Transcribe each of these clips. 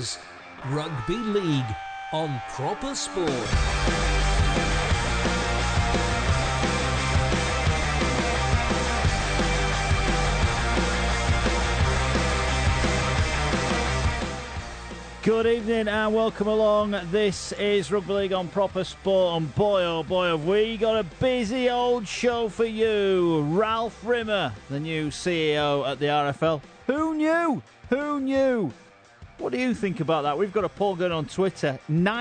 is Rugby League on Proper Sport. Good evening and welcome along. This is Rugby League on Proper Sport, and boy oh boy have we got a busy old show for you. Ralph Rimmer, the new CEO at the RFL. Who knew? Who knew? What do you think about that? We've got a poll going on Twitter.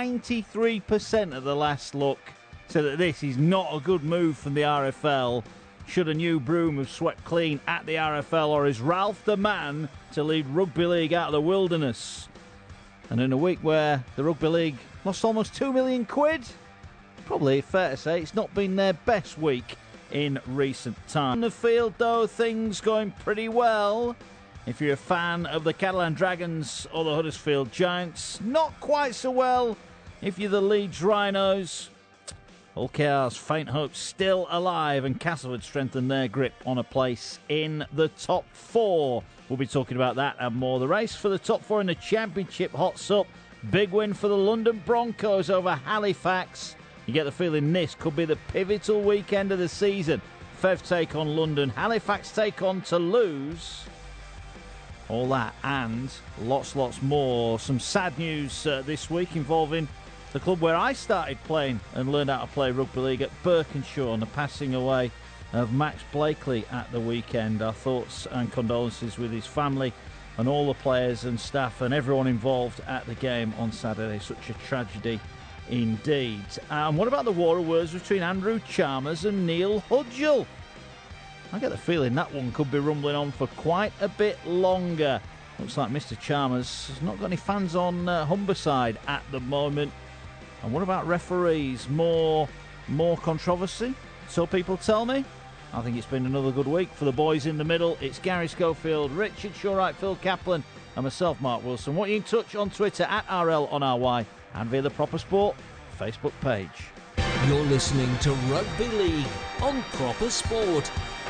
93% of the last look said that this is not a good move from the RFL. Should a new broom have swept clean at the RFL, or is Ralph the man to lead Rugby League out of the wilderness? And in a week where the Rugby League lost almost £2 million, probably fair to say it's not been their best week in recent times. On the field, though, things going pretty well. If you're a fan of the Catalan Dragons or the Huddersfield Giants, not quite so well if you're the Leeds Rhinos. Hull KR's faint hopes still alive, and Castleford strengthened their grip on a place in the top four. We'll be talking about that and more. The race for the top four in the Championship hots up. Big win for the London Broncos over Halifax. You get the feeling this could be the pivotal weekend of the season. Fev take on London, Halifax take on Toulouse. All that and lots more. Some sad news this week involving the club where I started playing and learned how to play rugby league at Birkenshaw, and the passing away of Max Blakely at the weekend. Our thoughts and condolences with his family and all the players and staff and everyone involved at the game on Saturday. Such a tragedy indeed. And what about the war of words between Andrew Chalmers and Neil Hudgell? I get the feeling that one could be rumbling on for quite a bit longer. Looks like Mr. Chalmers has not got any fans on Humberside at the moment. And what about referees? More controversy, so people tell me. I think it's been another good week for the boys in the middle. It's Gary Schofield, Richard Shorewright, Phil Kaplan and myself, Mark Wilson. Want you in touch on Twitter at RL on RY and via the Proper Sport Facebook page. You're listening to Rugby League on Proper Sport.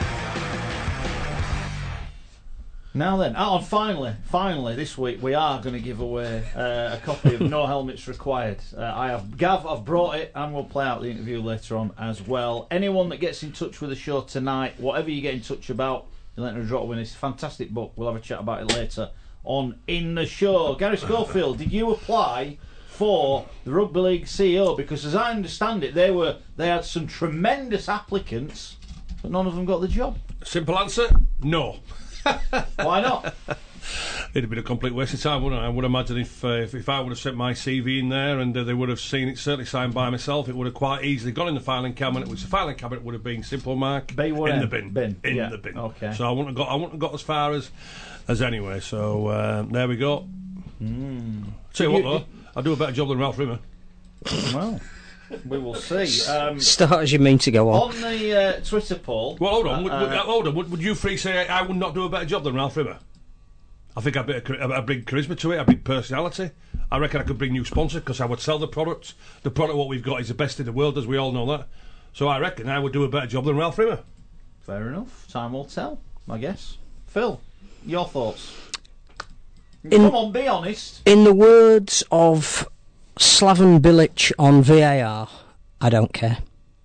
Now then, finally, this week we are going to give away a copy of No Helmets Required. I've brought it, and we'll play out the interview later on as well. Anyone that gets in touch with the show tonight, whatever you get in touch about, you'll enter a draw to win. It's a fantastic book. We'll have a chat about it later on in the show. Gary Schofield, did you apply for the Rugby League CEO? Because as I understand it, they had some tremendous applicants, but none of them got the job. Simple answer, no. Why not? It'd have been a complete waste of time, wouldn't it? I would imagine if I would have sent my CV in there and they would have seen it, certainly signed by myself, it would have quite easily gone in the filing cabinet, which the filing cabinet would have been simple, Mark, in the bin. In the bin. Okay. So I wouldn't have got as far as anyway. So there we go. Tell you what though, I do a better job than Ralph Rimmer. Well, we will see. Start as you mean to go on. On the Twitter poll. Well, hold on. Would you three say I would not do a better job than Ralph Rimmer? I think I bring charisma to it. I bring personality. I reckon I could bring new sponsors because I would sell the product. The product what we've got is the best in the world, as we all know that. So I reckon I would do a better job than Ralph Rimmer. Fair enough. Time will tell, I guess. Phil, your thoughts? Come on, be honest. In the words of Slaven Bilic on VAR, I don't care.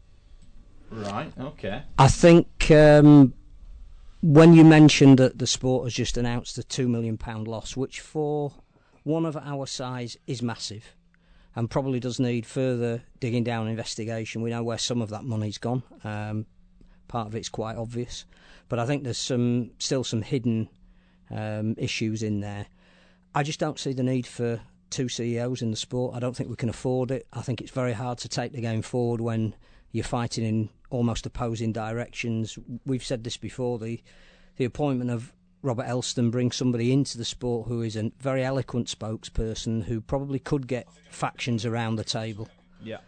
Right, okay. I think when you mentioned that the sport has just announced a £2 million loss, which for one of our size is massive and probably does need further digging down investigation. We know where some of that money's gone. Part of it's quite obvious. But I think there's still some hidden issues in there. I just don't see the need for two CEOs in the sport. I don't think we can afford it. I think it's very hard to take the game forward when you're fighting in almost opposing directions. We've said this before, the appointment of Robert Elston brings somebody into the sport who is a very eloquent spokesperson who probably could get factions around the table. Yeah.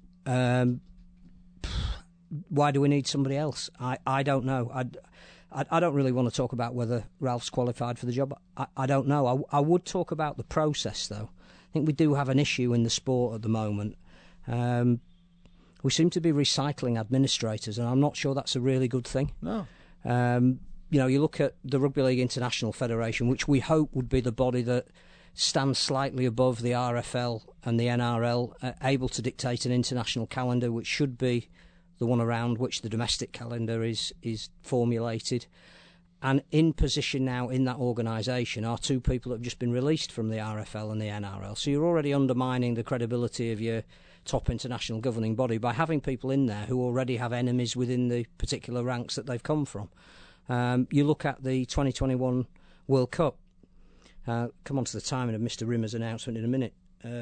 Why do we need somebody else? I don't know. I don't really want to talk about whether Ralph's qualified for the job. I don't know. I would talk about the process, though. I think we do have an issue in the sport at the moment. We seem to be recycling administrators, and I'm not sure that's a really good thing. No. You look at the Rugby League International Federation, which we hope would be the body that stands slightly above the RFL and the NRL, able to dictate an international calendar, which should be the one around which the domestic calendar is formulated. And in position now in that organisation are two people that have just been released from the RFL and the NRL. So you're already undermining the credibility of your top international governing body by having people in there who already have enemies within the particular ranks that they've come from. You look at the 2021 World Cup. Come on to the timing of Mr. Rimmer's announcement in a minute.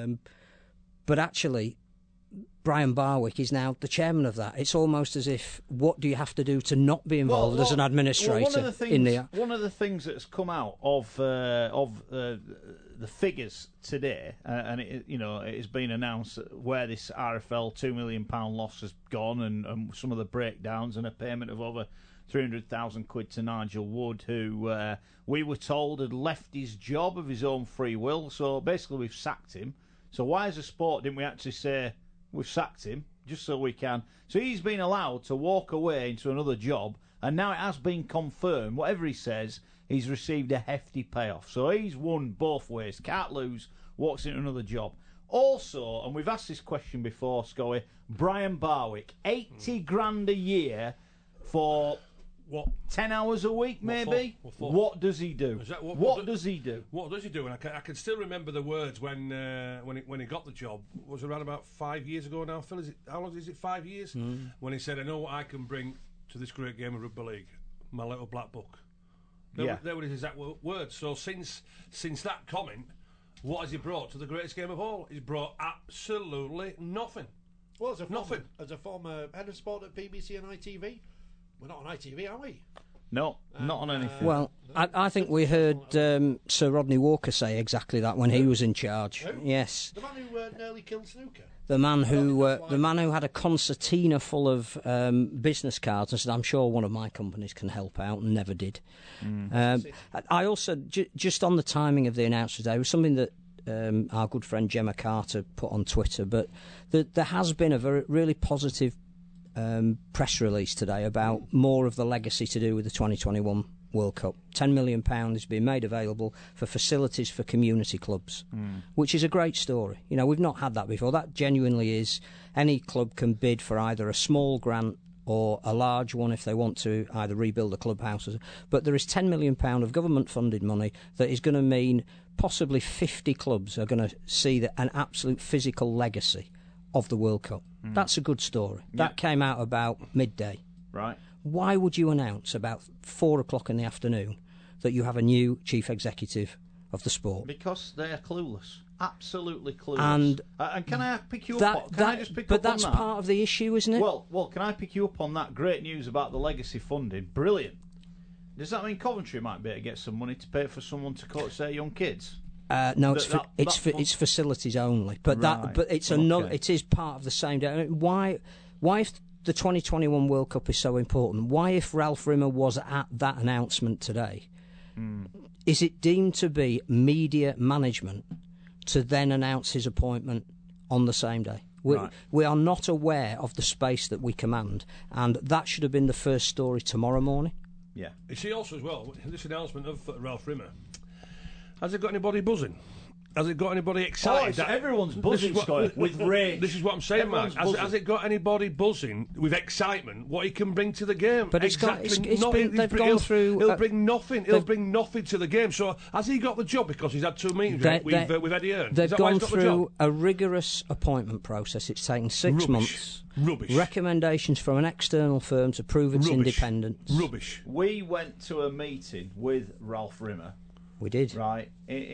But actually, Brian Barwick is now the chairman of that. It's almost as if, what do you have to do to not be involved as an administrator? One of the things that's come out of the figures today, and it has been announced where this RFL £2 million loss has gone, and some of the breakdowns, and a payment of over £300,000 to Nigel Wood, who we were told had left his job of his own free will. So basically, we've sacked him. So why, as a sport, didn't we actually say we've sacked him, just so we can? So he's been allowed to walk away into another job, and now it has been confirmed, whatever he says, he's received a hefty payoff. So he's won both ways, can't lose, walks into another job. Also, and we've asked this question before, Scully, Brian Barwick, 80 grand a year for... What? 10 hours a week, maybe? What does he do? What does he do? What does he do? And I can still remember the words when he got the job. It was around about 5 years ago now, Phil. How long is it? 5 years? When he said, I know what I can bring to this great game of rugby league. My little black book. They were his exact words. So since that comment, what has he brought to the greatest game of all? He's brought absolutely nothing. Well, as a former head of sport at BBC and ITV, we're not on ITV, are we? No, not on anything. Well, I think we heard Sir Rodney Walker say exactly that when he was in charge. Who? Yes. The man who nearly killed snooker. The man who had a concertina full of business cards and said, "I'm sure one of my companies can help out," and never did. I also, just on the timing of the announcement today, it was something that our good friend Gemma Carter put on Twitter, but there has been a really positive press release today about more of the legacy to do with the 2021 World Cup. £10 million is being made available for facilities for community clubs, which is a great story. You know, we've not had that before. That genuinely is, any club can bid for either a small grant or a large one if they want to either rebuild a clubhouse. But there is £10 million of government-funded money that is going to mean possibly 50 clubs are going to see an absolute physical legacy of the World Cup. That's a good story. That came out about midday. Right. Why would you announce about 4 o'clock in the afternoon that you have a new chief executive of the sport? Because they are clueless. Absolutely clueless. And can I pick you up on that? But that's part of the issue, isn't it? Well, can I pick you up on that great news about the legacy funding? Brilliant. Does that mean Coventry might be able to get some money to pay for someone to coach their young kids? No, it's facilities only. But it is part of the same day. Why if the 2021 World Cup is so important? Why, if Ralph Rimmer was at that announcement today, is it deemed to be media management to then announce his appointment on the same day? We are not aware of the space that we command, and that should have been the first story tomorrow morning. Yeah. You see also as well, this announcement of Ralph Rimmer, has it got anybody buzzing? Has it got anybody excited? Everyone's buzzing, Scott, with rage. This is what I'm saying, Mark. Has it got anybody buzzing with excitement what he can bring to the game? But they've gone through... He'll bring nothing. He'll bring nothing to the game. So has he got the job because he's had 2 meetings with Eddie Hearn? They've gone through a rigorous appointment process. It's taken 6 months. Rubbish. Recommendations from an external firm to prove its independence. Rubbish. We went to a meeting with Ralph Rimmer. We did. Right.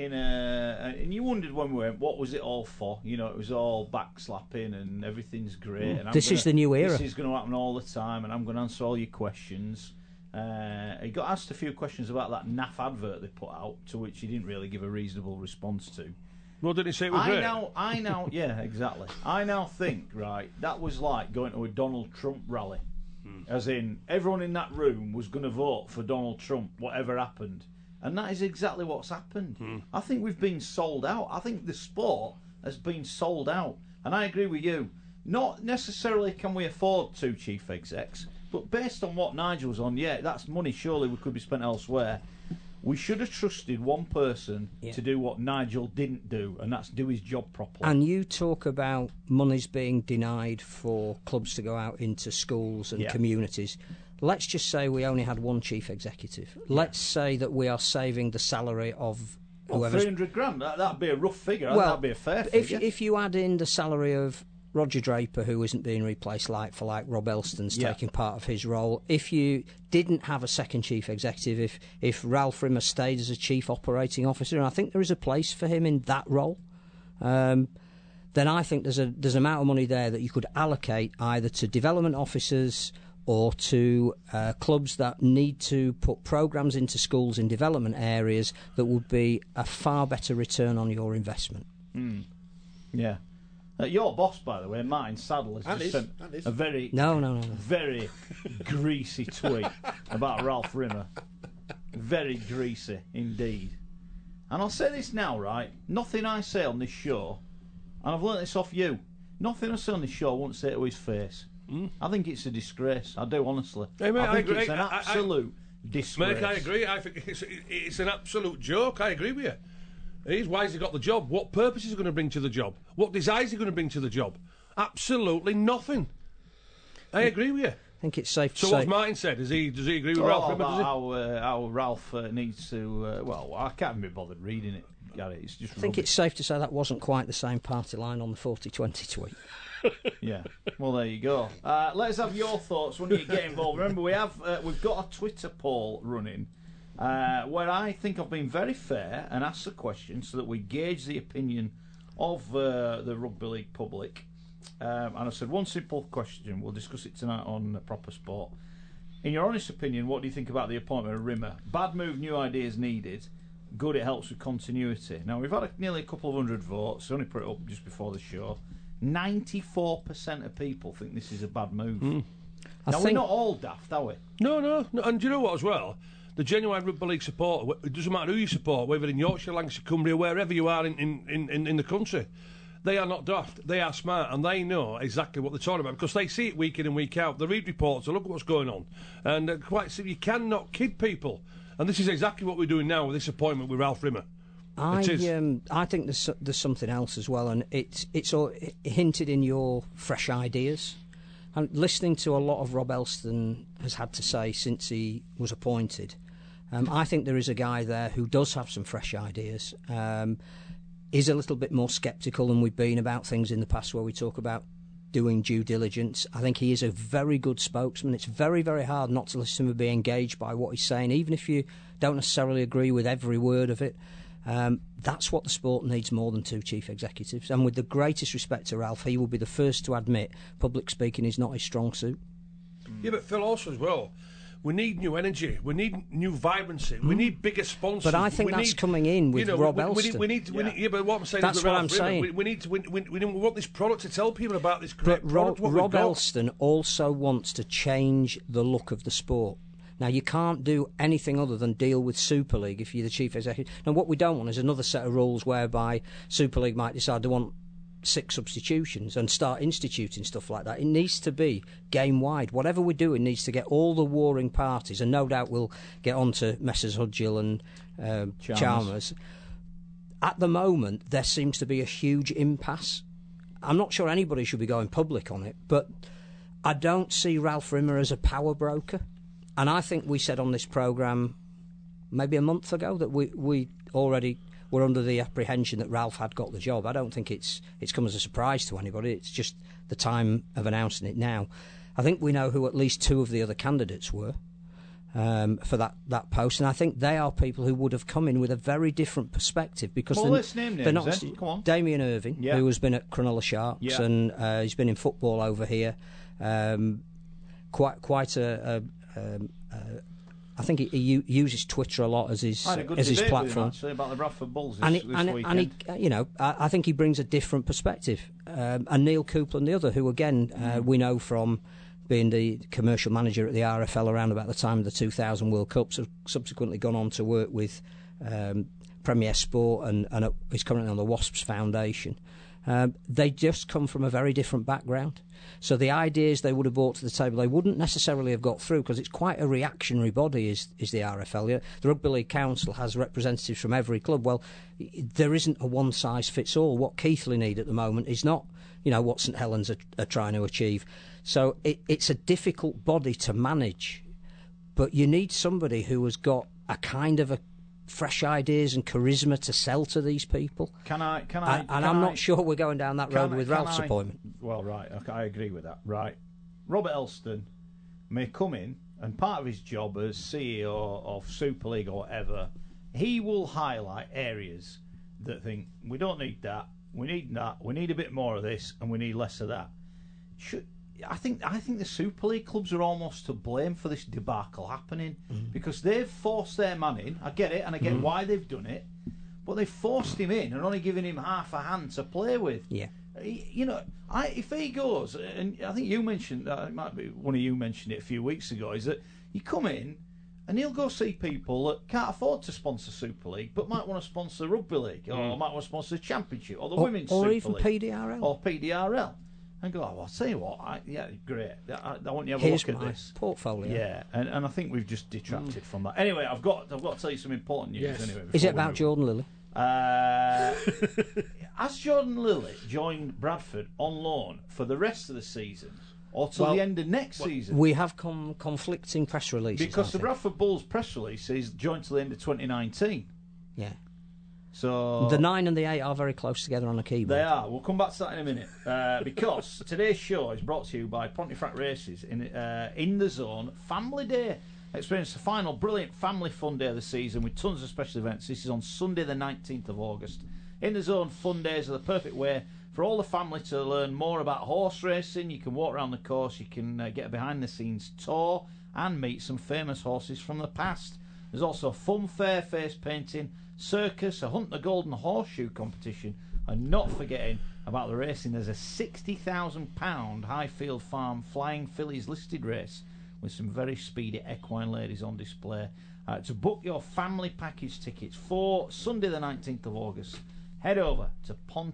And you wondered when we went, what was it all for? You know, it was all backslapping and everything's great. And this is the new era. This is going to happen all the time, and I'm going to answer all your questions. He got asked a few questions about that naff advert they put out, to which he didn't really give a reasonable response to. Well, didn't he say it was great? I now, yeah, exactly. I now think, right, that was like going to a Donald Trump rally. As in, everyone in that room was going to vote for Donald Trump, whatever happened. And that is exactly what's happened. I think we've been sold out. I think the sport has been sold out. And I agree with you. Not necessarily can we afford 2 chief execs, but based on what Nigel's on, yeah, that's money surely we could be spent elsewhere. We should have trusted one person Yeah. to do what Nigel didn't do, and that's do his job properly. And you talk about monies being denied for clubs to go out into schools and Yeah. communities. Let's just say we only had one chief executive. Let's say that we are saving the salary of whoever's... 300 grand, that'd be a rough figure. Well, That'd be a fair figure. If you add in the salary of Roger Draper, who isn't being replaced like for like, Rob Elston's Yeah. taking part of his role. If you didn't have a second chief executive, if Ralph Rimmer stayed as a chief operating officer, and I think there is a place for him in that role, then I think there's an amount of money there that you could allocate either to development officers or to clubs that need to put programmes into schools in development areas that would be a far better return on your investment. Yeah. Your boss, by the way, Martin Saddle, has And just his. sent a very, No. very greasy tweet about Ralph Rimmer. Very greasy indeed. And I'll say this now, right? Nothing I say on this show, and I've learnt this off you, nothing I say on this show I won't say to his face. I think it's a disgrace. I do, honestly. Hey, mate, I think I agree. it's an absolute disgrace. Mate, I agree. I think it's an absolute joke. I agree with you. Why has he got the job? What purpose is he going to bring to the job? What desire is he going to bring to the job? Absolutely nothing. I agree with you. I think it's safe to So say... what's Martin said? Does he agree with Ralph Rimmer? Does he? How Ralph needs to... well, I can't even be bothered reading it, Gary. It's just I think it's safe to say that wasn't quite the same party line on the 40-20 tweet. Yeah. Well, there you go. Let's have your thoughts when you get involved. Remember, we've got a Twitter poll running where I think I've been very fair and asked the question so that we gauge the opinion of the rugby league public. And I said one simple question. We'll discuss it tonight on Proper Sport. In your honest opinion, what do you think about the appointment of Rimmer? Bad move, new ideas needed. Good, it helps with continuity. Now, we've had nearly a couple of hundred votes. I only put it up just before the show. 94% of people think this is a bad move. Now, we're not all daft, are we? No. And do you know what as well? The genuine rugby league supporter, it doesn't matter who you support, whether in Yorkshire, Lancashire, Cumbria, wherever you are in the country, they are not daft. They are smart and they know exactly what they're talking about because they see it week in and week out. They read reports, they look at what's going on. And quite simply, you cannot kid people. And this is exactly what we're doing now with this appointment with Ralph Rimmer. I think there's something else as well, and it's all hinted in your fresh ideas. And listening to a lot of Rob Elston has had to say since he was appointed, I think there is a guy there who does have some fresh ideas. Is a little bit more sceptical than we've been about things in the past where we talk about doing due diligence. I think he is a very good spokesman. It's very, very hard not to listen to him and be engaged by what he's saying, even if you don't necessarily agree with every word of it. That's what the sport needs more than two chief executives. And with the greatest respect to Ralph, he will be the first to admit public speaking is not his strong suit. Yeah, but Phil also as well. We need new energy. We need new vibrancy. We need bigger sponsors. But I think that's coming in with Rob Elston. We need, but what I'm saying That's is what Ralph I'm Rimmer, saying. We want this product to tell people about this great But product. What Rob we've got. Elston also wants to change the look of the sport. Now, you can't do anything other than deal with Super League if you're the chief executive. Now, what we don't want is another set of rules whereby Super League might decide they want 6 substitutions and start instituting stuff like that. It needs to be game-wide. Whatever we're doing needs to get all the warring parties, and no doubt we'll get on to Messrs Hudgill and Chalmers. At the moment, there seems to be a huge impasse. I'm not sure anybody should be going public on it, but I don't see Ralph Rimmer as a power broker. And I think we said on this programme maybe a month ago that we already were under the apprehension that Ralph had got the job. I don't think it's come as a surprise to anybody. It's just the time of announcing it now. I think we know who at least 2 of the other candidates were for that post, and I think they are people who would have come in with a very different perspective because let's name they're names, not. then. Come on. Damien Irving, who has been at Cronulla Sharks, and he's been in football over here. Quite a I think he uses Twitter a lot as his platform. With him, actually, about the Bradford Bulls this weekend. I think he brings a different perspective. And Neil Coupland, the other, who again we know from being the commercial manager at the RFL around about the time of the 2000 World Cup, so subsequently gone on to work with Premier Sport and is currently on the Wasps Foundation. They just come from a very different background. So the ideas they would have brought to the table, they wouldn't necessarily have got through, because it's quite a reactionary body, is the RFL. The Rugby League Council has representatives from every club. Well, there isn't a one-size-fits-all. What Keighley need at the moment is not, what St Helens are trying to achieve. So it's a difficult body to manage, but you need somebody who has got a kind of a fresh ideas and charisma to sell to these people. I'm not sure we're going down that road with Ralph's appointment. Well, right, okay, I agree with that. Right, Robert Elston may come in, and part of his job as CEO of Super League or whatever, he will highlight areas that think we don't need that, we need a bit more of this, and we need less of that. I think the Super League clubs are almost to blame for this debacle happening, because they've forced their man in. I get it, and I get why they've done it, but they've forced him in and only given him half a hand to play with. Yeah. If he goes, and I think you mentioned, it might be one of you mentioned it a few weeks ago, is that you come in and he'll go see people that can't afford to sponsor Super League but might want to sponsor the Rugby League, or might want to sponsor the Championship, or the Women's Super League. Or even PDRL. Or PDRL. And go, I'll tell you what, great. I want you to have a look at this portfolio. Yeah, and I think we've just detracted from that. Anyway, I've got to tell you some important news. Yes. Anyway, is it about Jordan Lilly? Has Jordan Lilly joined Bradford on loan for the rest of the season, or till the end of next season? We have conflicting press releases. Because the Bradford Bulls press release says joined till the end of 2019. Yeah. So the 9 and the 8 are very close together on a keyboard. They are. We'll come back to that in a minute. Because today's show is brought to you by Pontefract Races in the Zone Family Day. Experience the final brilliant family fun day of the season with tons of special events. This is on Sunday the 19th of August. In the Zone fun days are the perfect way for all the family to learn more about horse racing. You can walk around the course, you can get a behind the scenes tour and meet some famous horses from the past. There's also a fun fair, face painting, circus, a Hunt the Golden Horseshoe competition, and not forgetting about the racing. There's a £60,000 Highfield Farm Flying Fillies listed race with some very speedy equine ladies on display. To book your family package tickets for Sunday the 19th of August, head over to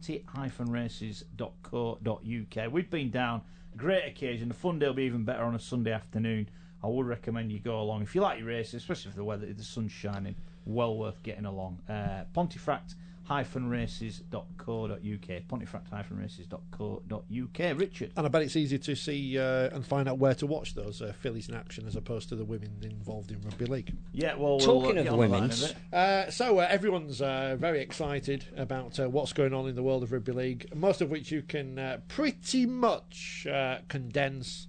ponty-races.co.uk. We've been down, great occasion. The fun day will be even better on a Sunday afternoon. I would recommend you go along if you like your races, especially if the sun's shining. Well worth getting along. Pontefract-races.co.uk. Pontefract-races.co.uk. Richard. And I bet it's easy to see and find out where to watch those fillies in action as opposed to the women involved in rugby league. Yeah, well, talking of women's, so everyone's very excited about what's going on in the world of rugby league, most of which you can pretty much condense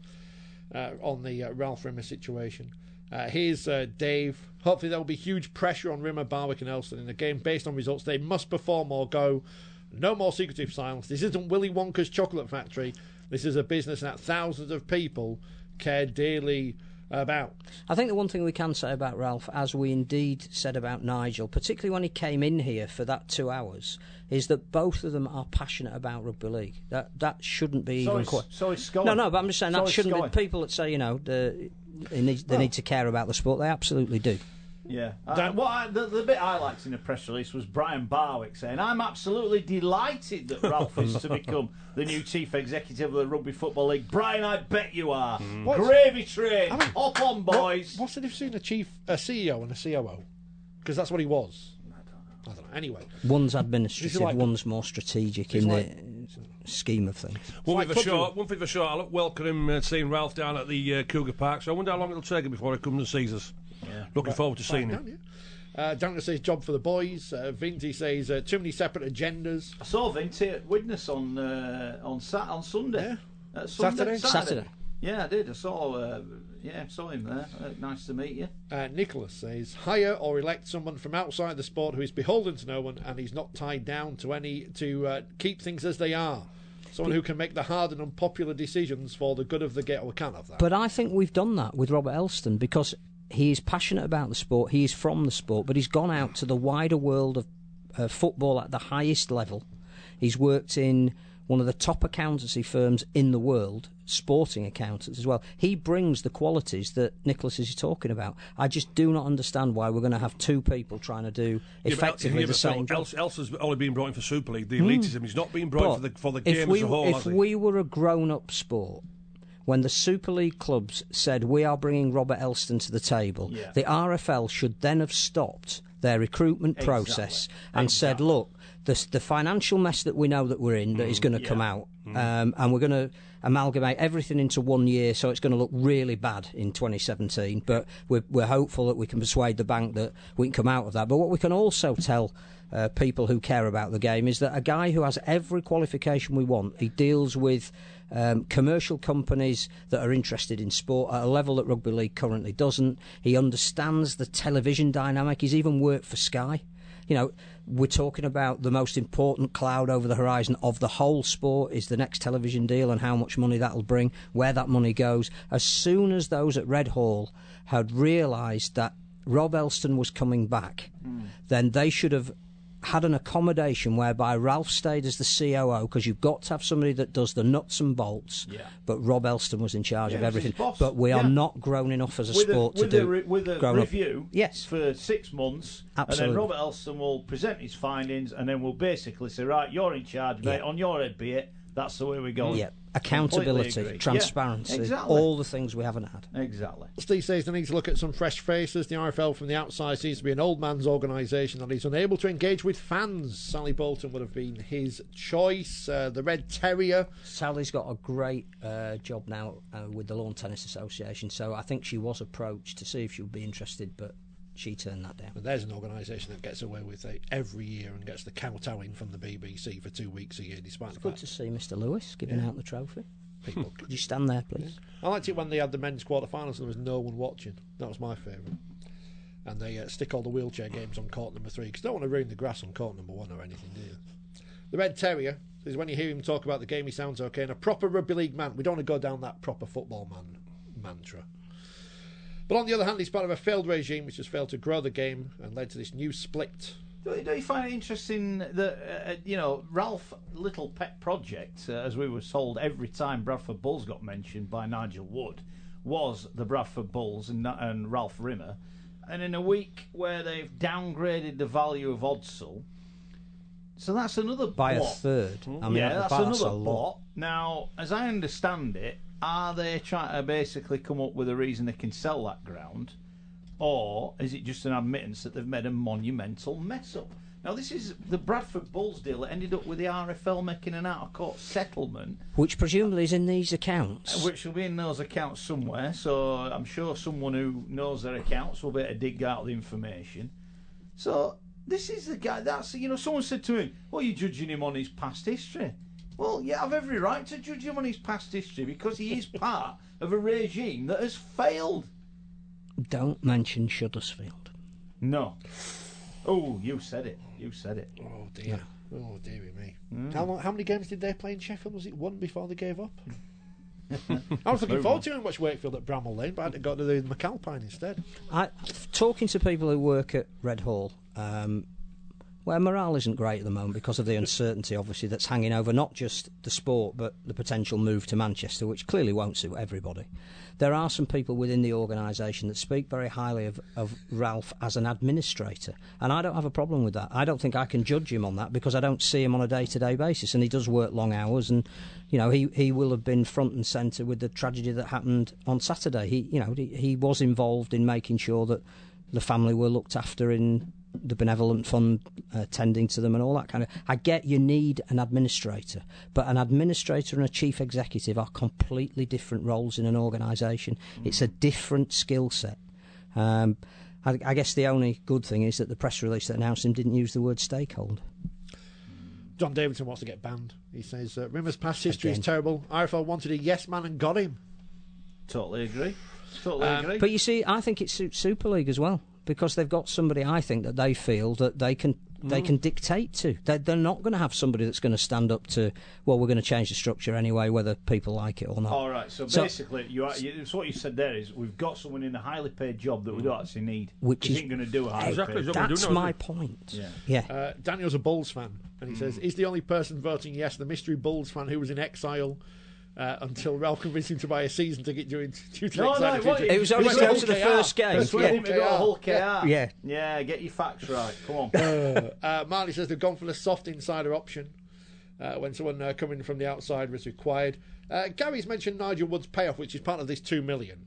on the Ralph Rimmer situation. Here's Dave. Hopefully there will be huge pressure on Rimmer, Barwick and Elston in the game. Based on results, they must perform or go. No more secretive silence. This isn't Willy Wonka's chocolate factory. This is a business that thousands of people care dearly about. I think the one thing we can say about Ralph, as we indeed said about Nigel, particularly when he came in here for that 2 hours, is that both of them are passionate about rugby league. That shouldn't be even quite. So is Scully. No, but I'm just saying that shouldn't be. People that say they need to care about the sport, they absolutely do. Yeah. The bit I liked in the press release was Brian Barwick saying, "I'm absolutely delighted that Ralph is to become the new chief executive of the Rugby Football League." Brian, I bet you are. Gravy train. Hop on, boys. What's the difference between a CEO and a COO? Because that's what he was. I don't know. Anyway. One's administrative, one's more strategic in the scheme of things. One thing for sure, I welcome him seeing Ralph down at the Cougar Park, so I wonder how long it'll take him before he comes and sees us. Yeah. Looking forward to seeing him. Duncan says job for the boys. Vinty says too many separate agendas. I saw Vinty at Widnes on Sunday. Yeah. Saturday. Yeah, I did. I saw him there. Nice to meet you. Nicholas says hire or elect someone from outside the sport who is beholden to no one and he's not tied down to any to keep things as they are. Someone who can make the hard and unpopular decisions for the good of the game. We can't have that. But I think we've done that with Robert Elston because he is passionate about the sport. He is from the sport, but he's gone out to the wider world of football at the highest level. He's worked in one of the top accountancy firms in the world, sporting accountants as well. He brings the qualities that Nicholas is talking about. I just do not understand why we're going to have two people trying to do effectively the same job. Elsa's only been brought in for Super League. The elitism is not being brought in for the game as a whole. If we were a grown-up sport, when the Super League clubs said we are bringing Robert Elston to the table, the RFL should then have stopped their recruitment process and said, look, the financial mess that we know that we're in that is going to come out, and we're going to amalgamate everything into 1 year, so it's going to look really bad in 2017, but we're hopeful that we can persuade the bank that we can come out of that. But what we can also tell people who care about the game is that a guy who has every qualification we want, he deals with commercial companies that are interested in sport at a level that Rugby League currently doesn't. He understands the television dynamic. He's even worked for Sky. You know, we're talking about the most important cloud over the horizon of the whole sport is the next television deal and how much money that'll bring, where that money goes. As soon as those at Red Hall had realised that Rob Elston was coming back, then they should have had an accommodation whereby Ralph stayed as the COO, because you've got to have somebody that does the nuts and bolts, but Rob Elston was in charge of everything. But we are not grown enough as a sport to do with a review for 6 months. Absolutely. And then Robert Elston will present his findings, and then we'll basically say, right, you're in charge, mate, on your head be it. That's the way we go. Yeah, accountability, transparency, all the things we haven't had. Exactly. Steve says they need to look at some fresh faces. The RFL from the outside seems to be an old man's organisation that is unable to engage with fans. Sally Bolton would have been his choice. The Red Terrier. Sally's got a great job now with the Lawn Tennis Association, so I think she was approached to see if she would be interested, but she turned that down. But there's an organisation that gets away with it every year and gets the kowtowing from the BBC for 2 weeks a year, despite it's good to see Mr. Lewis giving out the trophy. Could you stand there, please? I liked it when they had the men's quarter-finals and there was no one watching. That was my favourite. And they stick all the wheelchair games on court number 3, because they don't want to ruin the grass on court number 1 or anything, do you? The Red Terrier is when you hear him talk about the game, he sounds okay, and a proper rugby league man. We don't want to go down that proper football man mantra. But on the other hand, he's part of a failed regime which has failed to grow the game and led to this new split. Don't you find it interesting that, Ralph Little Pet Project, as we were told every time Bradford Bulls got mentioned by Nigel Wood, was the Bradford Bulls and Ralph Rimmer. And in a week where they've downgraded the value of Odsal, so that's another by blot. A third. I mean, that's another blot. Now, as I understand it, are they trying to basically come up with a reason they can sell that ground, or is it just an admittance that they've made a monumental mess up? Now, this is the Bradford Bulls deal that ended up with the RFL making an out-of-court settlement, which presumably is in these accounts, which will be in those accounts somewhere. So I'm sure someone who knows their accounts will be able to dig out the information. So this is the guy. That's someone said to me, "Well, you're judging him on his past history." Well, yeah, I've every right to judge him on his past history because he is part of a regime that has failed. Don't mention Shuddersfield. No. Oh, you said it. You said it. Oh, dear. Yeah. Oh, dearie me. How many games did they play in Sheffield? Was it 1 before they gave up? I was looking forward to going to watch Wakefield at Bramall Lane, but I had to go to the McAlpine instead. Talking to people who work at Red Hall, where morale isn't great at the moment because of the uncertainty, obviously, that's hanging over not just the sport but the potential move to Manchester, which clearly won't suit everybody. There are some people within the organisation that speak very highly of Ralph as an administrator, and I don't have a problem with that. I don't think I can judge him on that because I don't see him on a day-to-day basis, and he does work long hours, and he will have been front and centre with the tragedy that happened on Saturday. He was involved in making sure that the family were looked after in the benevolent fund, tending to them and all that kind of. I get you need an administrator, but an administrator and a chief executive are completely different roles in an organisation. It's a different skill set. I guess the only good thing is that the press release that announced him didn't use the word stakeholder. John Davidson wants to get banned. He says Rimmer's past history is terrible. RFL wanted a yes man and got him. Totally agree. Agree. But you see, I think it suits Super League as well, because they've got somebody, I think, that they feel that they can they can dictate to. They're not going to have somebody that's going to stand up to, well, we're going to change the structure anyway, whether people like it or not. All right, so basically, so what you said there is we've got someone in a highly paid job that we don't actually need, which isn't going to do a highly paid job. That's my point. Yeah. Daniel's a Bulls fan, and he says, he's the only person voting yes, the mystery Bulls fan who was in exile until Ralph convinced him to buy a season ticket due to it was only to the first game. Persuade him to go Hull KR. Yeah, get your facts right. Come on. Marley says they've gone for the soft insider option when someone coming from the outside was required. Gary's mentioned Nigel Wood's payoff, which is part of this $2 million.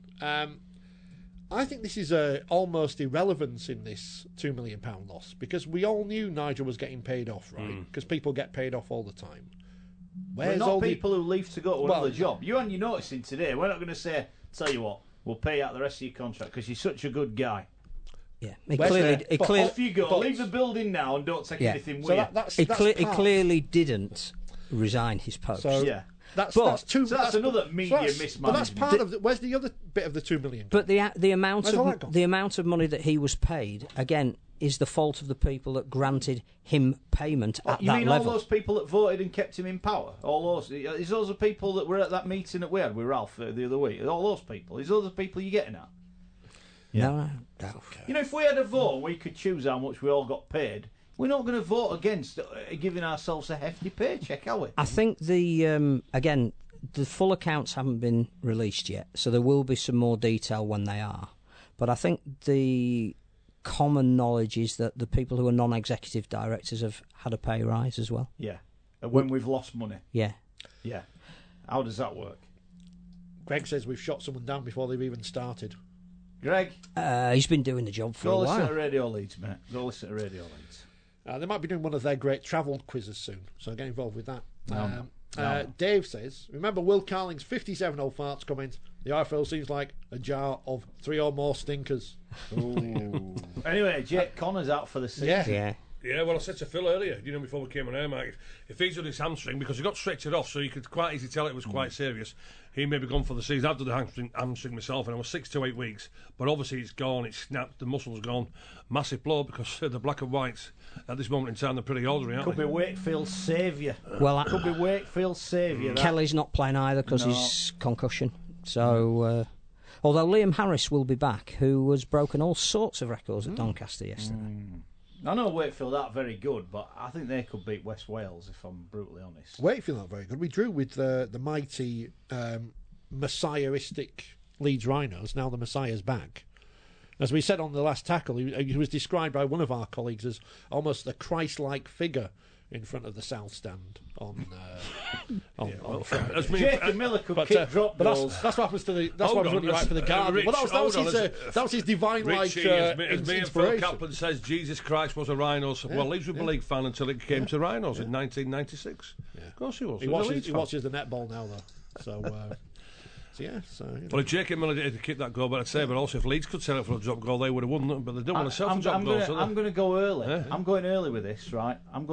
I think this is almost irrelevance in this £2 million loss, because we all knew Nigel was getting paid off, right? Because people get paid off all the time. We're not people who leave to go to another job. You and you're noticing today, we're not going to say, tell you what, we'll pay out the rest of your contract because you're such a good guy. Yeah, off you go. Leave the building now and don't take anything with you. He clearly didn't resign his post. So, that's another media mismanagement. But that's part of where's the other bit of the $2 million? But the amount of money that he was paid, again, is the fault of the people that granted him payment at that level. You mean all those people that voted and kept him in power? All those? Is those the people that were at that meeting that we had with Ralph the other week? All those people? Is those the people you're getting at? Yeah. No. You know, if we had a vote, we could choose how much we all got paid. We're not going to vote against giving ourselves a hefty paycheck, are we? I think the full accounts haven't been released yet, so there will be some more detail when they are. But I think the common knowledge is that the people who are non-executive directors have had a pay rise as well. Yeah. When we've lost money. Yeah. Yeah. How does that work? Greg says we've shot someone down before they've even started. Greg? He's been doing the job for a while. Go listen to Radio Leeds, mate. Go listen to Radio Leeds. They might be doing one of their great travel quizzes soon, so get involved with that. Dave says, remember Will Carling's 57 old farts comment? The RFL seems like a jar of 3 or more stinkers. Anyway, Jake Connor's out for the season. Yeah, well, I said to Phil earlier, before we came on air, Mike, if he's on his hamstring, because he got stretchered off, so you could quite easily tell it was quite serious, he may be gone for the season. I've done the hamstring myself, and I was 6 to 8 weeks, but obviously it's gone, it's snapped, the muscle's gone. Massive blow, because the black and whites, at this moment in time, they're pretty orderly, aren't they? Could be Wakefield's saviour. Could be Wakefield's saviour. Kelly's not playing either because he's concussion. So, although Liam Harris will be back, who has broken all sorts of records at Doncaster yesterday. I know Wakefield aren't very good, but I think they could beat West Wales, if I'm brutally honest. Wakefield aren't very good. We drew with the mighty messiahistic Leeds Rhinos. Now the Messiah's back. As we said on the last tackle, he was described by one of our colleagues as almost a Christ-like figure in front of the South Stand on Friday. Jacob Miller could kick drop goals. That's what happens to the. That's what was right for the Guardian. That was his divine-like as me and Phil inspiration. Kaplan says, Jesus Christ was a Rhinos. Well, Leeds were a league fan until it came to Rhinos in 1996. Of course he was. He watches the netball now, though. So. Well, if Jacob Miller did kick that goal, but I'd say, but also if Leeds could set up for a drop goal, they would have won. But they don't want to sell for drop goals. I'm going to go early. Yeah. I'm going early with this, right?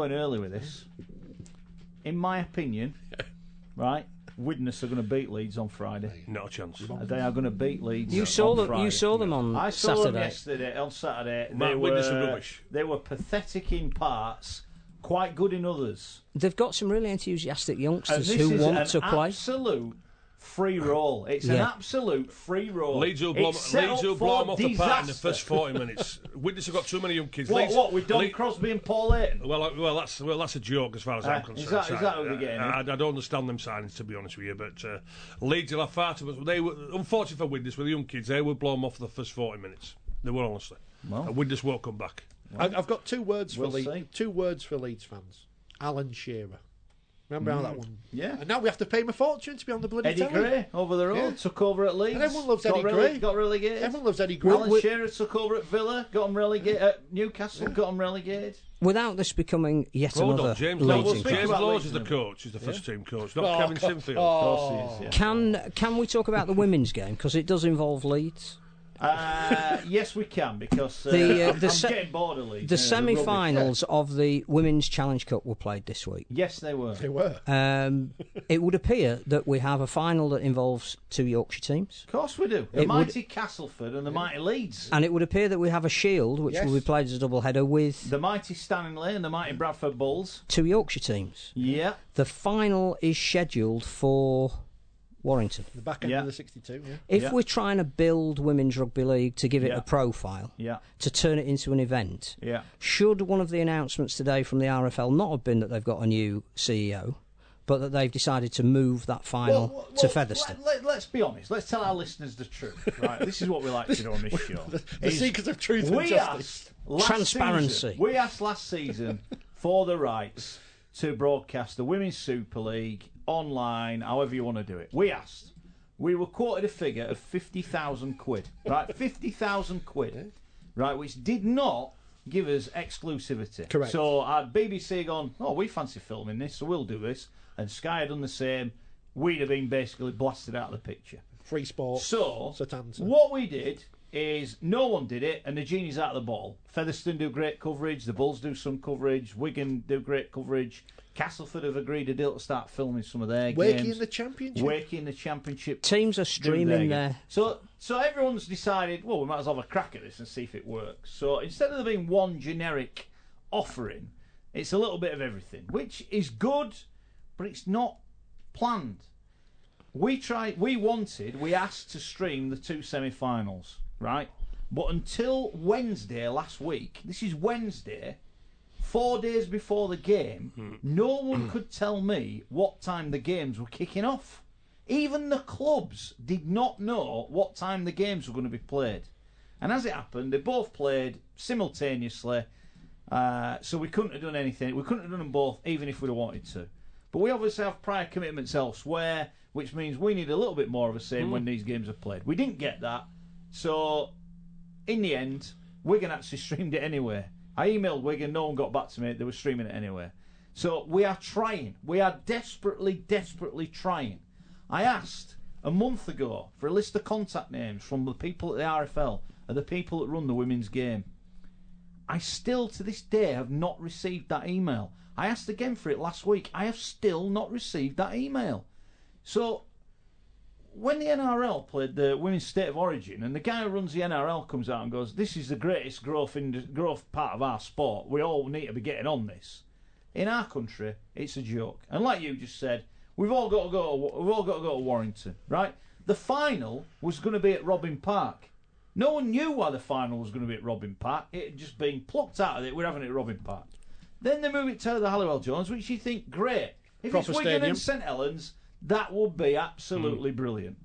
In my opinion, right? Widnes are going to beat Leeds on Friday. No chance. They are going to beat Leeds. You saw them on Saturday. I saw them yesterday. On Saturday, Widnes are rubbish. They were pathetic in parts, quite good in others. They've got some really enthusiastic youngsters who want to play. Absolute free roll. It's an absolute free roll. Leeds will blow them off the park in the first 40 minutes. Widnes have got too many young kids. What with Don Crosby and Paul Layton? Well, that's a joke as far as I'm concerned. Is that what we're getting? I don't understand them signings, to be honest with you. But Leeds will have far too much. They were, unfortunately for Widnes, with the young kids, they would blow them off the first 40 minutes. They will, honestly. And Widnes won't come back. I've got two words for Leeds fans. Alan Shearer. Remember how that one? Yeah. And now we have to pay him a fortune to be on the bloody Eddie telly. Gray over the road, took over at Leeds. And everyone loves Eddie Gray. Got relegated. Everyone loves Eddie Gray. Alan Shearer took over at Villa, got him relegated. At Newcastle, got him relegated. Without this becoming yet another James Leeds Laws is the coach, he's the first team coach, not Kevin Sinfield. Of course he is, Can we talk about the women's game? Because it does involve Leeds. Yes, we can, because I'm getting bored of Leeds. The semi-finals of the Women's Challenge Cup were played this week. Yes, they were. They were. It would appear that we have a final that involves 2 Yorkshire teams. Of course we do. The mighty Castleford and the mighty Leeds. And it would appear that we have a Shield, which will be played as a double-header with... the mighty Stanley and the mighty Bradford Bulls. 2 Yorkshire teams. Yeah. The final is scheduled for Warrington. The back end of the 62, yeah. If we're trying to build Women's Rugby League to give it a profile, to turn it into an event, should one of the announcements today from the RFL not have been that they've got a new CEO, but that they've decided to move that final to Featherstone? Let's be honest. Let's tell our listeners the truth. Right? This is what we like to do on this show. The secret of truth and justice. Transparency. We asked last season for the rights to broadcast the Women's Super League online, however you want to do it. We asked. We were quoted a figure of 50,000 quid. Right? 50,000 quid. Right? Which did not give us exclusivity. Correct. So our BBC gone, we fancy filming this, so we'll do this. And Sky had done the same. We'd have been basically blasted out of the picture. Free sport. So, Setanta. what we did is no one did it, and the genie's out of the bottle. Featherstone do great coverage, the Bulls do some coverage, Wigan do great coverage, Castleford have agreed a deal to start filming some of their games. Wakey in the Championship. Wakey in the Championship. Teams are streaming there. So everyone's decided, we might as well have a crack at this and see if it works. So instead of there being one generic offering, it's a little bit of everything, which is good, but it's not planned. We asked to stream the 2 semi-finals, right? But until Wednesday last week, this is Wednesday, 4 days before the game, no one could tell me what time the games were kicking off. Even the clubs did not know what time the games were going to be played. And as it happened, they both played simultaneously, so we couldn't have done anything. We couldn't have done them both, even if we'd have wanted to. But we obviously have prior commitments elsewhere, which means we need a little bit more of a say when these games are played. We didn't get that, so in the end, Wigan actually streamed it anyway. I emailed Wigan, no one got back to me, they were streaming it anyway. So we are trying. We are desperately, desperately trying. I asked a month ago for a list of contact names from the people at the RFL and the people that run the women's game. I still, to this day, have not received that email. I asked again for it last week. I have still not received that email. So, when the NRL played the Women's State of Origin, and the guy who runs the NRL comes out and goes, "This is the greatest growth part of our sport. We all need to be getting on this." In our country, it's a joke. And like you just said, we've all got to go to Warrington, right? The final was going to be at Robin Park. No one knew why the final was going to be at Robin Park. It had just been plucked out of it. We're having it at Robin Park. Then they move it to the Halliwell Jones, which you think, great. If Proper it's Wigan stadium. and St Helens, that would be absolutely brilliant.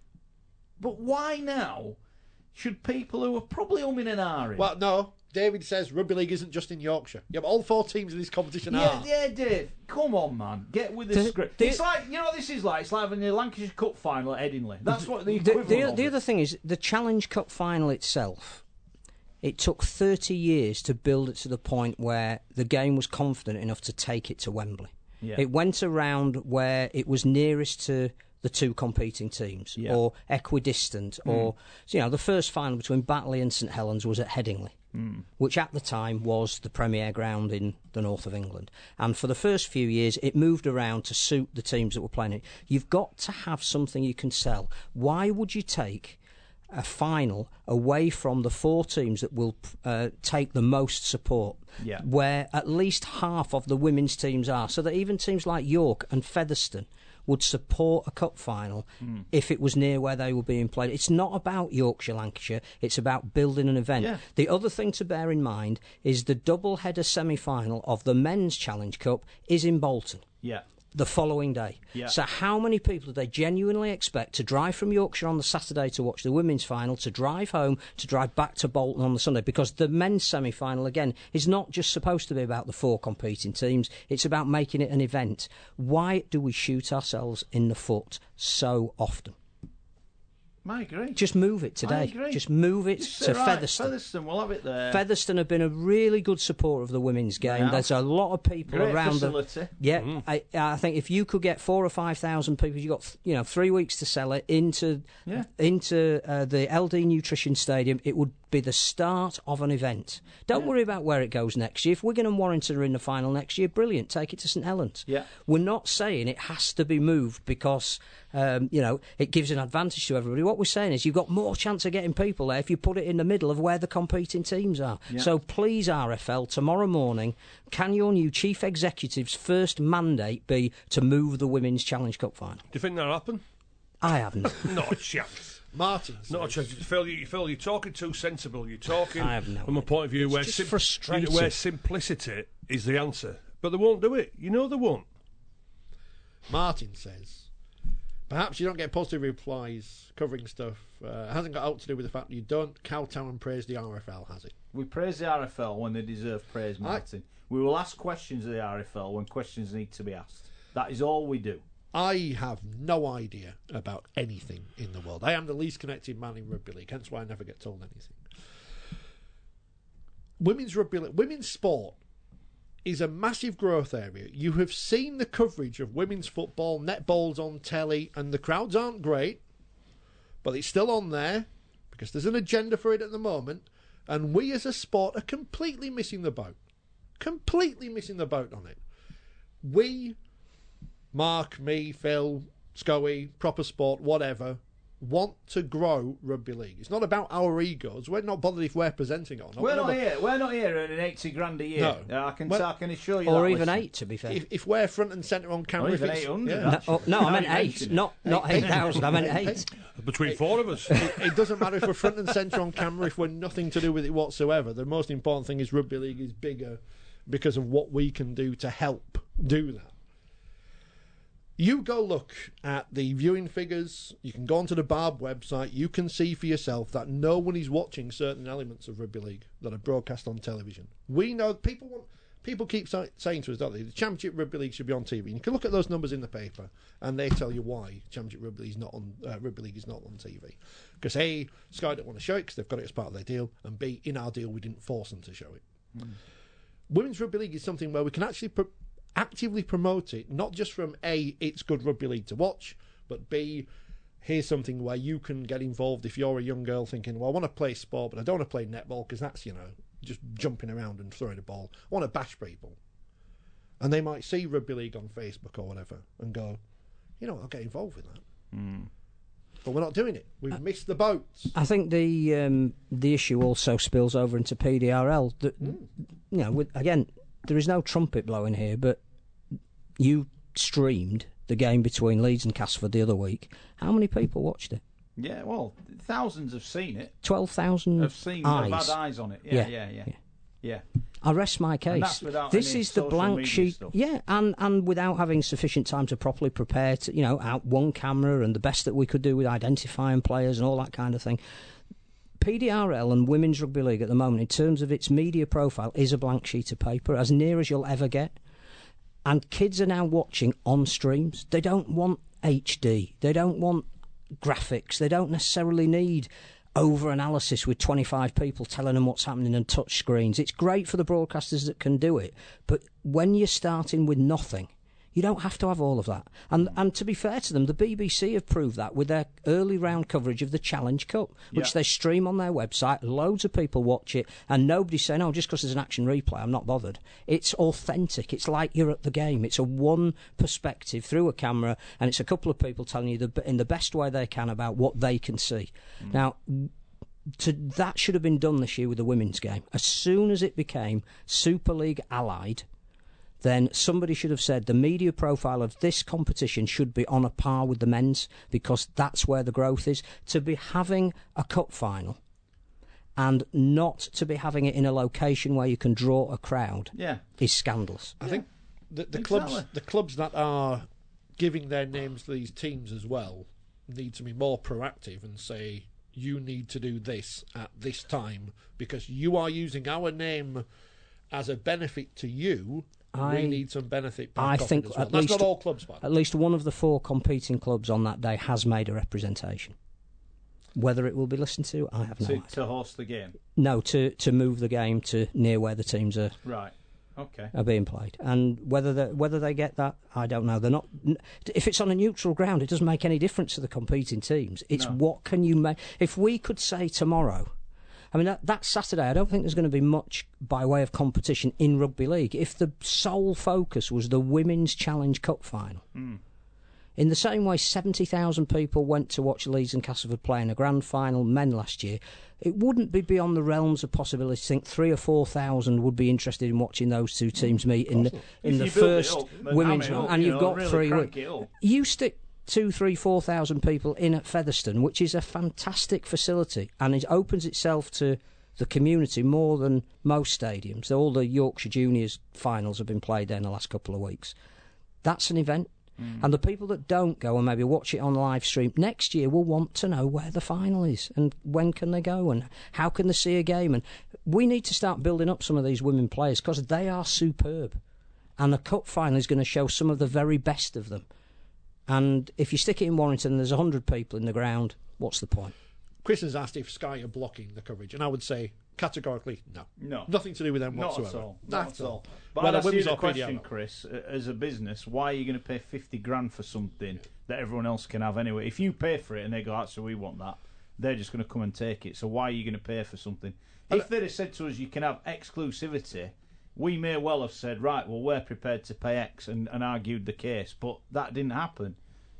But why now should people who are probably umming and ahhing... Well, no. David says rugby league isn't just in Yorkshire. Yeah, but all 4 teams in this competition are. Yeah, Dave. Come on, man. Get with the script. It's like, you know what this is like? It's like having the Lancashire Cup final at Headingley. That's what the equivalent The other thing is, the Challenge Cup final itself, it took 30 years to build it to the point where the game was confident enough to take it to Wembley. Yeah. It went around where it was nearest to the 2 competing teams, or equidistant, or the first final between Batley and St Helens was at Headingley, which at the time was the premier ground in the north of England. And for the first few years, it moved around to suit the teams that were playing it. You've got to have something you can sell. Why would you take a final away from the 4 teams that will take the most support, where at least half of the women's teams are, so that even teams like York and Featherstone would support a cup final if it was near where they were being played. It's not about Yorkshire, Lancashire, it's about building an event. Yeah. The other thing to bear in mind is the double-header semi-final of the Men's Challenge Cup is in Bolton. Yeah. The following day. Yeah. So how many people do they genuinely expect to drive from Yorkshire on the Saturday to watch the women's final, to drive home, to drive back to Bolton on the Sunday? Because the men's semi-final, again, is not just supposed to be about the 4 competing teams. It's about making it an event. Why do we shoot ourselves in the foot so often? I agree. Just move it today. I agree. Just move it to Featherstone. Featherstone, we'll have it there. Featherstone have been a really good supporter of the women's game. Yeah. There's a lot of people Great around facility. Yeah, I think if you could get 4,000 or 5,000 people, you got 3 weeks to sell it into the LD Nutrition Stadium. It would be the start of an event. Don't worry about where it goes next year. If Wigan and Warrington are in the final next year, brilliant. Take it to St Helens. Yeah. We're not saying it has to be moved because it gives an advantage to everybody. What we're saying is you've got more chance of getting people there if you put it in the middle of where the competing teams are. Yeah. So please, RFL, tomorrow morning, can your new chief executive's first mandate be to move the Women's Challenge Cup final? Do you think that'll happen? I haven't. Not a chance. Martin. Not a chance. Phil, you're talking too sensible. You're talking I have no from a point of view where, just frustrating. where simplicity is the answer. But they won't do it. You know they won't. Martin says, perhaps you don't get positive replies covering stuff. It hasn't got out to do with the fact that you don't kowtow and praise the RFL, has it? We praise the RFL when they deserve praise, Martin. We will ask questions of the RFL when questions need to be asked. That is all we do. I have no idea about anything in the world. I am the least connected man in rugby league, hence why I never get told anything. Women's sport is a massive growth area. You have seen the coverage of women's football, netball's on telly, and the crowds aren't great, but it's still on there because there's an agenda for it at the moment, and we as a sport are completely missing the boat. Completely missing the boat on it. We, Mark, me, Phil, Scoey, Proper Sport, whatever, want to grow rugby league. It's not about our egos. We're not bothered if we're presenting it or not. We're not here earning 80 grand a year. No. I can assure you Or that, even listen. 8, to be fair. If we're front and centre on camera, Or even if it's- 800. yeah. No, I meant Now you 8, mention it. not 8,000. I meant 8. Between four of us. It doesn't matter if we're front and centre on camera, if we're nothing to do with it whatsoever. The most important thing is rugby league is bigger because of what we can do to help do that. You go look at the viewing figures, you can go onto the Barb website, you can see for yourself that no one is watching certain elements of rugby league that are broadcast on television. We know people keep saying to us, don't they, the Championship Rugby League should be on TV. And you can look at those numbers in the paper and they tell you why Championship Rugby League is not on TV. Because A, Sky don't want to show it because they've got it as part of their deal, and B, in our deal we didn't force them to show it. Women's Rugby League is something where we can actually actively promote it, not just from A, it's good rugby league to watch, but B, here's something where you can get involved if you're a young girl thinking, well, I want to play sport, but I don't want to play netball because that's, just jumping around and throwing a ball. I want to bash people. And they might see rugby league on Facebook or whatever and go, I'll get involved with that. But we're not doing it. We've missed the boats. I think the issue also spills over into PDRL. Again, there is no trumpet blowing here, but you streamed the game between Leeds and Castleford the other week. How many people watched it? Yeah, well, thousands have seen it. 12,000 Have had eyes on it. Yeah. I rest my case. And that's without this any is the social blank media sheet. stuff. Yeah, and without having sufficient time to properly prepare to, out one camera and the best that we could do with identifying players and all that kind of thing. PDRL and Women's Rugby League at the moment, in terms of its media profile, is a blank sheet of paper, as near as you'll ever get. And kids are now watching on streams. They don't want HD. They don't want graphics. They don't necessarily need over-analysis with 25 people telling them what's happening on touch screens. It's great for the broadcasters that can do it, but when you're starting with nothing, you don't have to have all of that. And to be fair to them, the BBC have proved that with their early round coverage of the Challenge Cup, which they stream on their website. Loads of people watch it, and nobody's saying, just because there's an action replay, I'm not bothered. It's authentic. It's like you're at the game. It's a one perspective through a camera, and it's a couple of people telling you in the best way they can about what they can see. Now, that should have been done this year with the women's game. As soon as it became Super League allied, then somebody should have said the media profile of this competition should be on a par with the men's, because that's where the growth is. To be having a cup final and not to be having it in a location where you can draw a crowd is scandalous. I think the clubs that are giving their names to these teams as well need to be more proactive and say, you need to do this at this time because you are using our name as a benefit to you. We need some benefit back. I think as well. That's not all clubs, by the way. At least one of the 4 competing clubs on that day has made a representation. Whether it will be listened to, I have no idea. To host the game? No, to move the game to near where the teams are. Right. Okay. Are being played, and whether they get that, I don't know. They're not. If it's on a neutral ground, it doesn't make any difference to the competing teams. It's what can you make. If we could say tomorrow, I mean that Saturday, I don't think there's going to be much by way of competition in rugby league. If the sole focus was the Women's Challenge Cup final. In the same way 70,000 people went to watch Leeds and Castleford play in a grand final men last year, it wouldn't be beyond the realms of possibility to think 3,000 or 4,000 would be interested in watching those two teams meet in the first women's one. And you've got really 3 weeks. You stick 2,000, 3,000, 4,000 people in at Featherstone, which is a fantastic facility, and it opens itself to the community more than most stadiums. All the Yorkshire Juniors finals have been played there in the last couple of weeks. That's an event. And the people that don't go and maybe watch it on live stream next year will want to know where the final is and when can they go and how can they see a game. And we need to start building up some of these women players because they are superb. And the cup final is going to show some of the very best of them. And if you stick it in Warrington and there's 100 people in the ground, what's the point? Chris has asked if Sky are blocking the coverage, and I would say categorically no. Nothing to do with them whatsoever. Not at all. But I'd ask you the question, Chris, as a business, why are you going to pay 50 grand for something that everyone else can have anyway? If you pay for it and they go, actually, we want that, they're just going to come and take it. So why are you going to pay for something? If they'd have said to us, you can have exclusivity, we may well have said, right, well, we're prepared to pay X and argued the case. But that didn't happen.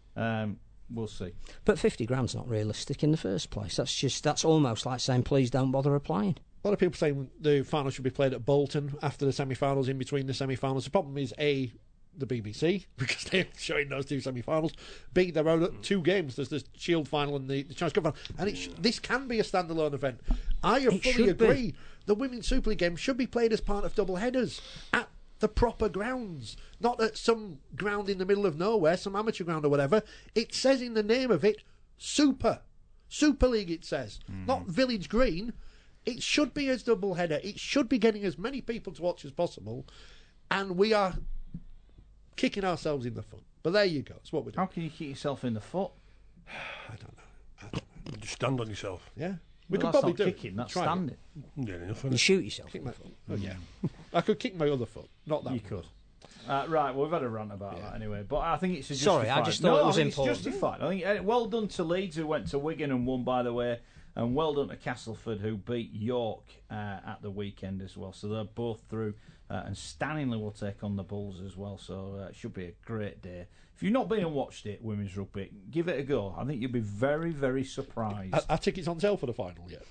We'll see. But 50 grand's not realistic in the first place. That's almost like saying, please don't bother applying. A lot of people saying the final should be played at Bolton after the semi-finals, in between the semi-finals. The problem is, A, the BBC, because they're showing those two semi-finals. B, there are 2 games. There's the Shield final and the Challenge Cup final. And this can be a standalone event. I fully agree. The Women's Super League game should be played as part of double headers at the proper grounds, not at some ground in the middle of nowhere, some amateur ground or whatever. It says in the name of it, Super League, it says, not Village Green. It should be as double header. It should be getting as many people to watch as possible, and we are kicking ourselves in the foot. But there you go. That's what we're doing. How can you kick yourself in the foot? I don't know. Just stand on yourself. Yeah. We could probably do kicking, that's standing. Yeah, enough. You shoot yourself. Kick my foot. Oh, yeah. I could kick my other foot. Not that. You could. Right, well, we've had a rant about that anyway, but I think it's justified. Sorry, I just thought it was important. It's justified. I think well done to Leeds, who went to Wigan and won, by the way, and well done to Castleford, who beat York at the weekend as well. So they're both through, and Stanley will take on the Bulls as well. So it should be a great day. If you've not been and watched it, women's rugby, give it a go. I think you'll be very, very surprised. Are tickets on sale for the final yet?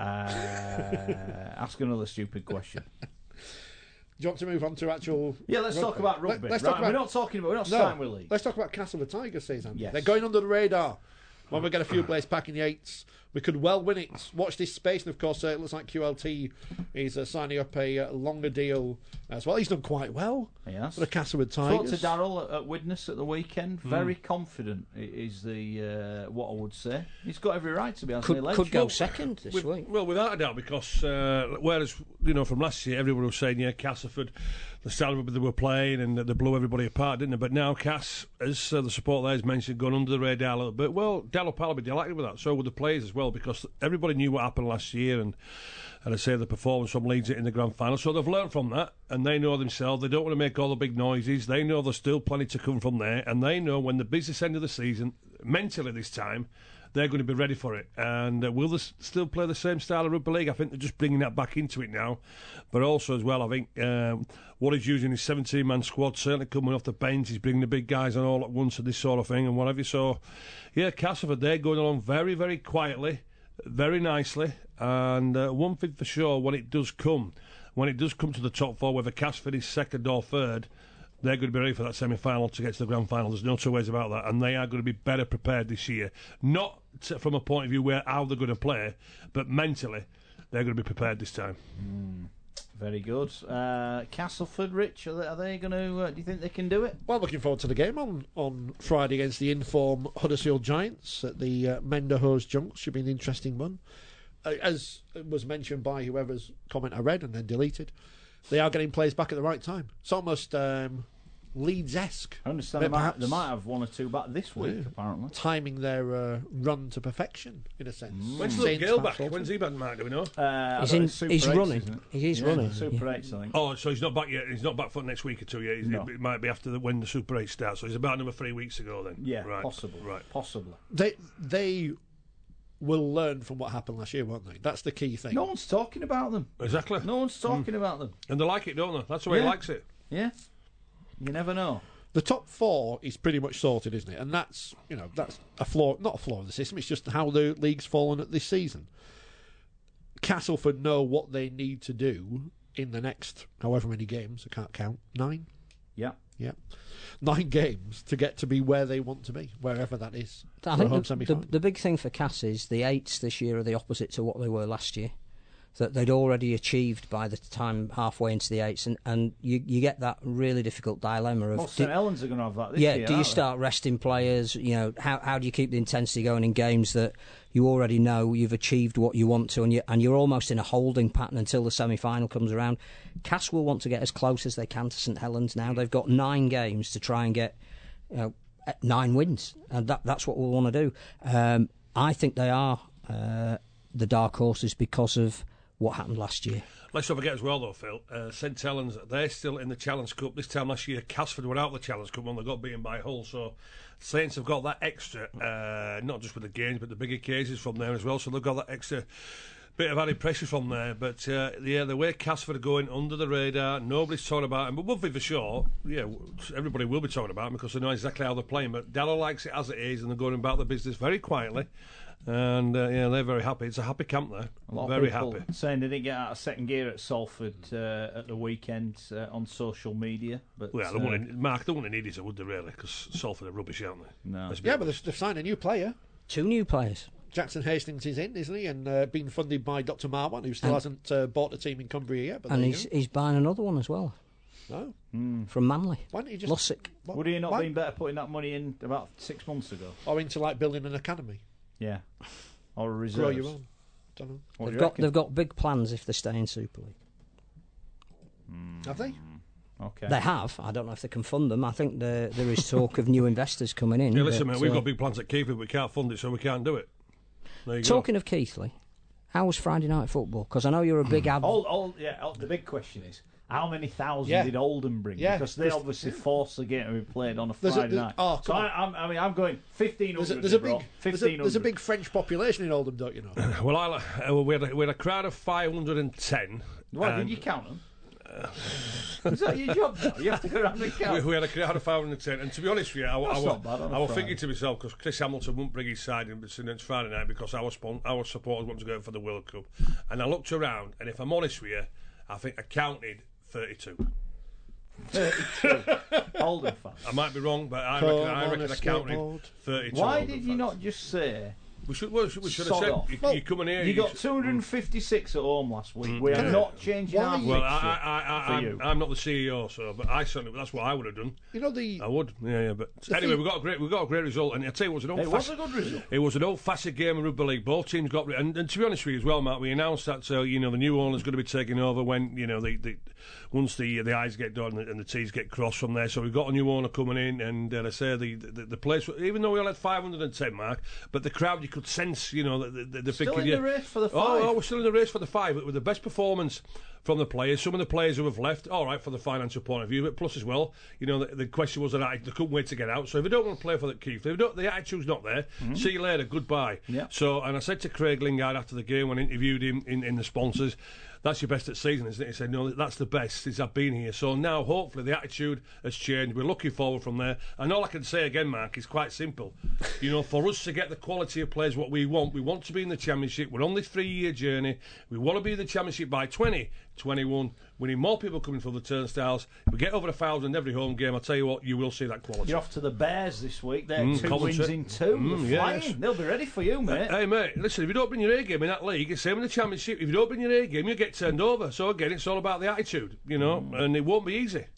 Ask another stupid question. Do you want to move on to actual? Yeah, let's talk about rugby. We're not starting with league. Let's talk about Castleford Tigers season. Yes. They're going under the radar. When we get a few players back in the 8s, we could well win it. Watch this space, and of course, it looks like QLT is signing up a longer deal as well. He's done quite well for the Castleford Tigers. Talked to Darryl at Widnes at the weekend. Very confident is the what I would say. He's got every right to be on the ledge. Could go second this week. Well, without a doubt, because whereas from last year, everyone was saying, Castleford, the style they were playing, and they blew everybody apart, didn't they? But now Cass, as the support there has mentioned, gone under the radar a little bit. Well, Darryl Powell will be delighted with that. So would the players as well, because everybody knew what happened last year, and I say the performance from Leeds in the grand final. So they've learned from that, and they know themselves. They don't want to make all the big noises. They know there's still plenty to come from there, and they know when the business end of the season, mentally this time, they're going to be ready for it. And will they still play the same style of rugby league? I think they're just bringing that back into it now. But also as well, I think what he's using his 17-man squad, certainly coming off the bench, he's bringing the big guys on all at once and this sort of thing and whatever. So, Castleford, they're going along very, very quietly, very nicely. And one thing for sure, when it does come to the top 4, whether Castleford is second or third, they're going to be ready for that semi-final to get to the grand final. There's no two ways about that. And they are going to be better prepared this year. Not from a point of view where how they're going to play, but mentally, they're going to be prepared this time. Very good. Castleford, Rich, are they going to... do you think they can do it? Well, looking forward to the game on Friday against the in-form Huddersfield Giants at the Menderhose Junk. Should be an interesting one. As was mentioned by whoever's comment I read and then deleted, they are getting players back at the right time. It's almost Leeds-esque. I understand they Perhaps- might have one or two back this week, apparently. Timing their run to perfection, in a sense. When's Luke Saints Gale back back? forward. When's he back, Mark? Do we know? He's running. He's running. Super 8s, I think. Oh, so he's not back yet. He's not back for next week or two yet. No. It might be after when the Super 8 starts. So he's about another 3 weeks ago then. Yeah, right. possible. Right. Possibly. They will learn from what happened last year, won't they? That's the key thing. No one's talking about them. Exactly. No one's talking about them. And they like it, don't they? That's the way he Yeah. likes it. Yeah. You never know. The top 4 is pretty much sorted, isn't it? And that's that's a flaw, not a flaw of the system. It's just how the league's fallen at this season. Castleford know what they need to do in the next however many games. I can't count. 9. Yeah. Yeah, 9 games to get to be where they want to be, wherever that is. I for a think home the semi-final. big thing for Cass is the 8s this year are the opposite to what they were last year. That they'd already achieved by the time halfway into the 8s, and you get that really difficult dilemma of Well, St Helens are going to have that this yeah, year. do you aren't they? start resting players? How do you keep the intensity going in games that you already know you've achieved what you want to, and you're almost in a holding pattern until the semi-final comes around? Cass will want to get as close as they can to St Helens now. They've got 9 games to try and get 9 wins, and that's what we'll want to do. I think they are the dark horses because of what happened last year. Let's not forget as well, though, Phil, St Helens, they're still in the Challenge Cup. This time last year, Casford were out of the Challenge Cup when they got beaten by Hull. So Saints have got that extra, not just with the games, but the bigger cases from there as well. So they've got that extra bit of added pressure from there. But, the way Casford are going under the radar, nobody's talking about them. But Woodford, for sure, everybody will be talking about them because they know exactly how they're playing. But Dalla likes it as it is, and they're going about the business very quietly. And they're very happy. It's a happy camp there. A lot Very of people happy. saying they didn't get out of second gear at Salford at the weekend on social media. But Well, they wouldn't need it, would they, really? Because Salford are rubbish, aren't they? No. Let's be Yeah, but honest. they've signed a new player. 2 new players. Jackson Hastings is in, isn't he? And being funded by Dr. Marwan, who still hasn't bought a team in Cumbria yet. But And there you he's buying another one as well go. No. from Manly. Why don't you just... Lussick. Would he not why- been better putting that money in about 6 months ago? Or into like building an academy. Yeah. Or a reserve. Grow your own. Don't know. What do you They've reckon? got big plans if they stay in Super League. Have they? Okay. They have. I don't know if they can fund them. I think there is talk of new investors coming in. Yeah, listen, but, mate, we've got big plans at Keighley, but we can't fund it, so we can't do it. There you Talking of Keighley, how was Friday night football? Because I know you're a big The big question is, how many thousand Yeah. did Oldham bring? Yeah. Because they obviously forced the game to be played on a There's a- Friday there's- night. oh, so come I'm going 1,500. There's a they brought, big 1,500. there's a big French population in Oldham, don't you know? go. Well, we had a crowd of 510. Why and did you count them? Is that your job now? You have to go around and count. we had a crowd of 510, and to be honest with you, That's not bad on a I was Friday. thinking to myself, because Chris Hamilton wouldn't bring his side in it's Friday night because our supporters want to go for the World Cup. And I looked around, and if I'm honest with you, I think I counted 32. 32. Oldham fans. I might be wrong, but I Come reckon on I a counted skateboard. 32. Why Oldham did you fans. not just say We should have Sod said, off? you come in here. you got 256 at home last week? We are Yeah. not changing our Well, fixture for you. I'm not the CEO, so but I certainly that's what I would have done. You know the... I would, yeah. But anyway, we got a great result, and I tell you, it was an It was a good result. It was an old-fashioned game of rugby league. Both teams got, and to be honest with you as well, Mark, we announced that the new owner's going to be taking over when once the I's get done and the T's get crossed from there. So we've got a new owner coming in, and I say the place, even though we only had 510, Mark, but the crowd you could sense, the Still thinking, in the race for the 5. Oh, we're still in the race for the 5, but with the best performance from the players. Some of the players who have left, all right, for the financial point of view, but plus as well, the question was that they couldn't wait to get out. So if they don't want to play for the Keighley, the attitude's not there, see you later, goodbye. Yeah. So, and I said to Craig Lingard after the game when I interviewed him in the sponsors, that's your best at season, isn't it? He said, no, that's the best since I've been here. So now, hopefully, the attitude has changed. We're looking forward from there. And all I can say again, Mark, is quite simple. For us to get the quality of players what we want to be in the Championship. We're on this 3-year journey. We want to be in the Championship by 2021. We need more people coming through the turnstiles. If we get over 1,000 every home game, I'll tell you what, you will see that quality. You're off to the Bears this week. They're 2 Coventry. wins in 2. They're flying. Yes. They'll be ready for you, mate. Hey mate, listen, if you don't bring your A game in that league, it's the same in the Championship. If you don't bring your A game, you get turned over. So again, it's all about the attitude, and it won't be easy.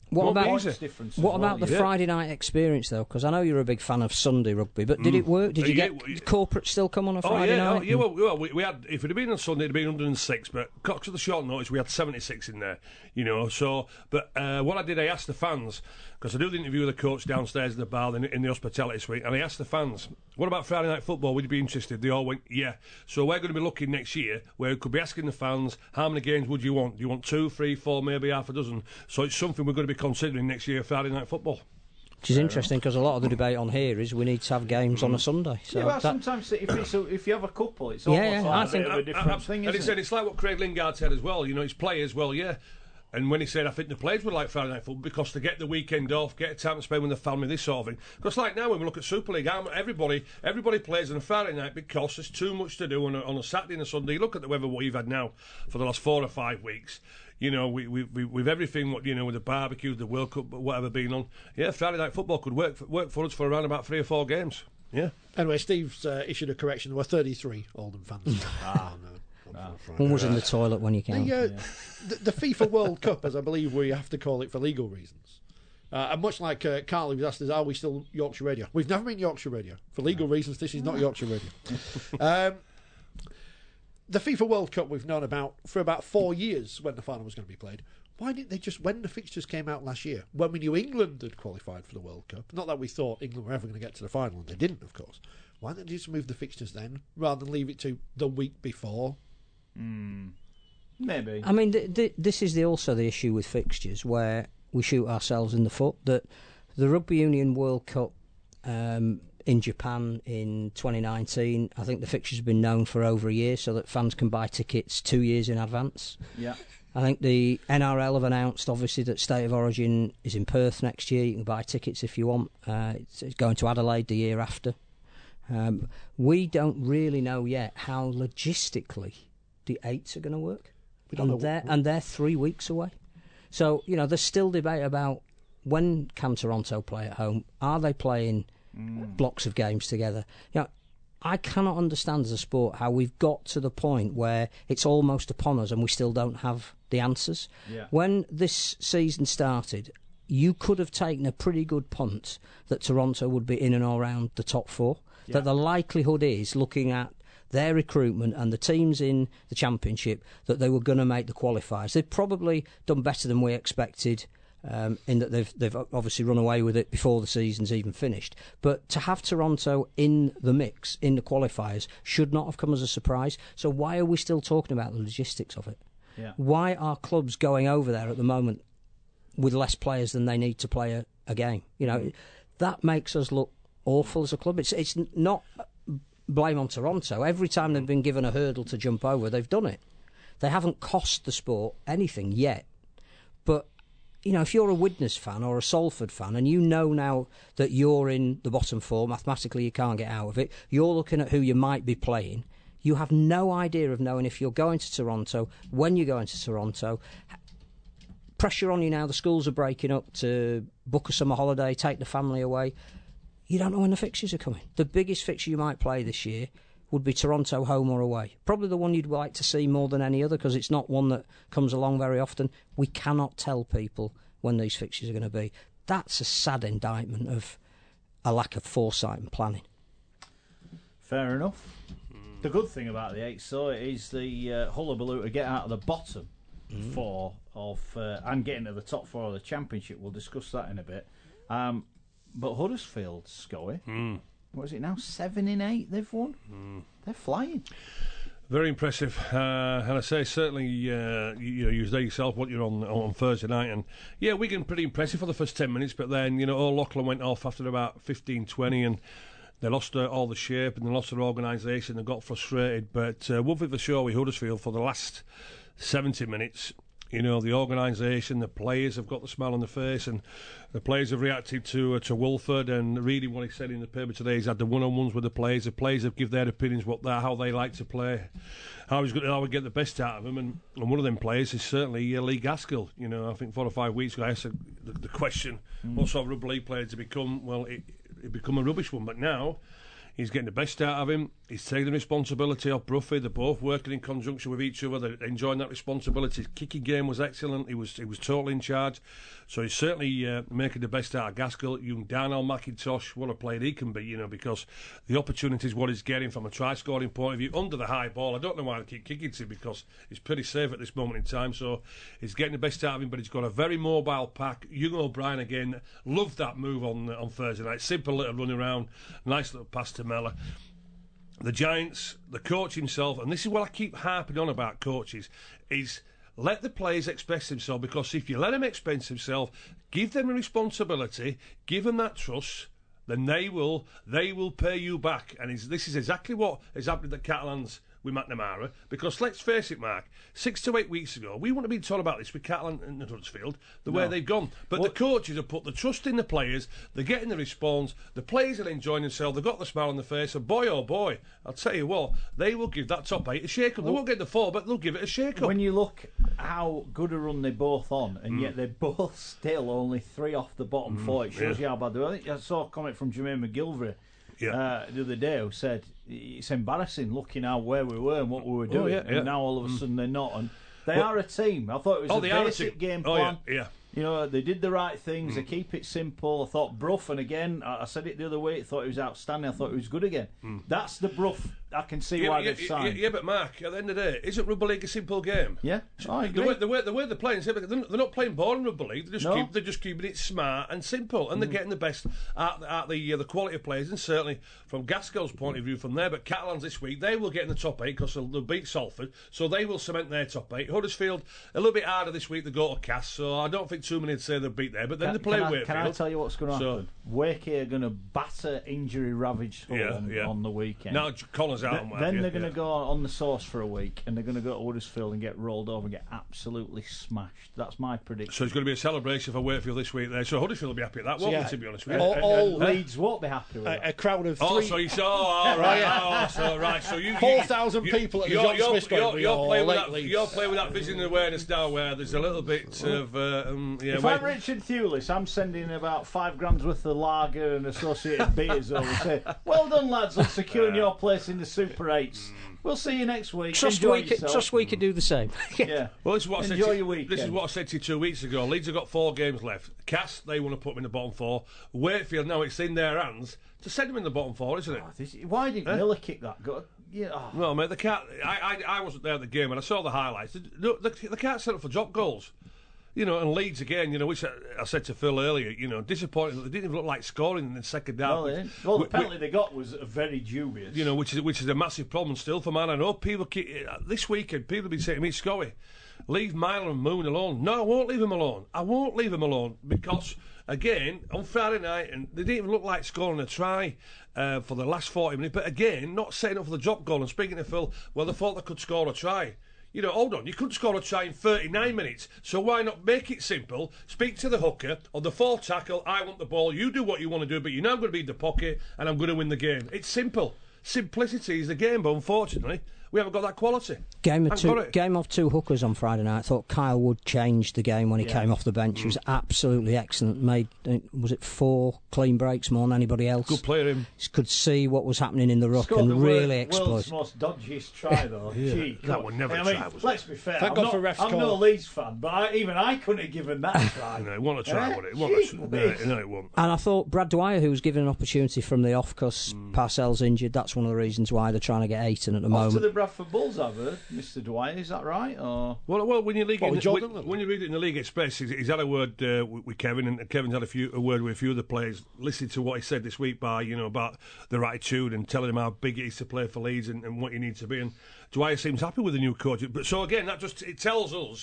What Won't be about easy. difference? What as about well, the yeah. Friday night experience though? Because I know you're a big fan of Sunday rugby, but did it work? Did you get corporate still come on a Friday night? Well, we had, if it had been on Sunday, it'd have been 106, but because of the short notice, we had 76 in there, you know. So, but what I did, I asked the fans, because I do the interview with the coach downstairs in the bar in the hospitality suite, and I asked the fans, what about Friday night football? Would you be interested? They all went, yeah. So we're going to be looking next year where we could be asking the fans, how many games would you want? Do you want 2, 3, 4, maybe half a dozen? So it's something we're going to be considering next year, Friday night football. Which is interesting because a lot of the debate on here is we need to have games on a Sunday. So Yeah, but sometimes if you have a couple, it's almost like a bit of a different thing, and isn't it? it's like what Craig Lingard said as well. You know, it's players. Well, yeah. And when he said, I think the players would like Friday night football because they get the weekend off, get time to spend with the family, this sort of thing. Because like now, when we look at Super League, everybody plays on a Friday night because there's too much to do on a Saturday and a Sunday. You look at the weather what we've had now for the last 4 or 5 weeks. You know, with everything, with the barbecue, the World Cup, whatever being on. Yeah, Friday night football could work for us for around about 3 or 4 games. Yeah. Anyway, Steve's issued a correction. There were 33 Oldham fans. one was in the toilet when you came. The FIFA World Cup, as I believe we have to call it for legal reasons. And much like Carly was asked us, are we still Yorkshire Radio? We've never been Yorkshire Radio. For legal reasons, this is not Yorkshire Radio. The FIFA World Cup we've known about for about 4 years when the final was going to be played. Why didn't they just, when the fixtures came out last year, when we knew England had qualified for the World Cup, not that we thought England were ever going to get to the final, and they didn't, of course, why didn't they just move the fixtures then, rather than leave it to the week before? Maybe. I mean, this is also the issue with fixtures where we shoot ourselves in the foot. That the Rugby Union World Cup in Japan in 2019, I think the fixtures have been known for over a year, so that fans can buy tickets 2 years in advance. Yeah. I think the NRL have announced, obviously, that State of Origin is in Perth next year. You can buy tickets if you want. It's going to Adelaide the year after. We don't really know yet how logistically the 8s are going to work. We don't know. And they're 3 weeks away. So, you know, there's still debate about when can Toronto play at home. Are they playing blocks of games together? You know, I cannot understand as a sport how we've got to the point where it's almost upon us and we still don't have the answers. Yeah. When this season started, you could have taken a pretty good punt that Toronto would be in and around the top 4. Yeah. That the likelihood is, looking at their recruitment and the teams in the Championship, that they were going to make the qualifiers. They've probably done better than we expected, in that they've obviously run away with it before the season's even finished. But to have Toronto in the mix, in the qualifiers, should not have come as a surprise. So why are we still talking about the logistics of it? Yeah. Why are clubs going over there at the moment with less players than they need to play a game? You know, that makes us look awful as a club. It's not blame on Toronto. Every time they've been given a hurdle to jump over, they've done it. They haven't cost the sport anything yet. But, you know, if you're a Widnes fan or a Salford fan and you know now that you're in the bottom 4, mathematically you can't get out of it, you're looking at who you might be playing, you have no idea of knowing if you're going to Toronto, when you're going to Toronto. Pressure on you now, the schools are breaking up to book a summer holiday, take the family away. You don't know when the fixtures are coming. The biggest fixture you might play this year would be Toronto home or away. Probably the one you'd like to see more than any other because it's not one that comes along very often. We cannot tell people when these fixtures are going to be. That's a sad indictment of a lack of foresight and planning. Fair enough. The good thing about the 8s, though, is the hullabaloo to get out of the bottom 4 of and getting to the top 4 of the Championship. We'll discuss that in a bit. But Huddersfield's going. What is it now? 7 in 8 they've won. They're flying. Very impressive. And I say, certainly, you know, you was there yourself, what you're on Thursday night. And, yeah, Wigan pretty impressive for the first 10 minutes. But then, you know, O'Loughlin went off after about 15, 20. And they lost all the shape and they lost their organisation. They got frustrated. But one thing for sure with Huddersfield for the last 70 minutes, you know, the organisation, the players have got the smile on their face, and the players have reacted to Wolford. And reading what he said in the paper today, he's had the one-on-ones with the players. The players have given their opinions, how they like to play, how we get the best out of them. And one of them players is certainly Lee Gaskell. You know, I think 4 or 5 weeks ago I asked the question, what sort of rugby league player to become? Well, it become a rubbish one, but now he's getting the best out of him. He's taking the responsibility off Bruffy. They're both working in conjunction with each other. They're enjoying that responsibility. His kicking game was excellent. He was totally in charge. So he's certainly making the best out of Gaskell. Young Darnell McIntosh, what a player he can be, because the opportunities what he's getting from a try-scoring point of view under the high ball. I don't know why they keep kicking to him because he's pretty safe at this moment in time. So he's getting the best out of him, but he's got a very mobile pack. Young O'Brien again, loved that move on Thursday night. Simple little run around, nice little pass to Mellor. The Giants, the coach himself, and this is what I keep harping on about coaches, is let the players express themselves, because if you let them express themselves, give them a responsibility, give them that trust, then they will pay you back. And this is exactly what has happened at Catalans with McNamara, because let's face it, Mark, 6 to 8 weeks ago, we wouldn't have been talking about this with Catalan and Huddersfield, way they've gone. But the coaches have put the trust in the players, they're getting the response, the players are enjoying themselves, they've got the smile on their face, and boy, oh boy, I'll tell you what, they will give that top 8 a shake-up. They won't get the 4, but they'll give it a shake-up. When you look how good a run they're both on, and yet they're both still only 3 off the bottom 4, it shows you how bad they are. I think I saw a comment from Jermaine McGilvray the other day who said it's embarrassing looking at where we were and what we were doing, and now all of a sudden they're not. And they are a team. I thought it was a basic game plan. They did the right things. They keep it simple. I thought Brough, and again, I said it the other week, I thought he was outstanding. I thought he was good again. That's the Brough. I can see why they've signed. Yeah, but Mark, at the end of the day, isn't Rugby League a simple game? Yeah, I agree. The way they're playing, they're not playing boring Rugby League. They're just keeping it smart and simple, and they're getting the best out the quality of players, and certainly from Gaskell's point of view from there. But Catalans this week, they will get in the top 8 because they'll beat Salford, so they will cement their top 8. Huddersfield, a little bit harder this week to go to Cass, so I don't think too many would say they'll beat there, but then they play Wakefield. Can I tell you what's going to happen? Wakey are going to batter injury-ravaged on the weekend. Now Connor's out. Then they're going to go on the sauce for a week, and they're going to go to Huddersfield and get rolled over and get absolutely smashed. That's my prediction. So it's going to be a celebration for Wakefield this week there. So Huddersfield will be happy at that, won't they, to be honest with you? All Leeds won't be happy with that. A crowd of 3... Oh, so you saw... all right. So you... 4,000 people at the John Smith Ground. You're playing with that vision and awareness now where there's a little bit of... if I'm Richard Thewlis, I'm sending about 5 grams worth of lager and associated beers over and say, well done, lads, on securing your place in the Super 8s. We'll see you next week. Trust we could do the same. Yeah. Well, this is what Enjoy your weekend. This is what I said to you 2 weeks ago. Leeds have got 4 games left. Cass, they want to put them in the bottom 4. Wakefield, now it's in their hands to send them in the bottom 4, isn't it? Why didn't Miller kick that? Well, mate, I wasn't there at the game, and I saw the highlights. They can't set up for drop goals. And Leeds again, which I said to Phil earlier, disappointing that they didn't even look like scoring in the second half. Well, the penalty they got was very dubious. Which is a massive problem still for man. I know people this weekend people have been saying to me, Scully, leave Myler and Moon alone. No, I won't leave them alone. I won't leave them alone because again on Friday night, and they didn't even look like scoring a try for the last 40 minutes. But again, not setting up for the drop goal. And speaking to Phil, well, they thought they could score a try. Hold on, you couldn't score a try in 39 minutes, so why not make it simple? Speak to the hooker, on the 4 tackle, I want the ball, you do what you want to do, but you're now going to be in the pocket, and I'm going to win the game. It's simple. Simplicity is the game, but unfortunately, we haven't got that quality. Game of 2 hookers on Friday night. I thought Kyle Wood changed the game when he came off the bench. He was absolutely excellent. Made, was it 4 clean breaks more than anybody else? Good player, him. Could see what was happening in the ruck and really exploit. World's most dodgiest try, though. Gee, that would never try. Let's be fair. Thank God for refs. I'm no Leeds fan, but even I couldn't have given that a try. No, it wasn't a try, would it? No, it wasn't. And I thought Brad Dwyer, who was given an opportunity from the off because Parcells injured, that's one of the reasons why they're trying to get Ayton at the moment. To the Bradford Bulls, I've heard, Mr. Dwyer, is that right? Or well, when you read it in the League Express, he's had a word with Kevin, and Kevin's had a word with a few of the players, listening to what he said this week by about their attitude and telling him how big it is to play for Leeds and what you need to be. And Dwyer seems happy with the new coach. But so again, it tells us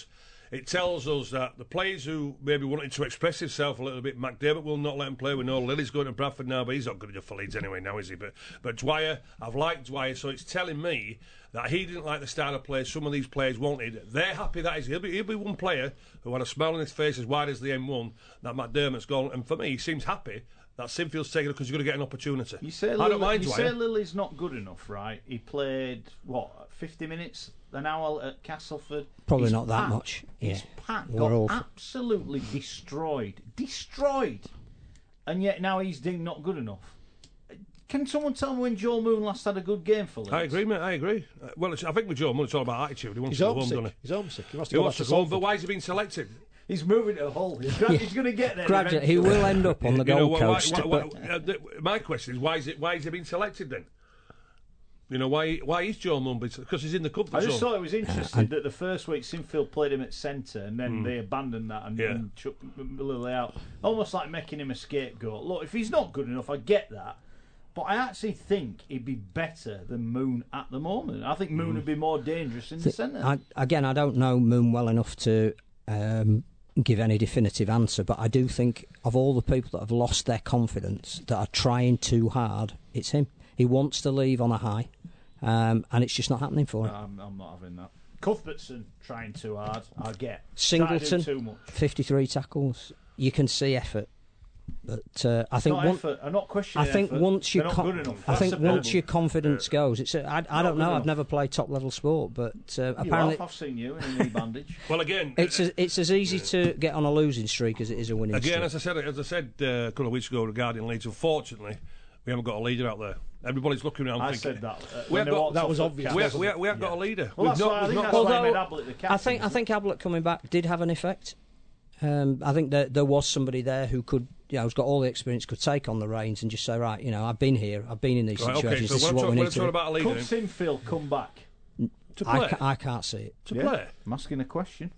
that the players who maybe wanted to express himself a little bit, McDermott will not let him play. We know Lily's going to Bradford now, but he's not good enough for Leeds anyway now, is he? But Dwyer, I've liked Dwyer, so it's telling me that he didn't like the style of play some of these players wanted. They're happy that he'll be one player who had a smile on his face as wide as the M1 that McDermott's gone. And for me, he seems happy that Sinfield's taking it because you're going to get an opportunity. You say Lily's not good enough, right? He played, 50 minutes, an hour at Castleford? Probably not that much. His pack got absolutely destroyed. And yet now he's deemed not good enough. Can someone tell me when Joel Moon last had a good game for Leeds? I agree, mate. I agree. Well, I think with Joe Moon, it's all about attitude. He wants to go home, doesn't he? He's homesick. He wants to He go wants back to to go home, but Salford. why has he been selected? He's moving to Hull. He's going to get there. Gradually, he will end up on the Gold Coast. My question is, why has he been selected then? You know, why is Joe Moon? Because he's in the comfort I zone. just thought it was interesting that the first week Sinfield played him at centre and then they abandoned that and chucked Lily out. Almost like making him a scapegoat. Look, if he's not good enough, I get that. But I actually think he'd be better than Moon at the moment. I think Moon would be more dangerous in the centre. I don't know Moon well enough to give any definitive answer, but I do think of all the people that have lost their confidence, that are trying too hard, it's him. He wants to leave on a high, and it's just not happening for him. I'm not having that. Cuthbertson trying too hard, I get. Singleton, too much. 53 tackles. You can see effort. But I think I'm not questioning. I think effort. once you, They're not good enough. I That's think the once problem. your confidence goes, it's. I don't know. good I've never played top level sport, but apparently You have. I've seen you in a knee bandage. Well, again, it's as easy to get on a losing streak as it is a winning streak. again, as I said a couple of weeks ago regarding Leeds, unfortunately, we haven't got a leader out there. Everybody's looking around I thinking. said that. We have got- that was obvious. We haven't got a leader. Well, that's why I think that's why I made Ablett the captain. I think Ablett coming back did have an effect. I think that there was somebody there who could, who's got all the experience, could take on the reins and just say, right, I've been here, I've been in these Right, situations. okay, so this is what we need to do. about a leader Could Sinfield come back to play. I can't see it. To play. I'm asking a question.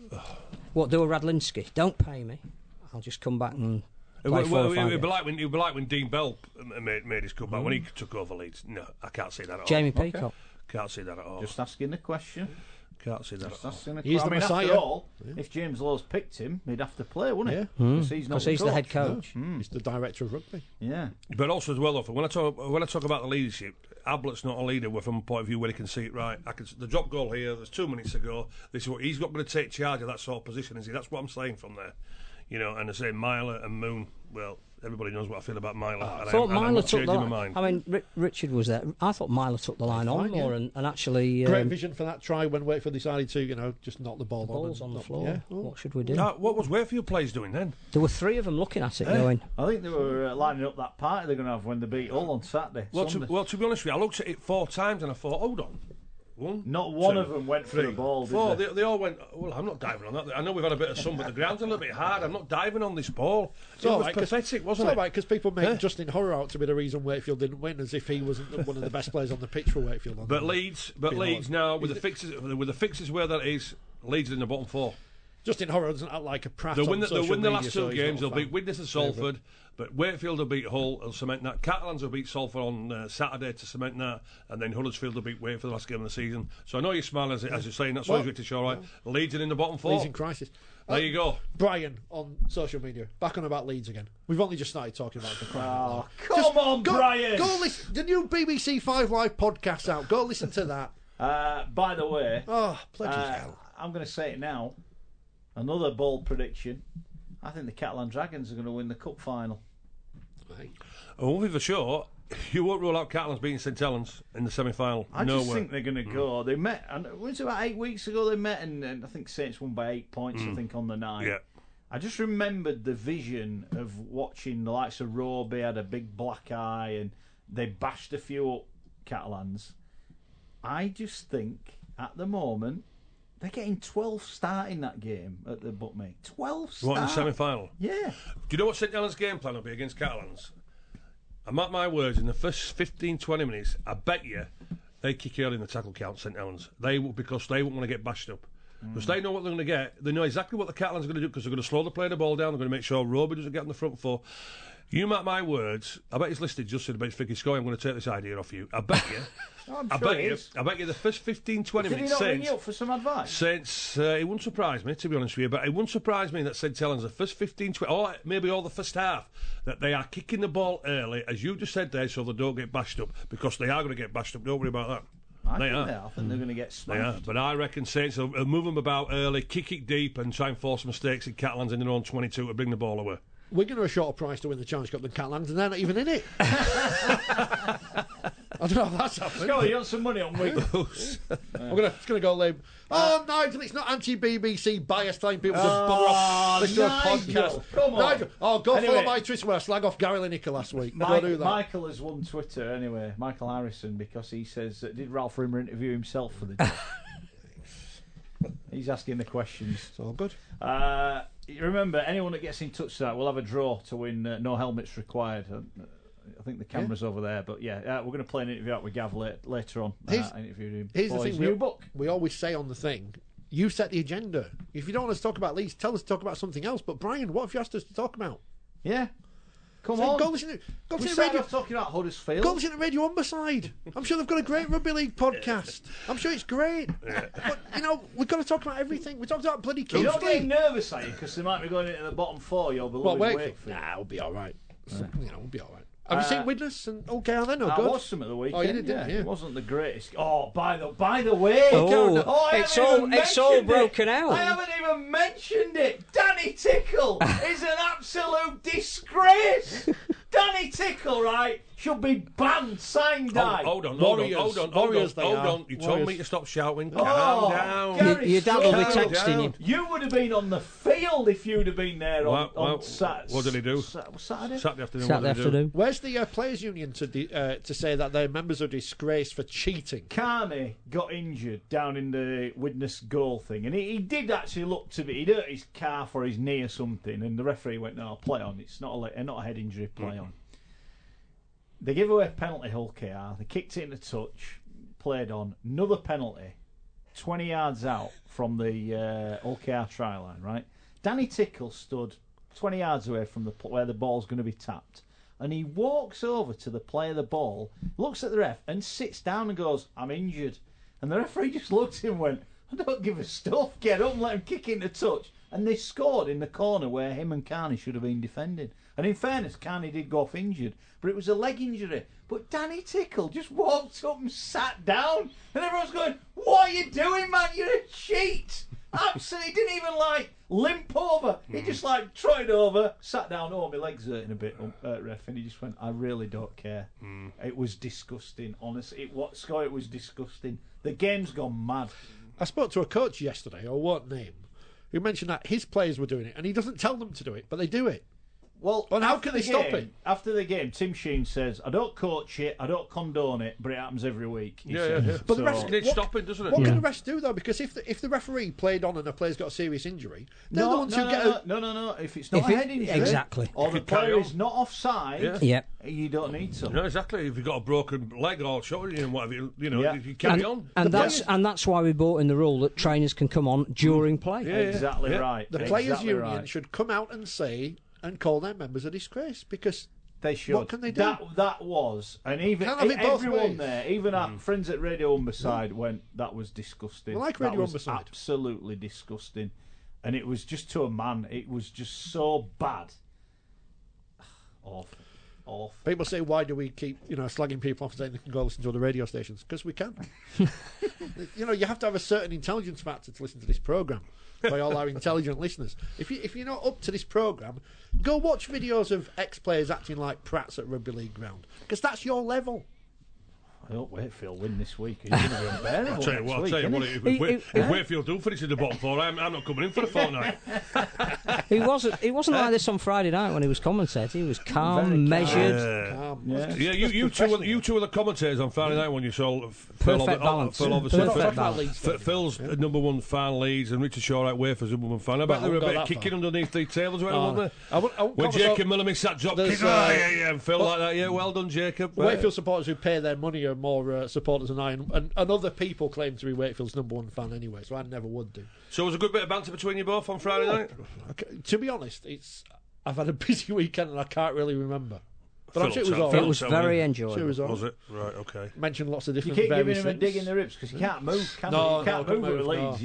What do a Radlinski? Don't pay me. I'll just come back and play 4 or 5 It'd be like when Dean Bell made his comeback when he took over Leeds. No, I can't see that at all. Jamie Peacock. Can't see that at all. Just asking a question. Can't see that at all. Asking a He's question. the Messiah. After all, if James Lowe's picked him, he'd have to play, wouldn't he? Yeah. Because he's not Because he's the head coach. He's the director of rugby. Yeah. But also as well, though, when I talk about the leadership, Ablett's not a leader from a point of view where he can see it right. The drop goal here, there's 2 minutes to go. This is what he's got to take charge of that sort of position, is he? That's what I'm saying from there. And I say Myler and Moon. Well, everybody knows what I feel about Myler. I thought Myler took the my line. mind. I mean, Richard was there. I thought Myler took the line on more and actually. Great vision for that try when Wakefield decided to, just knock the ball balls on. on the floor. Yeah. What should we do? What was Wakefield players doing then? There were 3 of them looking at it, going. I think they were lining up that party they're going to have when they beat Hull on Saturday. Well, Sunday. to be honest with you, I looked at it 4 times and I thought, hold on. 1, Not one 2, of them went for 3, the ball, did 4. they? They all went, well, I'm not diving on that. I know we've had a bit of sun, but the ground's a little bit hard. I'm not diving on this ball. It was pathetic, wasn't it? It's all right, because people make Justin Horror out to be the reason Wakefield didn't win, as if he wasn't one of the best players on the pitch for Wakefield. But Leeds now, with the fixes where that is, Leeds are in the bottom 4. Justin Horror doesn't act like a prat. They'll win on social the media, last 2 so he's games. not They'll a beat fan. Widnes and Salford, but Wakefield will beat Hull. They'll cement that. Catalans will beat Salford on Saturday to cement that, and then Huddersfield will beat Wakefield the last game of the season. So I know you're smiling as you're saying. That's why it's all right. Leeds are in the bottom 4. Leeds in crisis. There you go. Brian on social media, back on about Leeds again. We've only just started talking about the crime. Come on, Brian! Go listen. The new BBC 5 Live podcast's out. Go listen to that. By the way, Pledge hell. I'm going to say it now. Another bold prediction. I think the Catalan Dragons are going to win the cup final. Oh, for sure. You won't rule out Catalans beating St Helens in the semi-final. I just think they're going to go. They met, and it was about 8 weeks ago they met, and I think Saints won by 8 points, I think, on the night. Yeah. I just remembered the vision of watching the likes of Roby had a big black eye, and they bashed a few up Catalans. I just think, at the moment, they're getting 12 starting that game at the bookmaker. 12 start. What, in the semi-final? Yeah. Do you know what St Helens' game plan will be against Catalans? I mark my words, in the first 15-20 minutes, I bet you they kick early in the tackle count, St Helens. Because they won't want to get bashed up. Because they know what they're going to get. They know exactly what the Catalans are going to do, because they're going to slow the play the ball down. They're going to make sure Roby doesn't get on the front foot. You mark my words. I bet he's listed just about Vicky Scoy. I'm going to take this idea off you. I bet you. I bet you the first 15-20 Did minutes. he not ring you up for some advice? Saints, it wouldn't surprise me, to be honest with you, but it wouldn't surprise me that St Helens, the first 15-20, or maybe all the first half, that they are kicking the ball early, as you just said there, so they don't get bashed up, because they are going to get bashed up. Don't worry about that. I think they're going to get smashed. They are, but I reckon Saints will move them about early, kick it deep, and try and force mistakes in Catalans in their own 22 to bring the ball away. We're going to a shorter price to win the Challenge Cup than Catalans, and they're not even in it. I don't know if that's happening. Scott, you want some money on Wigan? It's gonna go lame. Nigel, it's not anti-BBC bias telling people to bugger off listen to a podcast. Come on. Nigel, follow my Twitter where I slag off Gary Lineker last week. Go do that. Michael has won Twitter anyway, Michael Harrison, because he says, did Ralph Rimmer interview himself for the job? He's asking the questions. It's all good. Remember, anyone that gets in touch with that will have a draw to win no helmets required. I think the camera's over there, but we're going to play an interview out with Gav later on. Here's the thing, new book. We always say on the thing, you set the agenda. If you don't want us to talk about Leeds, tell us to talk about something else. But Brian, what have you asked us to talk about? Yeah. Come on. Go listen to We radio. talking about Huddersfield. Go listen to Radio Umberside. I'm sure they've got a great rugby league podcast. I'm sure it's great. But, we've got to talk about everything. We talked about bloody You're not Kingsley. getting nervous, are you? Because they might be going into the bottom four, your beloved Wakefield. Nah, we'll be all right. We'll be all right. Have you seen Witness? And okay, are they no good? I watched some of the weekend. Oh, you did, didn't you? It wasn't the greatest. Oh, by the way. It's all broken out. I haven't even mentioned it. Danny Tickle is an absolute disgrace. Danny Tickle, right, should be banned, signed die. Hold on. You told me to stop shouting. Calm down. Your dad will be texting you. You would have been on the field if you'd have been there on Saturday. What did he do? Saturday? Saturday afternoon. Saturday afternoon. Where's the players' union to say that their members are disgraced for cheating? Carney got injured down in the Widnes goal thing, and he did actually look to be. He'd hurt his calf or his knee or something, and the referee went, "No, play on. It's not a head injury. Play on." They gave away a penalty, Hull KR. They kicked it in the touch, played on. Another penalty, 20 yards out from the Hull KR try line. Right, Danny Tickle stood 20 yards away from where the ball's going to be tapped. And he walks over to the play of the ball, looks at the ref, and sits down and goes, "I'm injured." And the referee just looked at him and went, "I don't give a stuff, get up and let him kick into touch." And they scored in the corner where him and Carney should have been defending. And in fairness, Carney did go off injured, but it was a leg injury. But Danny Tickle just walked up and sat down. And everyone's going, "What are you doing, man? You're a cheat." Absolutely, he didn't even limp over. He just trotted over, sat down. "Oh, my leg's hurting a bit, ref." And he just went, "I really don't care." It was disgusting, honestly. It was disgusting. The game's gone mad. I spoke to a coach yesterday, I won't name, who mentioned that his players were doing it, and he doesn't tell them to do it, but they do it. Well, and how can they stop it? After the game, Tim Sheen says, "I don't coach it, I don't condone it, but it happens every week." Yeah. But the rest needs stopping, doesn't it? What can the rest do though? Because if the referee played on and a player's got a serious injury, they're the ones who get. No. If it's not a head injury, exactly, or the player is not offside, you don't need to. No, exactly. If you've got a broken leg or shoulder and whatever, you carry on. And that's why we brought in the rule that trainers can come on during play. Yeah. Exactly right. The players' union should come out and say and call their members a disgrace, because they should. What can they do? That was, and even everyone there, even our friends at Radio Umberside went, "That was disgusting." I like Radio Umberside. Umberside. Absolutely disgusting, and it was just to a man. It was just so bad. Awful. People say, "Why do we keep slagging people off saying they can go listen to other radio stations?" Because we can. You have to have a certain intelligence factor to listen to this programme. By all our intelligent listeners, if you're not up to this programme, go watch videos of ex-players acting like prats at rugby league ground, because that's your level. I hope Wakefield win this week. It's going to be unbearable. I'll tell you what, if Wakefield do finish in the bottom four, I'm not coming in for the fortnight. He wasn't like this on Friday night when he was commentating. He was calm, measured. Calm. Yeah, you two were the commentators on Friday night when you saw Perfect balance. Phil's number one fan, Leeds, and Richard Shawright Wafer's number one fan. I bet they were a bit kicking underneath the tables, weren't they? When Jacob Miller makes that drop kick, and Phil like that, yeah, well done, Jacob. Wakefield supporters who pay their money are more supporters than I, and other people claim to be Wakefield's number one fan anyway, so I never would do. So it was a good bit of banter between you both on Friday night? Okay, to be honest, I've had a busy weekend and I can't really remember. But I'm sure it was all right. It was very enjoyable. Was it? Right, okay. Mentioned lots of different. You keep giving various him a things. dig in the ribs because you can't move, can you? No, You can't move with Leeds.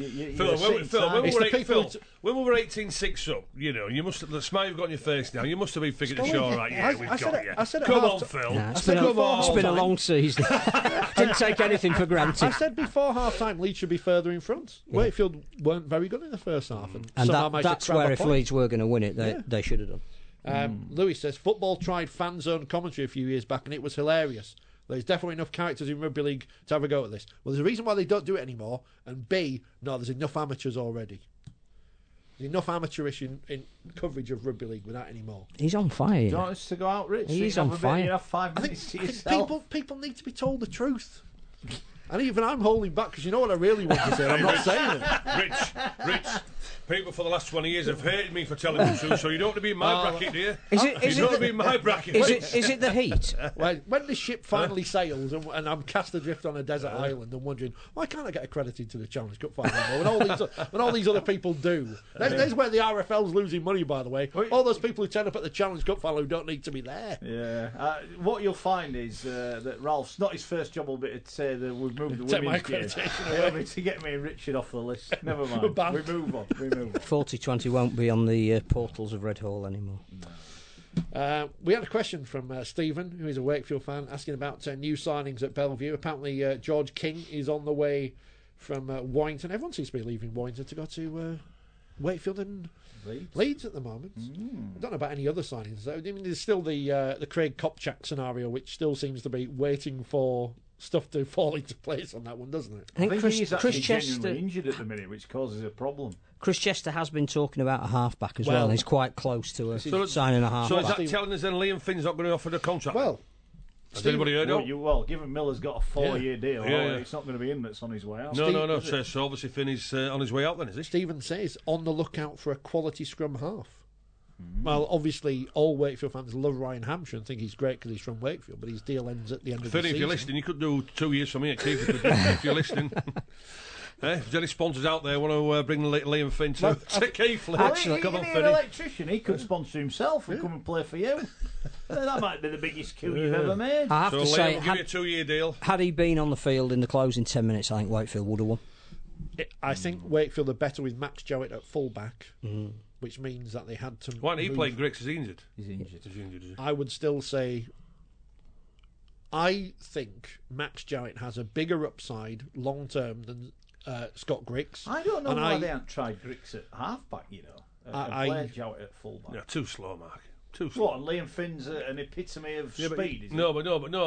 When we were 18-6 up, you must have, the smile you've got on your face now, you must have been figuring to show, right, yeah, we've got you. I said Come on, Phil. It's been a long season. Didn't take anything for granted. I said before half-time Leeds should be further in front. Wakefield weren't very good in the first half. And that's where if Leeds were going to win it, they should have done. Louis says, football tried fan zone commentary a few years back and it was hilarious. There's definitely enough characters in rugby league to have a go at this. Well, there's a reason why they don't do it anymore, and B, no, there's enough amateurs already. There's enough amateurish in coverage of rugby league without any more. He's on fire. Do you want us to go out, Rich? He's So you on have a bit- fire. You have 5 I minutes to think yourself. people need to be told the truth. And even I'm holding back because you know what I really want to say. I'm not saying it. Rich, people for the last 20 years have hated me for telling the truth, so you don't want to be in my bracket, do you? Is it- is you it don't want to the- be in my bracket. Is it the heat? When the ship finally sails and I'm cast adrift on a desert island and wondering why can't I get accredited to the Challenge Cup final when all these other people do. There's where the RFL's losing money, by the way. All those people who turn up at the Challenge Cup final who don't need to be there. Yeah. What you'll find is that Ralph's not his first job will be to say that we've moved the Take my women's game. accreditation It'll away. be to get me and Richard off the list. Never We're mind. banned. We move on. 4020 won't be on the portals of Red Hall anymore. We had a question from Stephen, who is a Wakefield fan, asking about new signings at Bellevue. Apparently, George King is on the way from Warrington. Everyone seems to be leaving Warrington to go to Wakefield and Leeds at the moment. I don't know about any other signings. I mean, there's still the Craig Kopchak scenario, which still seems to be waiting for stuff to fall into place on that one, doesn't it? I think he's actually Chris genuinely Chester, injured at the minute, which causes a problem. Chris Chester has been talking about a halfback as well, Well, and he's quite close to So- signing a So is halfback. that telling us then Liam Finn's not going to offer the contract? Well, has anybody heard of? Well, given Miller's got a 4-year deal, Yeah. it's not going to be him that's on his way out. No. is it? So obviously Finn is on his way out then, is he? Stephen says on the lookout for a quality scrum half. Well, obviously, all Wakefield fans love Ryan Hampshire and think he's great because he's from Wakefield, but his deal ends at the end of Finn, the if season. you're listening, you could do 2 years for me at Keith if you're listening. If there's any sponsors out there want to bring Liam Finn to Keith, Actually- come on, an Finny. electrician. He could sponsor himself and come and play for you. That might be the biggest coup you've ever made. I have So to Liam say, will give you a 2-year deal. had he been on the field in the closing 10 minutes, I think Wakefield would have won. I think Wakefield are better with Max Jowett at fullback, which means that they had to. Why didn't he move. play Griggs? Is he injured? He's injured. He's injured, is he? I would still say. I think Max Jowett has a bigger upside long term than Scott Griggs. I don't know And why they haven't tried Griggs at halfback, and played Jowett at fullback. Yeah, too slow, Mark. Too slow. What, and Liam Finn's an epitome of Yeah, but speed, is no,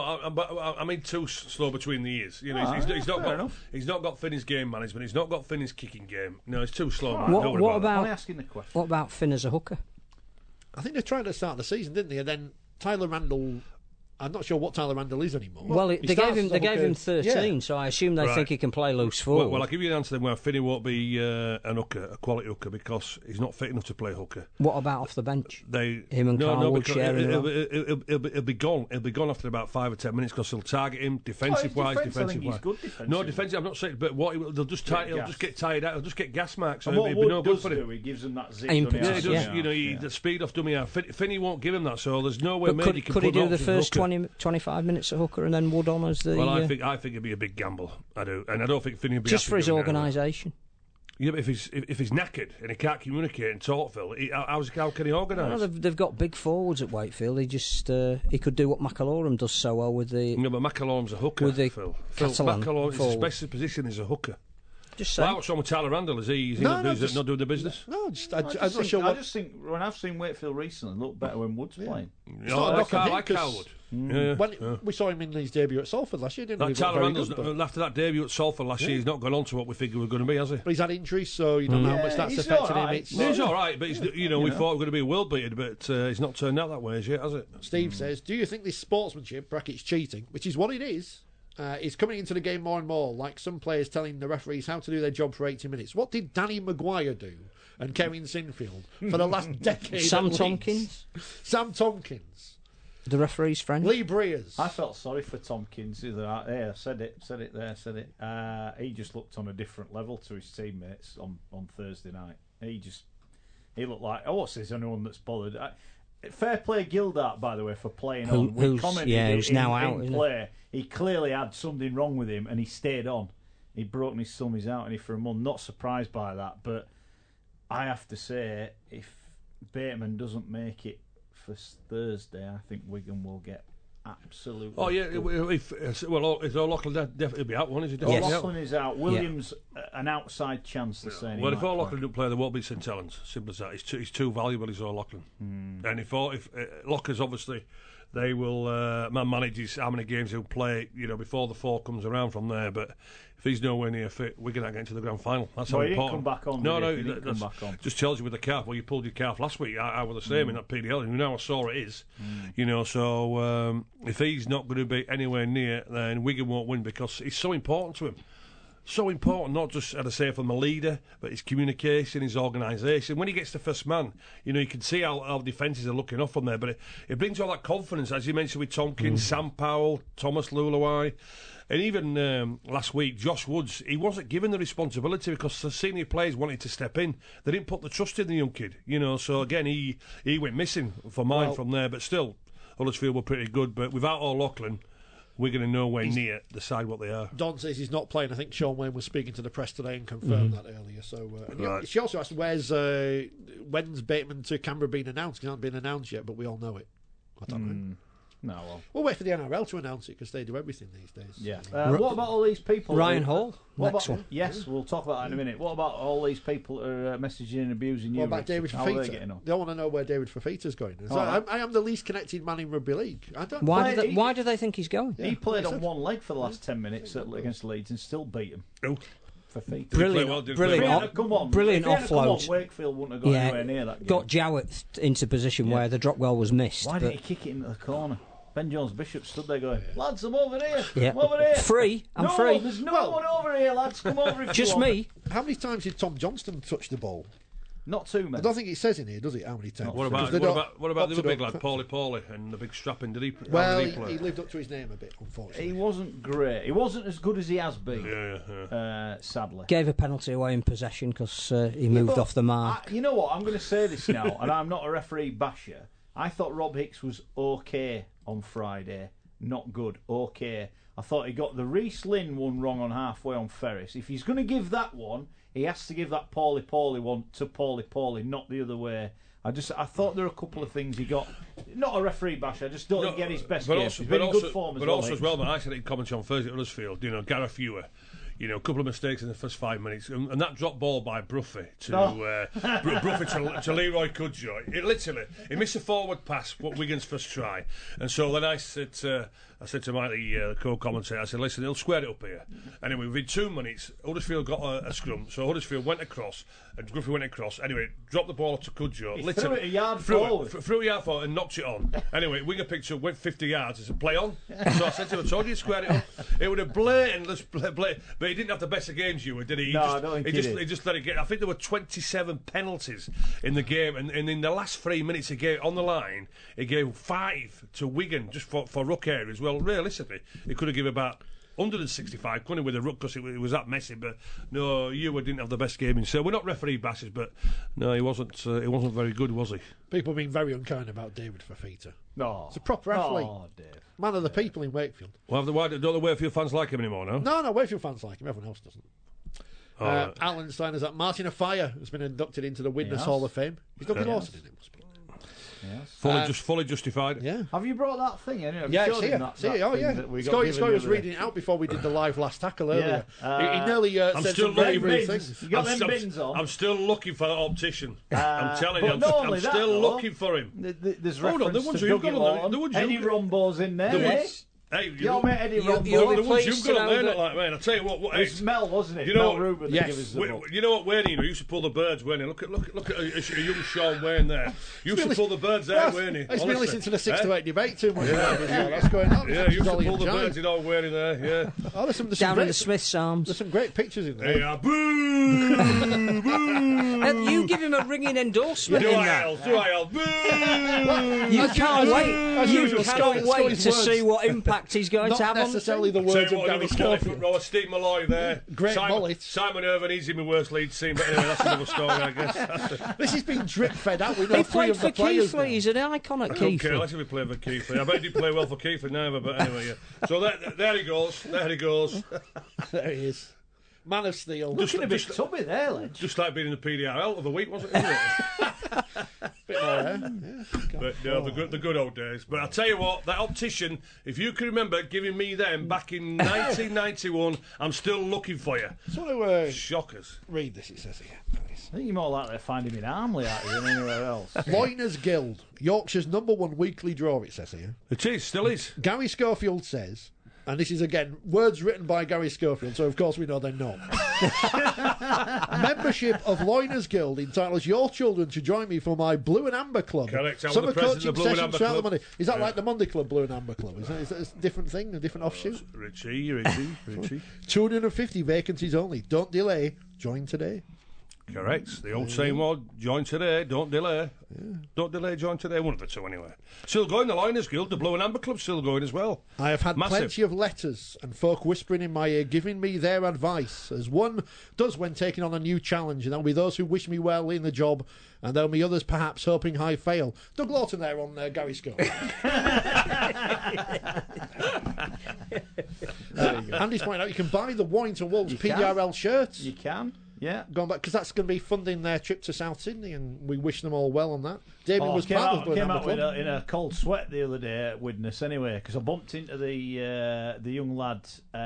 I mean too slow between the ears. You know, he's not fair got enough. he's not got Finn's game management. He's not got Finn's kicking game. No, he's too slow. man. What- Don't worry what that. about- I'm only asking the question. What about Finn as a hooker? I think they tried to start the season, didn't they? And then Tyler Randall. I'm not sure what Tyler Randall is anymore. Well, He they starts gave as a him hooker. 13, Yeah. so I assume they Right. think he can play loose forward. Well, I'll give you an answer then where Finney won't be an hooker, a quality hooker, because he's not fit enough to play hooker. What about off the bench? Him and Carl Wood because sharing he'll it be gone. He'll be gone after about 5 or 10 minutes because they'll target him defensive wise. defence, I think he's good defensively. No, defensive. I'm not saying, but they'll just he'll just get tired out. He'll just get gas marks. And So what it'll be no Wood good does for him. do, he gives them that zip. Impetus, Yeah, he does. Yeah. You know, the speed off dummy half. Finney won't give him that, so there's no way. But Maybe could he do the first hooker. 20, 25 minutes at hooker and then Wood on as the... Well, I think it'd be a big gamble. I do, and I don't think Finney would be just happy for his doing that. organisation. Yeah, but if he's knackered and he can't communicate and talk, Phil, how can he organise? Well, they've got big forwards at Wakefield. He just he could do what McAlorum does so well with the... No, but McAlorum's a hooker, With the Phil. Catalan McAlorum's forward. best position is a hooker. Just Well, saying. what's wrong with Tyler Randall? Is he No, not just- doing the business? No, I'm I not sure what. just think when I've seen Wakefield recently, look better when Wood's playing. No, not a I knock on him, like 'cause- Howard. Yeah. When we saw him in his debut at Salford last year, didn't we? Like He looked Tyler very Randall's, good, but after that debut at Salford last year, he's not gone on to what we figured we were going to be, has he? he's had injuries, so you don't know how much that's he's affected all right. him. It's, He's all right, but we thought we were know. going to be a world beater, but he's not turned out that way as yet, has it? Steve says, do you think this sportsmanship, brackets cheating, which is what it is coming into the game more and more, like some players telling the referees how to do their job for 80 minutes? What did Danny Maguire do and Kevin Sinfield for the last decade? Sam at least? Tompkins, Sam Tompkins. the referee's friend. Lee Breers. I felt sorry for Tompkins. Yeah, said it. He just looked on a different level to his teammates on Thursday night. He looked like, what's this? Anyone that's bothered. Fair play Gildart, by the way, for playing on. We commented who's now out, in isn't play. He clearly had something wrong with him, and he stayed on. He'd broken his thumb, he's out, and he for a month. Not surprised by that, but I have to say, if Bateman doesn't make it for Thursday, I think Wigan will get absolutely. Oh yeah, if O'Loughlin definitely be out, won't he? Yes. O'Loughlin is out. Williams, an outside chance. They're saying. Well, if O'Loughlin don't play, there won't be St Helens. Simple as that. He's too valuable. He's O'Loughlin. And if Locker's obviously They will manages how many games he'll play, before the 4 comes around from there. But if he's nowhere near fit, we're going to get into the grand final. That's how He didn't important. come back on. No, just tells you with the calf. Well, you pulled your calf last week. I was the same in that PDL. You know how sore it is. So if he's not going to be anywhere near, then Wigan won't win because it's so important to him. So important, not just, as I say, from the leader, but his communication, his organisation. When he gets to first man, you can see how defences are looking off from there. But it brings all that confidence, as you mentioned with Tompkins, Sam Powell, Thomas Luluai. And even last week, Josh Woods, he wasn't given the responsibility because the senior players wanted to step in. They didn't put the trust in the young kid, So again, he went missing for mine from there. But still, Huddersfield were pretty good. But without O'Loughlin, we're going to nowhere near decide what they are. Don says he's not playing. I think Sean Wayne was speaking to the press today and confirmed that earlier. So, she also asked, when's Bateman to Canberra being announced? It hasn't been announced yet, but we all know it. I don't know. No, well. We'll wait for the NRL to announce it because they do everything these days. Yeah. What about all these people? Ryan Hall? Yes, we'll talk about that in a minute. What about all these people who are messaging and abusing you? What about David How are they Fafita? getting on? They all want to know where David Fafita's going. I am the least connected man in rugby league. I don't. Why do they think he's going? He played on one leg for the last 10 minutes against Leeds and still beat him. Oh. Fafita. Brilliant offload. Wakefield wouldn't have gone anywhere near that game. Got Jowett into position where the drop goal was missed. Why didn't he kick it into the corner? Ben Jones-Bishop stood there going, lads, I'm over here. Yeah. I'm over here. Free. I'm free. There's no one over here, lads. Come over if Just you want. me. How many times did Tom Johnston touch the ball? Not too many. I don't think it says in here, does it? How many times? What about the other big lad, Paulie, and the big strapping? Did he? Well, did he play? he lived up to his name a bit, unfortunately. He wasn't great. He wasn't as good as he has been. Sadly. Gave a penalty away in possession because he moved off the mark. You know what? I'm going to say this now, and I'm not a referee basher. I thought Rob Hicks was okay on Friday. Not good. Okay. I thought he got the Reece Lynn one wrong on halfway on Ferris. If he's going to give that one, he has to give that Paulie one to Paulie, not the other way. I thought there were a couple of things he got. Not a referee bash. I just don't get his best game. He's been in good form as well. I said in commentary on Thursday at Huddersfield. Gareth Ewer. A couple of mistakes in the first 5 minutes, and that drop ball by Bruffy to Leroy Cudjoy. He missed a forward pass, Wigan's first try, and so then I said to Mike, the co-commentator, I said, listen, he'll square it up here. Anyway, within 2 minutes, Huddersfield got a scrum, so Huddersfield went across, and Bruffy went across. Anyway, dropped the ball to Cudjoy. He threw it a yard forward. Threw a yard forward and knocked it on. Anyway, Wigan picked up, went 50 yards. I said, play on. So I said to him, I told you to square it up. It would have blatant, but he didn't have the best of games, Ewer, did he? He just let it get. I think there were 27 penalties in the game, and in the last 3 minutes he gave on the line, he gave 5 to Wigan just for ruck areas. Well, realistically, he could have given about 165, couldn't he, with a ruck because it was that messy. But no, Ewer didn't have the best game in. So we're not referee bashes, but no, he wasn't very good, was he? People have been very unkind about David Fafita. No, it's a proper athlete. Oh, Dave. Man of the people in Wakefield. Well, don't the Wakefield fans like him anymore now? No, Wakefield fans like him. Everyone else doesn't. Alan Stein is that Martin Offiah has been inducted into the Witness Hall of Fame. He's Dougie Lawson in it, must be. Yes. Fully justified. Yeah. Have you brought that thing in? Yeah, it's here. Oh, yeah. Scotty was reading it out before we did the live last tackle earlier. He nearly said some very rude things. You got them bins on. I'm still looking for that optician. I'm telling you, I'm still looking for him. There's Hold on, the ones you've got on. Eddie Rombo's in there. Hey, your mate Eddie Rombo. The ones you've got on there, not like mine. I'll tell you what. It was Mel, wasn't it? Mel Rubin. Yes. You know what Wayne, used to pull the birds, Wayne. Look at a young Sean Wayne there. Used to pull the birds there, Wayne. He's been listening to the 6 to 8 debate too much. That's going on. Yeah, used to pull the birds in old Wayne there. Yeah. Oh, there's some down in the Smiths Arms. There's some great pictures in there. They are boo, boo. You give him a ringing endorsement Do in I, that. Al? Do I, Al? Boo. You can't wait. You usual, can't wait to see what impact he's going to have on the necessarily the words of Gary Schofield. Row, Steve Malloy there. Great mullet. Simon Irvin, he's in my worst lead scene, but anyway, that's another story, I guess. This has been drip fed out. We know he 3 played of the for players. Keighley. He's an icon at Keighley. Okay, let's see if he played for Keighley. I bet he didn't play well for Keighley neither, but anyway, yeah. So there he goes. There he goes. There he is. Man of Steel. Looking a bit tubby there, Ledge. Just like being in the PDRL of the week, wasn't it? Bit more, yeah. But no, the good old days. But I'll tell you what, that optician, if you can remember giving me them back in 1991, I'm still looking for you. So, Shockers. read this, it says here. I think you're more likely to find him in Armley out than anywhere else. Loiners Guild, Yorkshire's #1 weekly draw, it says here. It is, still is. Gary Schofield says, and this is again words written by Gary Schofield, so of course we know they're not. Membership of Loiners Guild entitles your children to join me for my Blue and Amber Club. Correct. I'm Summer the president coaching of the Blue and sessions Amber throughout the Club. Monday. Is that like the Monday Club Blue and Amber Club? Is that a different thing, a different offshoot? Richie. 250 vacancies only. Don't delay. Join today. Correct. The old saying was, join today, don't delay. Don't delay, join today. One of the two, anyway. Still going, the Liners Guild, the Blue and Amber Club still going as well. I have had Massive. plenty of letters and folk whispering in my ear, giving me their advice, as one does when taking on a new challenge. And there'll be those who wish me well in the job, and there'll be others perhaps hoping I fail. Doug Lawton there on Gary Schofield. Andy's pointing out you can buy the Warrington Wolves PDRL shirts. You can, yeah. Going back, because that's going to be funding their trip to South Sydney, and we wish them all well on that. Damien was part of the Blue came and out Amber Club. in a cold sweat the other day at Widnes anyway, because I bumped into the young lad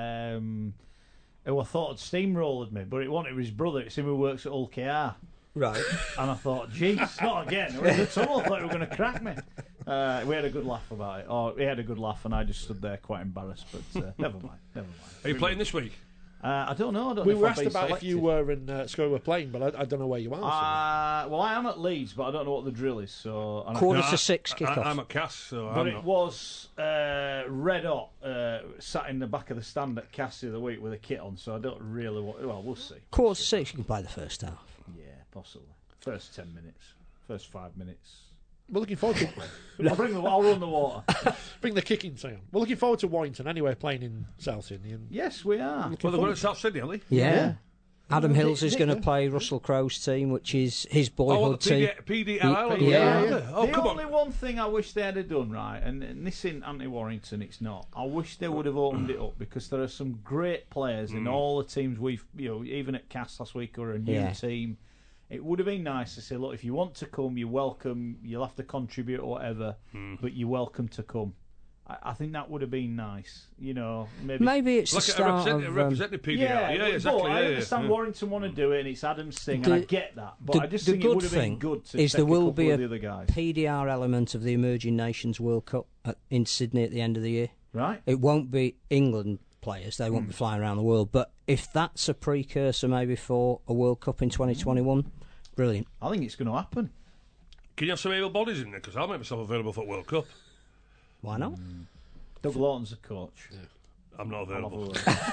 who I thought had steamrolled me, but it wasn't his brother. It's him who works at Hull KR. Right. And I thought, jeez, not again. We were in the tunnel. I thought you were going to crack me. We had a good laugh about it. Or he had a good laugh, and I just stood there quite embarrassed. But never mind. Are you playing this week? I don't know. We know were if I've asked been about if you selected. were in Scoy were playing, but I don't know where you are. Well, I am at Leeds, but I don't know what the drill is. So and Quarter No, to 6 kick-off. I'm at Cass, so But I'm it not. was red hot, sat in the back of the stand at Cass the other week with a kit on, so I don't really want... Well, we'll see. Quarter to 6, you can play the first half. Yeah, possibly. First 10 minutes. First 5 minutes. We're looking forward to I'll run the water. bring the kicking sound. We're looking forward to Warrington anyway, playing in South Sydney. And Yes, we are. Well, they're going to South Sydney, aren't they? Yeah. Adam Hills is going to play Russell Crowe's team, which is his boyhood team. PDRL. Yeah. Oh, the come only on. one thing I wish they had done, right, and this isn't anti-Warrington, it's not. I wish they would have opened it up, because there are some great players in all the teams we've, even at Cass last week or a new team. It would have been nice to say, look, if you want to come, you're welcome. You'll have to contribute or whatever, but you're welcome to come. I think that would have been nice. Maybe it's Look the at start of... representing PDRL. Yeah, exactly. But I understand Warrington want to do it, and it's Adam's thing, and I get that. But the- I just the think it good would have been thing good to is take there a will couple be of a the other guys. PDR element of the Emerging Nations World Cup in Sydney at the end of the year. Right? It won't be England players, they won't be flying around the world, but if that's a precursor maybe for a World Cup in 2021, brilliant. I think it's going to happen. Can you have some able bodies in there? Because I'll make myself available for World Cup. Why not? Doug Lawton's the coach. I'm not available.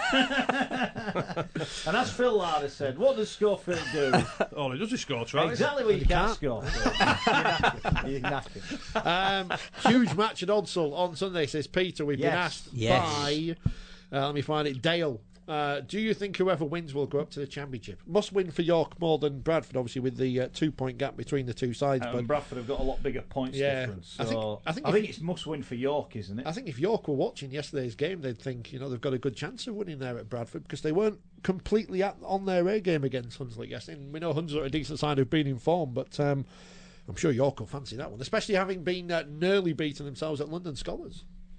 And as Phil Larder said, what does Schofield do? All he does is score tries. Exactly what you can't score. You're knackered. huge match at Odsall on Sunday, says Peter. We've been asked by, let me find it, Dale. Do you think whoever wins will go up to the championship? Must win for York more than Bradford, obviously, with the 2-point gap between the two sides. But Bradford have got a lot bigger points difference. So I think it's must win for York, isn't it? I think if York were watching yesterday's game, they'd think they've got a good chance of winning there at Bradford, because they weren't completely on their A game against Hunslet yesterday. And we know Hunslet are a decent side who've been in form, but I'm sure York will fancy that one, especially having been nearly beaten themselves at London Scholars.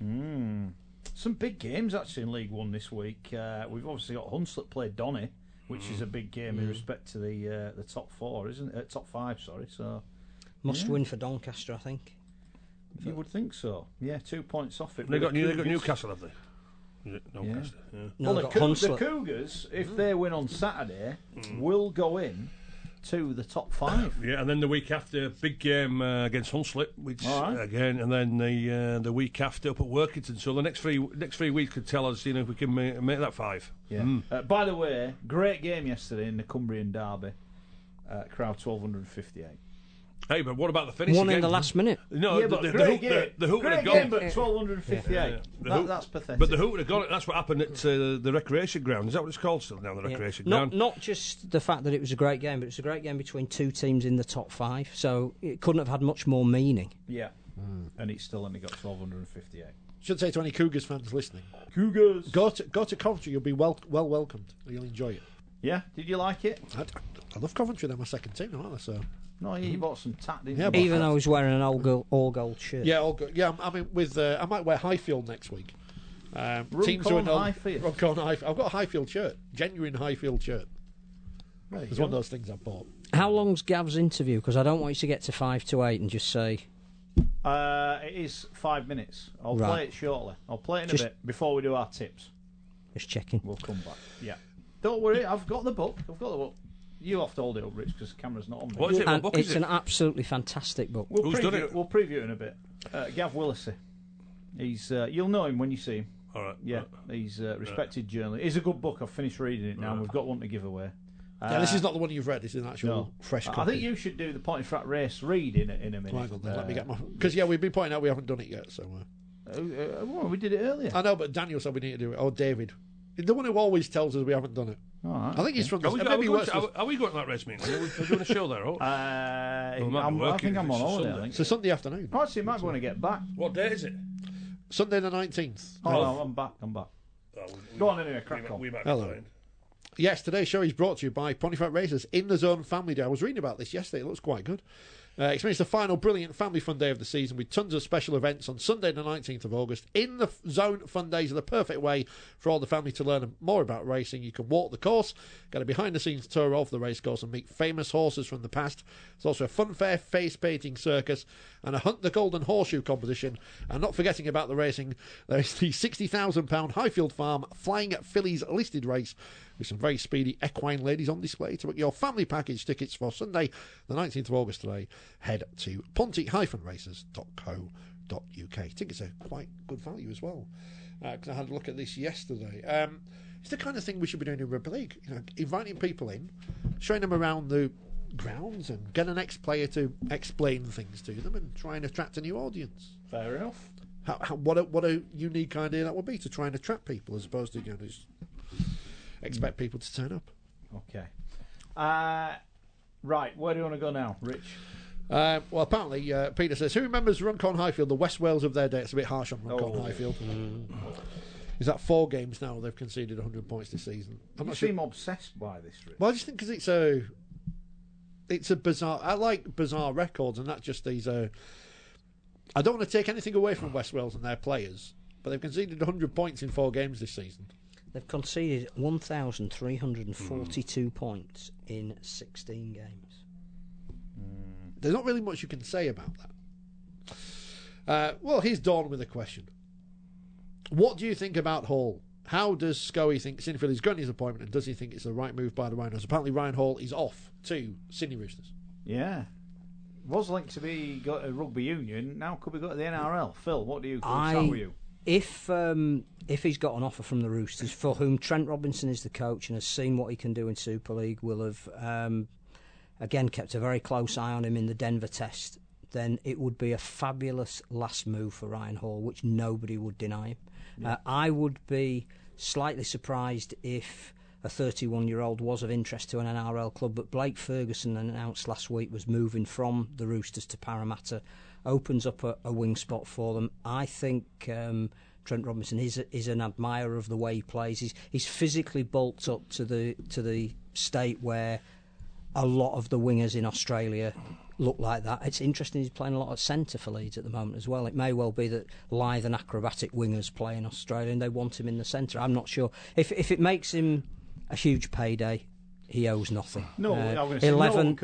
Some big games actually in League One this week. We've obviously got Hunslet play Donny, which is a big game in respect to the top four, isn't it? Top five, sorry. So Must win for Doncaster, I think. you would think so. Yeah, 2 points off it. They got Cougars- Newcastle, have they? Is it Doncaster? Yeah. No, Well, they've the got Hunslet. Cougars, if they win on Saturday, will go in to the top five. Yeah, and then the week after, big game against Hunslet, which All right. again, and then the week after up at Workington. So the next three weeks could tell us, if we can make that five. Yeah. By the way, great game yesterday in the Cumbrian Derby. Crowd 1,258. Hey, but what about the finish? One again? in the last minute. No, Yeah, but the great hoop, game. the hoop would have Great gone. game, but 1,258. The hoop- That's pathetic. But the hoop would have gone. That's what happened at the recreation ground. Is that what it's called still now? The recreation ground. Not just the fact that it was a great game, but it was a great game between two teams in the top five, so it couldn't have had much more meaning. Yeah. And it's still only got 1,258. Should say to any Cougars fans listening, Cougars. go to Coventry. You'll be well welcomed. You'll enjoy it. Yeah, did you like it? I love Coventry. They're my second team, aren't they? So No, you bought some tat, didn't Yeah, you? but- Even though I was wearing an all gold shirt. yeah, all good. Yeah, I mean, with I might wear Highfield next week. Teams who are Runcorn known- Highfield. Runcorn Highfield. I've got a Highfield shirt, genuine Highfield shirt. It's one of those things I bought. How long's Gav's interview? Because I don't want you to get to 5 to 8 and just say... It is 5 minutes. I'll play it shortly. I'll play it in a bit before we do our tips. Just checking. We'll come back. Yeah. Don't worry, I've got the book. You have to hold it up, Rich, because the camera's not on me. What is it? What book it's is it? an absolutely fantastic book. Who's done it? We'll preview it in a bit. Gav Willisey. He's you'll know him when you see him. All right. Yeah, he's a respected journalist. It's a good book. I've finished reading it now, and we've got one to give away. This is not the one you've read. This is an actual fresh copy. I think you should do the Pontefract race read in a minute. Hang on, then, let me get my... Because, we've been pointing out we haven't done it yet, so... Well, we did it earlier. I know, but Daniel said we need to do it. Or David. The one who always tells us we haven't done it. All right, I think he's from... Are we going to that race meeting? Are we doing a show there? I think I'm on holiday, I think. It's a Sunday afternoon. Oh, actually, you might want to get back. What day is it? Sunday the 19th. Oh, no, I'm back. Go on anyway, crack on. We might be Hello. fine. Yes, today's show is brought to you by Pontefract Racers In the Zone Family Day. I was reading about this yesterday. It looks quite good. Experience the final brilliant family fun day of the season with tons of special events on Sunday the 19th of August. In the Zone Fun Days are the perfect way for all the family to learn more about racing. You can walk the course, get a behind-the-scenes tour of the racecourse and meet famous horses from the past. There's also a fun fair, face-painting circus and a Hunt the Golden Horseshoe competition. And not forgetting about the racing, there's the £60,000 Highfield Farm Flying Fillies listed race with some very speedy equine ladies on display. To book your family package tickets for Sunday the 19th of August today, head to ponty-racers.co.uk. Tickets are quite good value as well, because I had a look at this yesterday. It's the kind of thing we should be doing in Rugby League, inviting people in, showing them around the grounds and get an ex-player to explain things to them and try and attract a new audience. Fair enough. What a unique idea that would be, to try and attract people as opposed to just expect people to turn up. Okay. Right, where do you want to go now, Rich? Well, apparently, Peter says, who remembers Runcorn Highfield, the West Wales of their day? It's a bit harsh on Runcorn Highfield. Is that 4 games now? They've conceded 100 points this season. You seem obsessed by this, Rich. Well, I just think because it's a bizarre... I like bizarre records, and that's just these... I don't want to take anything away from West Wales and their players, but they've conceded 100 points in 4 games this season. They've conceded 1,342 points in 16 games. There's not really much you can say about that. Well, here's Dawn with a question. What do you think about Hall? How does Scully think Cinderfield is going his appointment, and does he think it's the right move by the Rhinos? Apparently Ryan Hall is off to Sydney Roosters. Yeah. Was linked to be got a rugby union, now could be got to the NRL. Phil, what do you think? With you? If he's got an offer from the Roosters, for whom Trent Robinson is the coach and has seen what he can do in Super League, will have again kept a very close eye on him in the Denver test, then it would be a fabulous last move for Ryan Hall, which nobody would deny him. Yeah. I would be slightly surprised if a 31-year-old was of interest to an NRL club, but Blake Ferguson announced last week was moving from the Roosters to Parramatta, opens up a wing spot for them. I think Trent Robinson is an admirer of the way he plays. He's physically bulked up to the state where a lot of the wingers in Australia look like that. It's interesting he's playing a lot at centre for Leeds at the moment as well. It may well be that lithe and acrobatic wingers play in Australia and they want him in the centre. I'm not sure. If it makes him a huge payday, he owes nothing. No, 11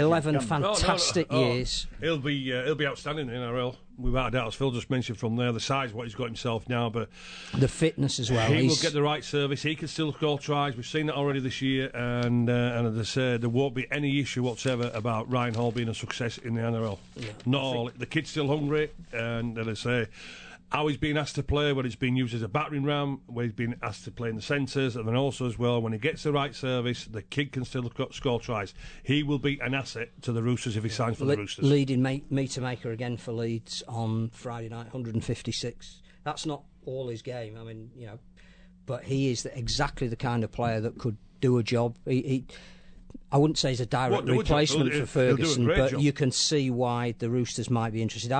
fantastic years. He'll be outstanding in NRL, without a doubt. As Phil just mentioned from there, the size what he's got himself now, but the fitness as well. He will get the right service. He can still score tries. We've seen that already this year, and as I say, there won't be any issue whatsoever about Ryan Hall being a success in the NRL. Yeah. Not all. The kid's still hungry, and as I say, how he's been asked to play, when it's been used as a battering ram, when he's been asked to play in the centres, and then also as well, when he gets the right service, the kid can still score tries. He will be an asset to the Roosters if he signs for the Roosters. Leading meter maker again for Leeds on Friday night, 156. That's not all his game, I mean, but he is exactly the kind of player that could do a job. I wouldn't say he's a direct replacement for Ferguson, but job. You can see why the Roosters might be interested.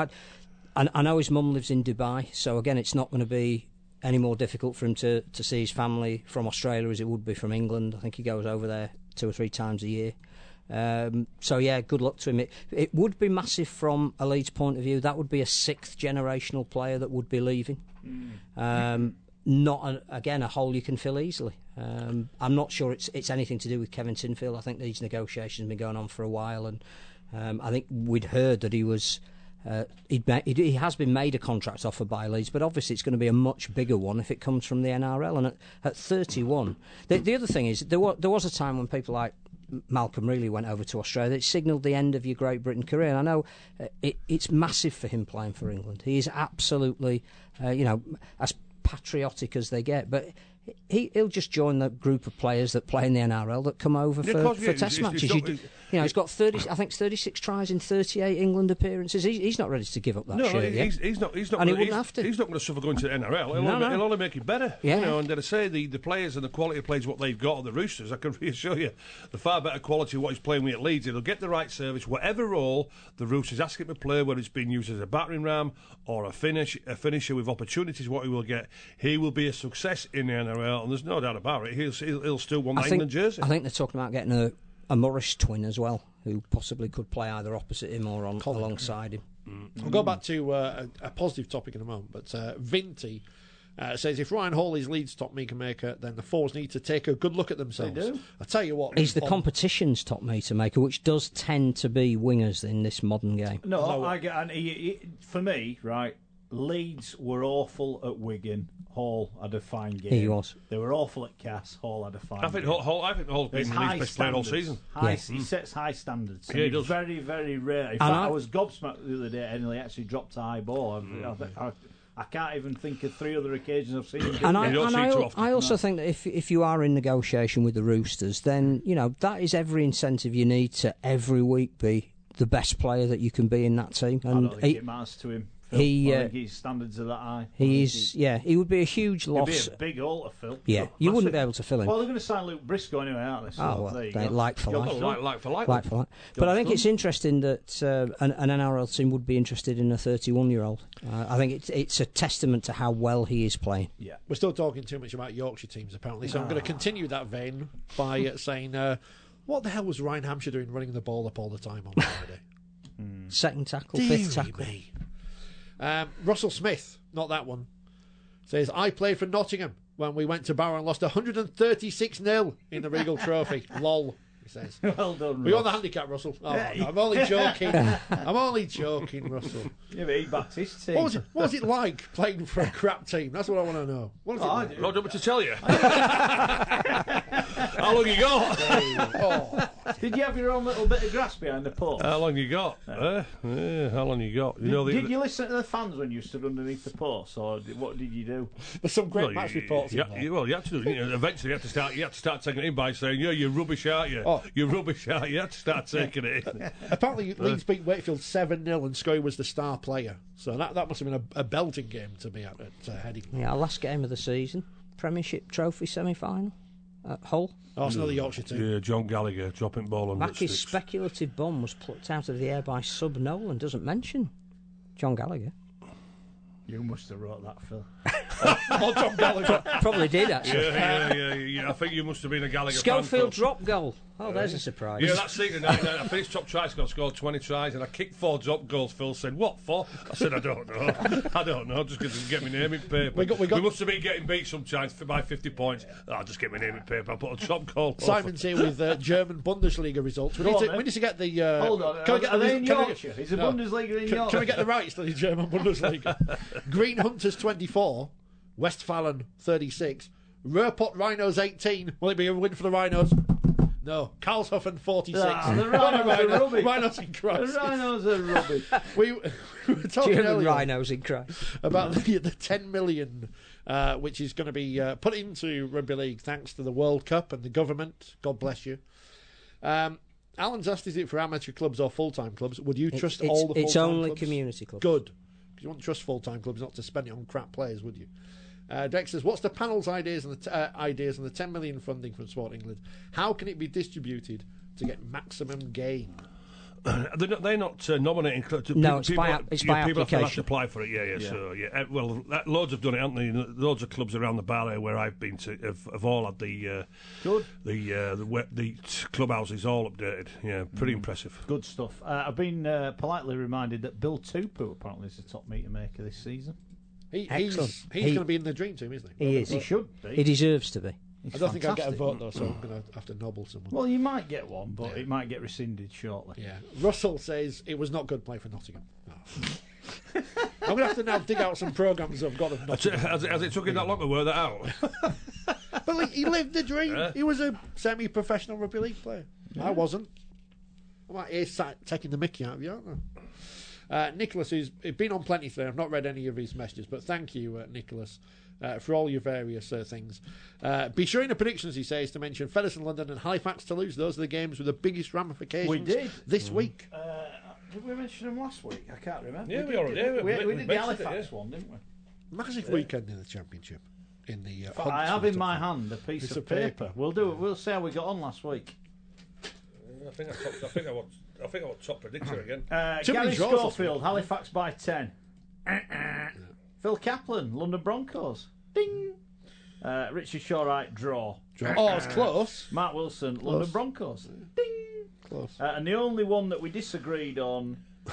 I know his mum lives in Dubai, so again, it's not going to be any more difficult for him to see his family from Australia as it would be from England. I think he goes over there 2 or 3 times a year. So yeah, good luck to him. It would be massive from a Leeds point of view. That would be a 6th generational player that would be leaving. not a hole you can fill easily. I'm not sure it's anything to do with Kevin Sinfield. I think these negotiations have been going on for a while, and I think we'd heard that he was. He has been made a contract offer by Leeds, but obviously it's going to be a much bigger one if it comes from the NRL. And at 31, the other thing is there was a time when people like Malcolm Reilly went over to Australia. It signalled the end of your Great Britain career. And I know it's massive for him playing for England. He is absolutely, as patriotic as they get, but he'll just join the group of players that play in the NRL that come over for Test matches. He's got 36 tries in 38 England appearances. He's not ready to give up that shirt yet. He's not. And he wouldn't have to. He's not going to suffer going to the NRL. He'll only make it better. Yeah. And did I say the players and the quality of players what they've got on the Roosters? I can reassure you, the far better quality of what he's playing with at Leeds. He'll get the right service, whatever role the Roosters ask him to play, whether it's being used as a battering ram or a finisher with opportunities. What he will get, he will be a success in the NRL, and there's no doubt about it. He'll still want that England jersey. I think they're talking about getting a Morris twin as well, who possibly could play either opposite him or alongside him. I'll go back to a positive topic in a moment, but Vinty says if Ryan Hall is Leeds' top meter maker, then the Fours need to take a good look at themselves. They do. I tell you what, He's the competition's top meter maker, which does tend to be wingers in this modern game. No, for me, right, Leeds were awful at Wigan. Hall had a fine game. He was. They were awful at Cass. Hall had a fine game. I think Hall's been Leeds' best player all season. He sets high standards. Yeah, he does. Very, very rare. In fact, I was gobsmacked the other day and he actually dropped a high ball. I can't even think of 3 other occasions I've seen him. I also think that if you are in negotiation with the Roosters, then that is every incentive you need to every week be the best player that you can be in that team. And I don't think it matters to him. I think his standards are that high. He would be a huge loss. He'd be a big hole to fill. Yeah, you wouldn't be able to fill him. Well, they're going to sign Luke Briscoe anyway, aren't they? So there you go. Like for like. Like for like. But I think it's interesting that an NRL team would be interested in a 31-year-old. I think it's a testament to how well he is playing. Yeah, we're still talking too much about Yorkshire teams apparently, so I'm going to continue that vein by saying, what the hell was Ryan Hampshire doing running the ball up all the time on Friday? Second tackle, fifth tackle. Russell Smith, not that one, says, I played for Nottingham when we went to Barrow and lost 136-0 in the Regal Trophy. Lol, he says. Well done, Were you on the handicap, Russell? Oh, no, I'm only joking. I'm only joking, Russell. Yeah, but he backed his team. What was it like playing for a crap team? That's what I want to know. What is it like? I don't know what to tell you. How long you got? Did you have your own little bit of grass behind the post? How long you got? How long you got? Did you listen to the fans when you stood underneath the post, or what did you do? There's some great match reports. You have to do. Eventually, you have to start taking it in by saying, "Yeah, you're rubbish, aren't you? You're rubbish, aren't you?" You have to start taking it in. Apparently, Leeds beat Wakefield 7-0, and Scoey was the star player. So that must have been a belting game to be at Headingley. Yeah, our last game of the season, Premiership Trophy semi-final at Hull. Oh, it's another Yorkshire team. Yeah, John Gallagher dropping ball on Mackie's speculative bomb was plucked out of the air by Sub Nolan. Doesn't mention John Gallagher. You must have wrote that, Phil. Oh, John Gallagher. Probably did, actually. Yeah. I think you must have been a Gallagher Schofield fan. drop goal. Oh, there's a surprise. Yeah, that's it. I finished top try scored 20 tries and I kicked 4 drop goals. Phil said, "What for?" I said, "I don't know. Just get my name in paper." We must have been getting beat sometimes by 50 points. I'll just get my name in paper. I'll put a drop goal. Simon's here with German Bundesliga results. We need to get the... Hold on. Are they in Yorkshire? Is the Bundesliga in Yorkshire? Can we get the rights to the German Bundesliga? Green Hunters 24, Westfalen 36, Rurpott Rhinos 18. Will it be a win for the Rhinos? No. Karlshofen 46. The Rhinos are rubbish. Rhinos in crisis. The Rhinos are rubbish. We were talking German earlier Rhinos in crisis about the 10 million which is going to be put into Rugby League thanks to the World Cup and the government. God bless you. Alan's asked, is it for amateur clubs or full-time clubs? Would you trust all the full-time clubs? It's only community clubs. Good. Because you wouldn't trust full-time clubs not to spend it on crap players, would you? Dex says, what's the panel's ideas on the 10 million funding from Sport England? How can it be distributed to get maximum gain? They're not nominating. No, it's people, by people application. have to apply for it. Yeah. So well, loads have done it, haven't they? Loads of clubs around the bar where I've been to have all had the clubhouses all updated. Yeah, pretty impressive. Good stuff. I've been politely reminded that Bill Tupou apparently is the top meter maker this season. Excellent. He's going to be in the dream team, isn't he? He is. He should be. He deserves to be. He's I don't think I'll get a fantastic. vote though, so I'm going to have to nobble someone. Well, you might get one, but it might get rescinded shortly. Yeah. Russell says it was not good play for Nottingham. Oh. I'm going to have to now dig out some programmes I've got of Nottingham. Has it took him that long to work that out? But like, he lived the dream. He was a semi-professional rugby league player. I wasn't. I'm like here sat taking the mickey out of you, aren't I? Nicholas, who's been on plenty today, I've not read any of his messages, but thank you, Nicholas, for all your various things. Be sure in the predictions, he says, to mention Featherstone London and Halifax Toulouse. Those are the games with the biggest ramifications We did. this week. Did we mention them last week? I can't remember. Yeah, we already did. We We did the mentioned it, Halifax yeah. one, didn't we? Massive weekend in the Championship. In the I have in my hand a piece Piece of of paper. paper. We'll do it. We'll see how we got on last week. I think I was top predictor again. Too Gary many draws this Schofield, Halifax by 10. Phil Kaplan, London Broncos. Ding. Richard Shawright, draw. Oh, it's close. Mark Wilson, London Broncos. Ding. Close. And the only one that we disagreed on,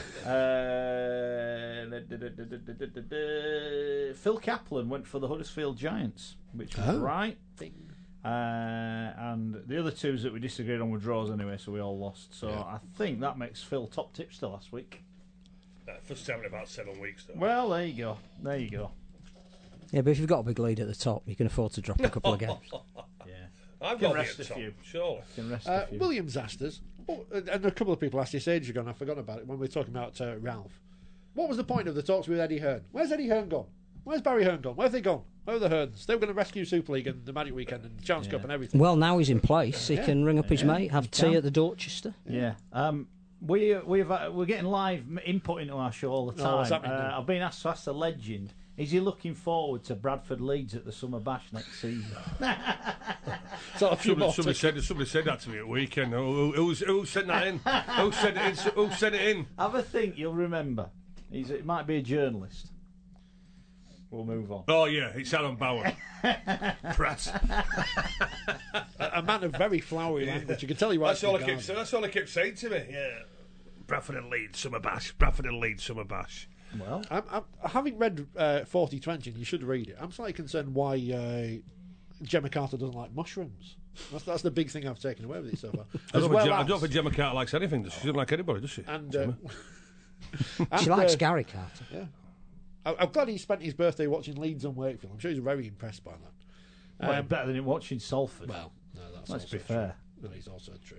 Phil Kaplan went for the Huddersfield Giants, which was right. And the other twos that we disagreed on were draws anyway, so we all lost. So I think that makes Phil top tipster last week. First time in about 7 weeks, though. Well, there you go. There you go. Yeah, but if you've got a big lead at the top, you can afford to drop a couple of games. Yeah. I've Can got to be rest at a top, few. surely. Can rest a few. Williams asked us, and a couple of people asked this ages ago, and I've forgotten about it when we were talking about Ralph. What was the point of the talks with Eddie Hearn? Where's Eddie Hearn gone? Where's Barry Hearn gone? Where have they gone? Where are the Hearns? They were going to rescue Super League and the Magic Weekend and the Challenge Cup and everything. Well, now he's in place. He can ring up his mate, have tea can. at the Dorchester. Yeah. We're getting live input into our show all the Oh, what's time. happening now? I've been asked to ask the legend, is he looking forward to Bradford Leeds at the Summer Bash next season? So a few more Somebody said that to me at weekend. Who sent that in? Who sent it in? Who sent it in? Have a think, you'll remember. It might be a journalist. We'll move on. Oh yeah, it's Alan Bauer. Press. a man of very flowery language. You can tell he writes That's all I the kept. Guardian. That's all I kept saying to me. Yeah. Bradford and Leeds Summer Bash. Bradford and Leeds Summer Bash. Well, I'm having read 40/20, and you should read it. I'm slightly concerned why Gemma Carter doesn't like mushrooms. That's the big thing I've taken away with it so far. I don't think Gemma Carter likes anything. Does she? She doesn't like anybody, does she? And She likes Gary Carter. Yeah. I'm glad he spent his birthday watching Leeds and Wakefield. I'm sure he's very impressed by that. well, better than watching Salford. Well, no, that's Let's also be fair. True. No, it's also true.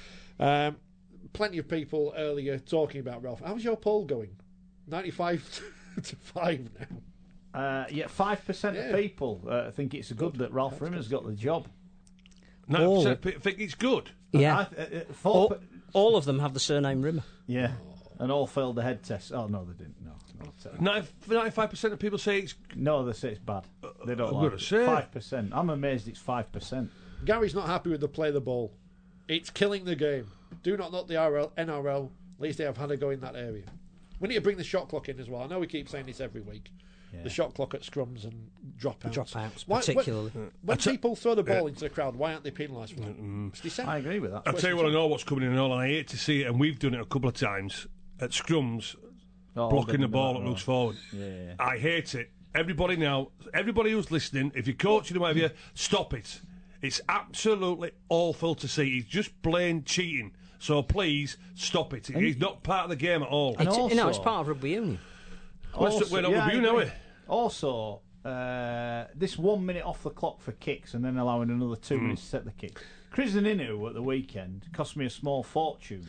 Plenty of people earlier talking about Ralph. How's your poll going? 95 to 5 now. 5% of people think it's good that Ralph Rimmer's got the job. 90% think it's good. Yeah. All, All of them have the surname Rimmer. yeah, and all failed the head test. Oh no, they didn't. No. 95% of people say it's. No, they say it's bad. They don't I'm like gonna it. say. 5%. I'm amazed it's 5%. Gary's not happy with the play the ball. It's killing the game. Do not knock the NRL. At least they have had a go in that area. We need to bring the shot clock in as well. I know we keep saying this every week. Yeah. The shot clock at scrums and dropouts. Dropouts, Why- particularly. When people throw the ball into the crowd, why aren't they penalised for that? It's I dissent. agree with that. I'll tell you what, I know what's coming in and all, and I hate to see it, and we've done it a couple of times at scrums, blocking the ball that looks forward. Yeah. I hate it. Everybody now, everybody who's listening, if you're coaching or whatever, stop it. It's absolutely awful to see. He's just plain cheating. So please stop it. He's not part of the game at all. And It's, also- it's part of rugby union. We're not reviewing, are we? Also, this 1 minute off the clock for kicks and then allowing another 2 minutes to set the kick. Chris Inu at the weekend cost me a small fortune.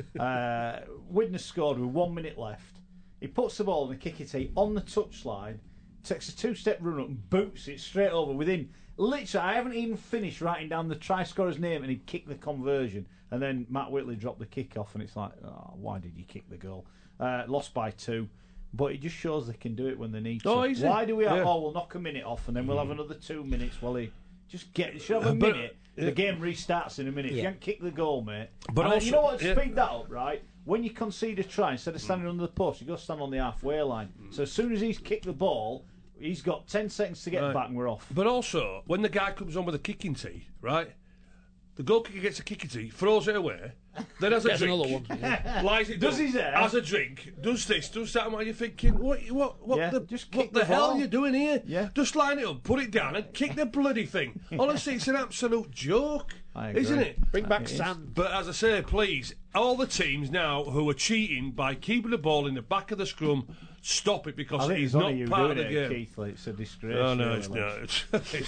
Widnes scored with 1 minute left. He puts the ball in the kick tee on the touchline, takes a two-step run up and boots it straight over within. Literally, I haven't even finished writing down the try scorer's name and he kicked the conversion. And then Matt Whitley dropped the kick off and it's like, oh, why did you kick the goal? Lost by 2. But it just shows they can do it when they need to. Oh, easy. Why do we have, Yeah. we'll knock a minute off and then we'll have another 2 minutes while he just should have a minute. The game restarts in a minute. If you Yeah. can't kick the goal, mate. But And also- you know what, yeah. speed that up, right? When you concede a try, instead of standing under the post, you go stand on the halfway line. So as soon as he's kicked the ball, he's got 10 seconds to get Right. back and we're off. But also, when the guy comes on with a kicking tee, right, The goal kicker gets a kickity, throws it away, then has a Gets drink. another one. Yeah. Lies it Does down, he there? has a drink, does this, does that, and what are you thinking? What Yeah, the, just what kick the the hell ball. are you doing here? Yeah. Just line it up, put it down, and kick the bloody thing. Honestly, it's an absolute joke, I agree. isn't it? Bring back It is. sand. But as I say, please, all the teams now who are cheating by keeping the ball in the back of the scrum, stop it, because I think it it's is only not you part of doing the it, game. Keith. It's a disgrace. Oh, no, really, it's lads.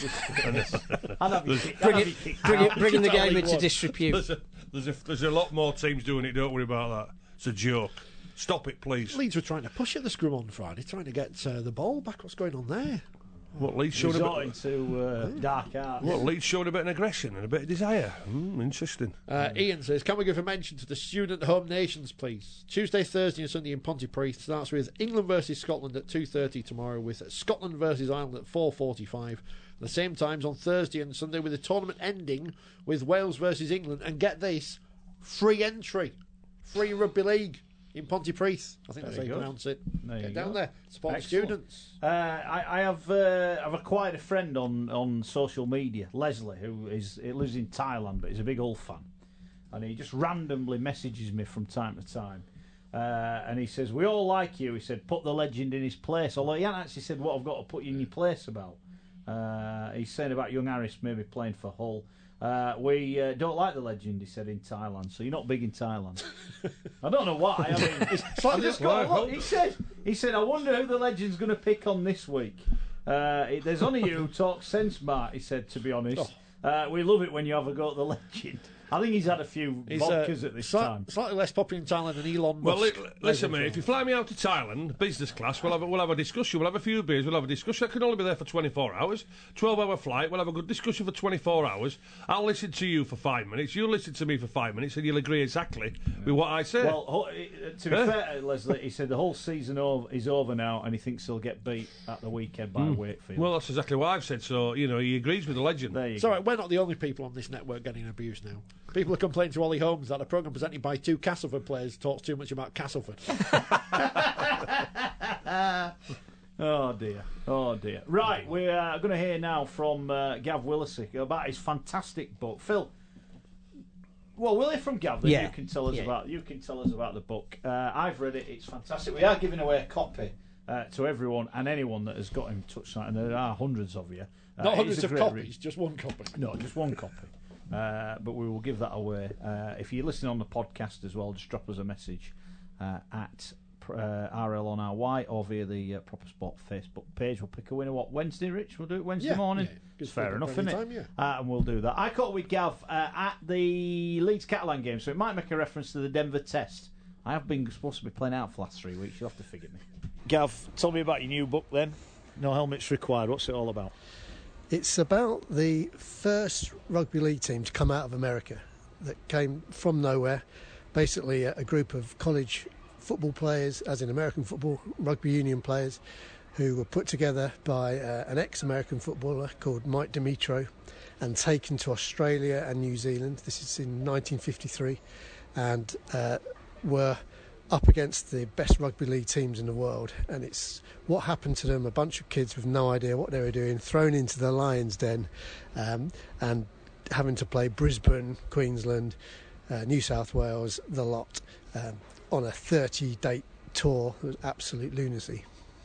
not. I'd have you kicked- Bring I'd it, have you kicked bring out. it, bringing the game League into One. disrepute. There's a lot more teams doing it, don't worry about that. It's a joke. Stop it, please. Leeds were trying to push at the scrum on Friday, trying to get the ball back. What's going on there? What, Leeds showed a Resorting bit... to dark arts. What, Leeds showed a bit of aggression and a bit of desire. Interesting. Ian says, can we give a mention to the student home nations, please? Tuesday, Thursday and Sunday in Pontypridd starts with England versus Scotland at 2:30 tomorrow, with Scotland versus Ireland at 4:45. The same times on Thursday and Sunday, with the tournament ending with Wales versus England. And get this, free entry, free rugby league in Pontypridd. I think that's how Very you good. pronounce it. There Get you down go. there, support Excellent. students. I have acquired a friend on social media, Leslie, who lives in Thailand, but he's a big Hull fan, and he just randomly messages me from time to time, and he says, "We all like you." He said, "Put the legend in his place." Although he hadn't actually said what I've got to put you in your place about. He's saying about young Harris maybe playing for Hull. We don't like the legend, he said, in Thailand, so you're not big in Thailand. I don't know why. I mean, I've just got a look. He said, I wonder who the legend's going to pick on this week. There's only you who talk sense, Mark, he said, to be honest. We love it when you have a go at the legend. I think he's had a few vodkas at this time. Slightly less popular in Thailand than Elon Well, Musk. listen, mate, if you fly me out to Thailand, business class, we'll have a discussion. We'll have a few beers, we'll have a discussion. I can only be there for 24 hours. 12-hour flight, we'll have a good discussion for 24 hours. I'll listen to you for 5 minutes, you'll listen to me for 5 minutes, and you'll agree exactly with what I say. Well, to be fair, Leslie, he said the whole season is over now, and he thinks he'll get beat at the weekend by Wakefield. Well, that's exactly what I've said, so, he agrees with the legend. There you It's go. all right, we're not the only people on this network getting abused now. People are complaining to Ollie Holmes that a programme presented by two Castleford players talks too much about Castleford. Oh dear. Right, we are going to hear now from Gav Willisick about his fantastic book. Phil, well, we'll hear from Gav. Then Yeah. You can tell us Yeah. about the book. I've read it. It's fantastic. We are giving away a copy to everyone and anyone that has got in touch tonight, and there are hundreds of you. Not It is hundreds a of great copies, read. just one copy. No, just one copy. But we will give that away. If you're listening on the podcast as well, just drop us a message at RL on RY or via the Proper Sport Facebook page. We'll pick a winner. What, Wednesday, Rich? We'll do it Wednesday morning. Yeah. It's fair enough, isn't Time, it? yeah. And we'll do that. I caught with Gav at the Leeds Catalan game, so it might make a reference to the Denver Test. I have been supposed to be playing out for the last 3 weeks. You'll have to forgive me. Gav, tell me about your new book then. No Helmets Required. What's it all about? It's about the first rugby league team to come out of America that came from nowhere. Basically, a group of college football players, as in American football, rugby union players, who were put together by an ex-American footballer called Mike Dimitro and taken to Australia and New Zealand. This is in 1953, and were up against the best rugby league teams in the world. And it's what happened to them, a bunch of kids with no idea what they were doing, thrown into the Lions' Den, and having to play Brisbane, Queensland, New South Wales, the lot, on a 30-date tour. It was absolute lunacy.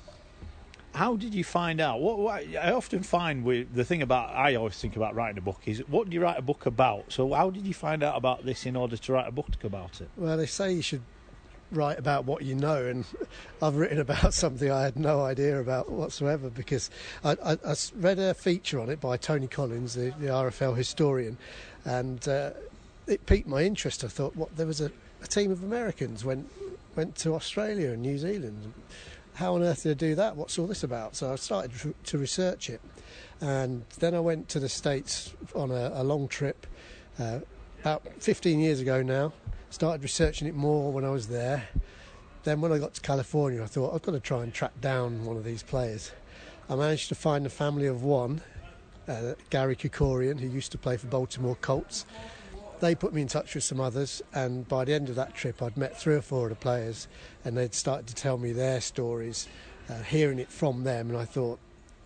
How did you find out? What I often find with the thing about, I always think about writing a book is, what do you write a book about? So how did you find out about this in order to write a book about it? Well, they say you should write about what you know, and I've written about something I had no idea about whatsoever, because I read a feature on it by Tony Collins, the RFL historian, and it piqued my interest. I thought, there was a team of Americans went to Australia and New Zealand. How on earth did they do that? What's all this about? So I started to research it, and then I went to the States on a long trip about 15 years ago now. Started researching it more when I was there. Then when I got to California, I thought, I've got to try and track down one of these players. I managed to find the family of one, Gary Kikorian, who used to play for Baltimore Colts. They put me in touch with some others, and by the end of that trip I'd met 3 or 4 of the players, and they'd started to tell me their stories, hearing it from them, and I thought,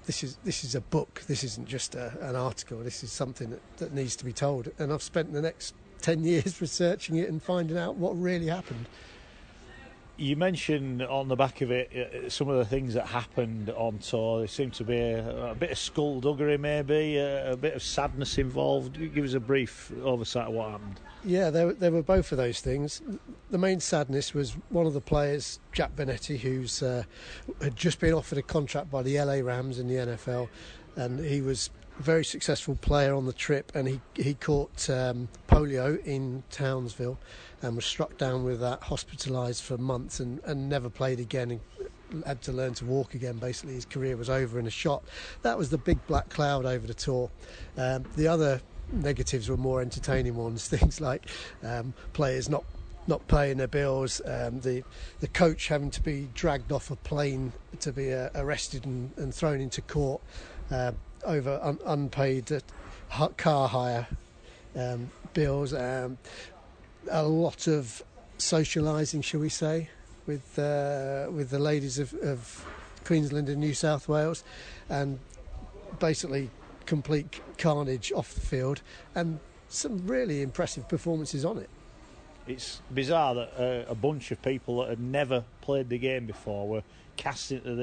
this is a book. This isn't just an article. This is something that needs to be told. And I've spent the next 10 years researching it and finding out what really happened. You mentioned on the back of it some of the things that happened on tour. There seemed to be a bit of skullduggery, maybe, a bit of sadness involved. Give us a brief oversight of what happened. Yeah, there were both of those things. The main sadness was one of the players, Jack Benetti, who's had just been offered a contract by the LA Rams in the NFL, and he was a very successful player on the trip, and he caught polio in Townsville and was struck down with that, hospitalised for months and never played again, and had to learn to walk again. Basically, his career was over in a shot. That was the big black cloud over the tour. The other negatives were more entertaining ones, things like players not paying their bills, the coach having to be dragged off a plane to be arrested and thrown into court over unpaid car hire bills, a lot of socialising, shall we say, with the ladies of Queensland and New South Wales, and basically complete carnage off the field, and some really impressive performances on it. It's bizarre that a bunch of people that had never played the game before were cast into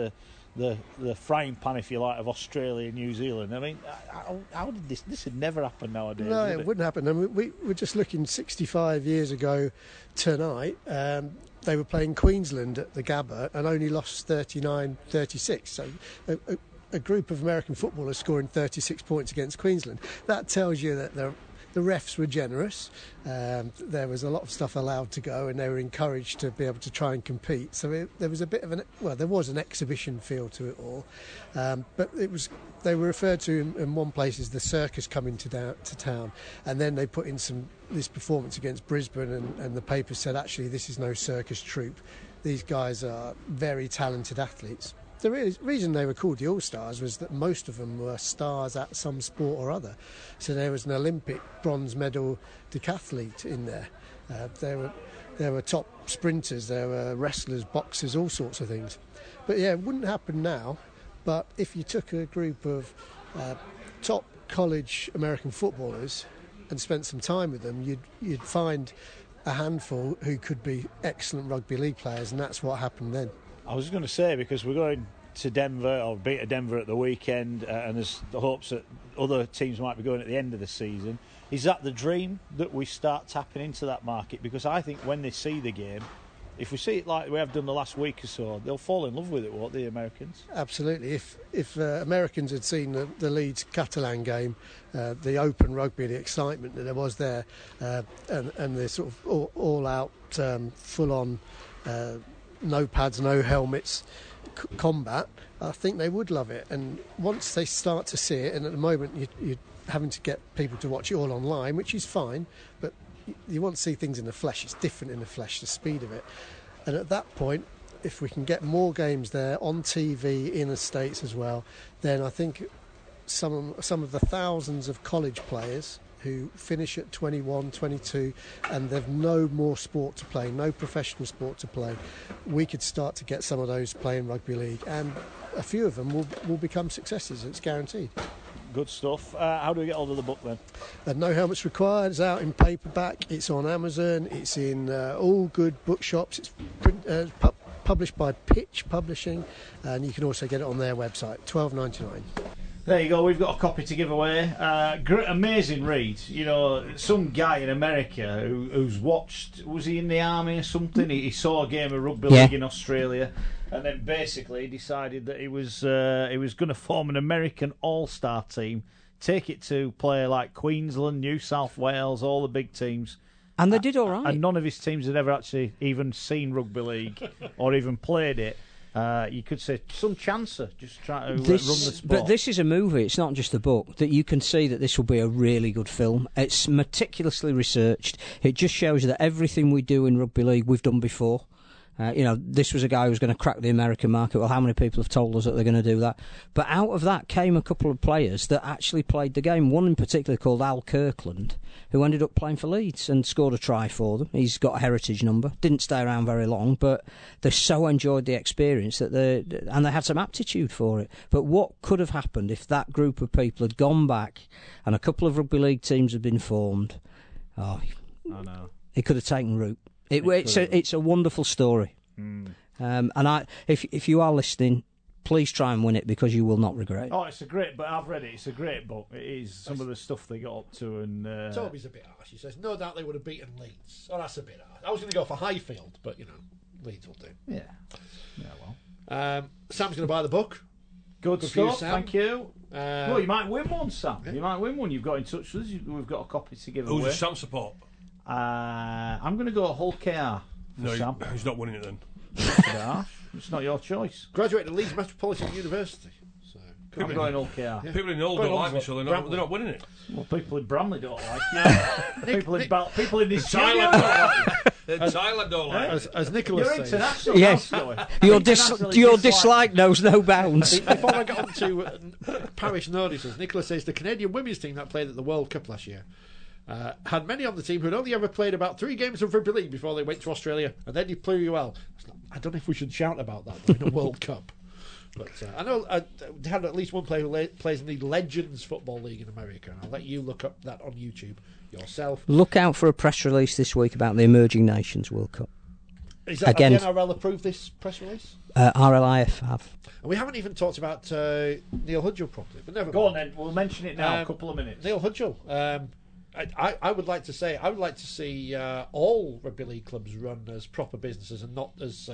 the frying pan, if you like, of Australia and New Zealand. I mean, how did this had never happened nowadays? No, it wouldn't happen. I mean, we were just looking 65 years ago tonight. They were playing Queensland at the Gabba and only lost 39-36. So a group of American footballers scoring 36 points against Queensland. That tells you that the refs were generous. There was a lot of stuff allowed to go, and they were encouraged to be able to try and compete. So there was a bit of there was an exhibition feel to it all. But they were referred to in one place as the circus coming to town, and then they put in this performance against Brisbane, and the paper said, actually, this is no circus troupe. These guys are very talented athletes. The reason they were called the All-Stars was that most of them were stars at some sport or other. So there was an Olympic bronze medal decathlete in there. There were top sprinters, there were wrestlers, boxers, all sorts of things. But yeah, it wouldn't happen now. But if you took a group of top college American footballers and spent some time with them, you'd find a handful who could be excellent rugby league players, and that's what happened then. I was going to say, because we're going to Denver, or beat Denver at the weekend, and there's the hopes that other teams might be going at the end of the season. Is that the dream, that we start tapping into that market? Because I think when they see the game, if we see it like we have done the last week or so, they'll fall in love with it, won't they, Americans? Absolutely. If Americans had seen the Leeds Catalan game, the open rugby, the excitement that there was there, and the sort of all-out, full-on, no pads, no helmets combat, I think they would love it. And once they start to see it, and at the moment you're having to get people to watch it all online, which is fine, but you want to see things in the flesh. It's different in the flesh, the speed of it. And at that point, if we can get more games there on TV in the States as well, then I think some of the thousands of college players who finish at 21, 22, and they've no more sport to play, no professional sport to play, we could start to get some of those playing rugby league, and a few of them will become successes. It's guaranteed. Good stuff. How do we get hold of the book then? No Helmets Required. It's out in paperback. It's on Amazon. It's in all good bookshops. It's published by Pitch Publishing, and you can also get it on their website. $12.99. There you go, we've got a copy to give away. Amazing read. You know, some guy in America who's watched, was he in the army or something? He saw a game of rugby league in Australia, and then basically decided that he was going to form an American all-star team, take it to play like Queensland, New South Wales, all the big teams. And they did all right. And none of his teams had ever actually even seen rugby league or even played it. You could say some chancer just trying to run the sport. But this is a movie, it's not just a book, that you can see that this will be a really good film. It's meticulously researched. It just shows you that everything we do in rugby league we've done before. This was a guy who was going to crack the American market. Well, how many people have told us that they're going to do that? But out of that came a couple of players that actually played the game. One in particular called Al Kirkland, who ended up playing for Leeds and scored a try for them. He's got a heritage number. Didn't stay around very long, but they so enjoyed the experience that they had some aptitude for it. But what could have happened if that group of people had gone back and a couple of rugby league teams had been formed? Oh, I know. It could have taken root. It's a wonderful story. And if you are listening, please try and win it because you will not regret it. Oh, it's a great book. I've read it. It's a great book. It is some of the stuff they got up to. And Toby's a bit harsh. He says, no doubt they would have beaten Leeds. Oh, that's a bit harsh. I was going to go for Highfield, but, Leeds will do. Yeah. Well. Sam's going to buy the book. Good for you, stuff. Sam. Thank you. Well, you might win one, Sam. Yeah. You might win one. You've got in touch with us. We've got a copy to give away. Who's your Sam support? I'm going to go Hull KR. No, Sam. He's not winning it then. It's not your choice. Graduated at Leeds Metropolitan University. So I'm going Hull KR. Yeah. People in Hull don't like me, so they're not winning it. Well, people in Bramley don't like you. people in this studio don't like you. Thailand don't like it. As Nicholas You're says. international. Yes. Your dislike knows no bounds. Before I get on to parish notices, Nicholas says the Canadian women's team that played at the World Cup last year had many on the team who'd only ever played about 3 games of rugby league before they went to Australia, and then did pretty well. I don't know if we should shout about that though, in a World Cup. But I know they had at least one player who plays in the Legends Football League in America, and I'll let you look up that on YouTube yourself. Look out for a press release this week about the Emerging Nations World Cup. Is that, Again, have the NRL approved this press release? RLIF have. And we haven't even talked about Neil Hudgell properly, but never Go mind. on then, we'll mention it now, a couple of minutes. Neil Hudgell. I would like to say I would like to see all rugby league clubs run as proper businesses and not as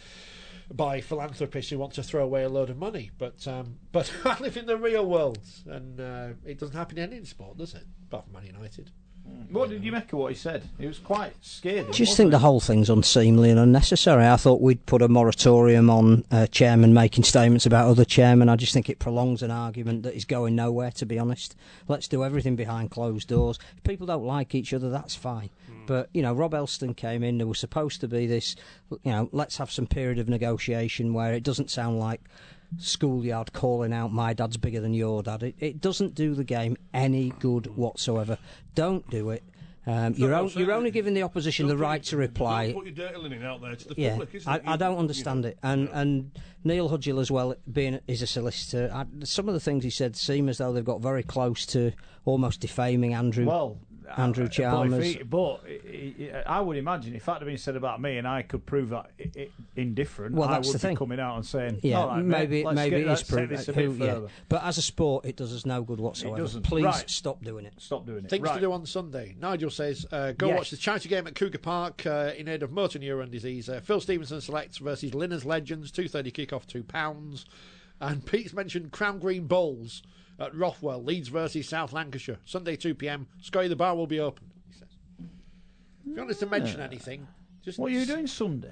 by philanthropists who want to throw away a load of money. But I live in the real world, and it doesn't happen in any sport, does it? Apart from Man United. What did you make of what he said? He was quite scared. I just think the whole thing's unseemly and unnecessary. I thought we'd put a moratorium on chairmen making statements about other chairmen. I just think it prolongs an argument that is going nowhere, to be honest. Let's do everything behind closed doors. If people don't like each other, that's fine. But, Rob Elston came in. There was supposed to be this, let's have some period of negotiation where it doesn't sound like schoolyard calling out my dad's bigger than your dad. It doesn't do the game any good whatsoever. Don't do it. You're only giving the opposition the right to reply. Don't put your dirty linen out there to the public, isn't it? I don't understand it. And Neil Hudgell as well, is a solicitor. Some of the things he said seem as though they've got very close to almost defaming Andrew Chalmers. But I would imagine if that had been said about me and I could prove that indifferent, well, I that's would the thing. be coming out and saying, maybe it is proven. Yeah. But as a sport, it does us no good whatsoever. Please stop doing it. Stop doing it. Things to do on Sunday. Nigel says, watch the charity game at Cougar Park in aid of motor neuron disease. Phil Stevenson selects versus Linners Legends, 2:30 kick-off, £2. And Pete's mentioned Crown Green Bowls at Rothwell, Leeds versus South Lancashire, Sunday 2 p.m. Scotty, the bar will be open, he says. If you want us to mention anything, just... What are you doing Sunday?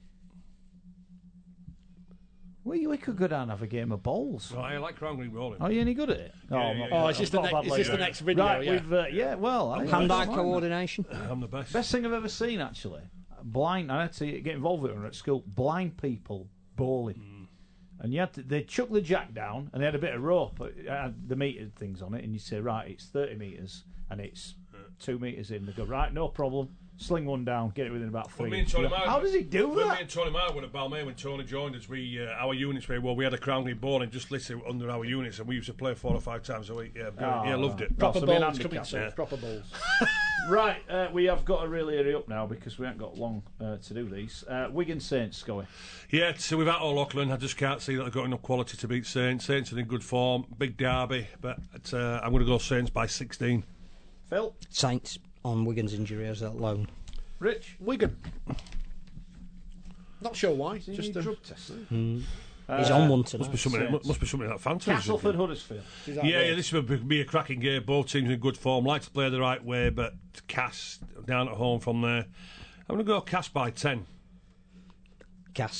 We could go down and have a game of bowls. Oh, I like Crown Green Bowling. Are you any good at it? Is this the next video? Right, well... Hand-eye coordination. I'm the best. Best thing I've ever seen, actually. I had to get involved with it at school. Blind people bowling. And they chuck the jack down, and they had a bit of rope. It had the meter things on it, and you say, right, it's 30 metres, and it's 2 metres in. They go, right, no problem. Sling one down, get it within about 3. How does he do that? Me and Tony Mark went to Balmain when Tony joined us. Our units we had a Crown Green Bowling just listed under our units, and we used to play 4 or 5 times a week. Yeah, loved it. Proper bowls coming soon. Proper bowls. Right, we have got to really hurry up now because we haven't got long to do these. Wigan Saints, Scully. Yeah, so without O'Loughlin, I just can't see that they've got enough quality to beat Saints. Saints are in good form, big derby, but I'm going to go Saints by 16. Phil? Saints on Wigan's injury as that loan. Rich? Wigan. Not sure why. Just a drug test. He's on one tonight. Must be something in that fantasy. Castleford Huddersfield. Yeah, this would be a cracking game. Both teams in good form. Like to play the right way, but Cass down at home from there. I'm going to go Cass by 10. Cass.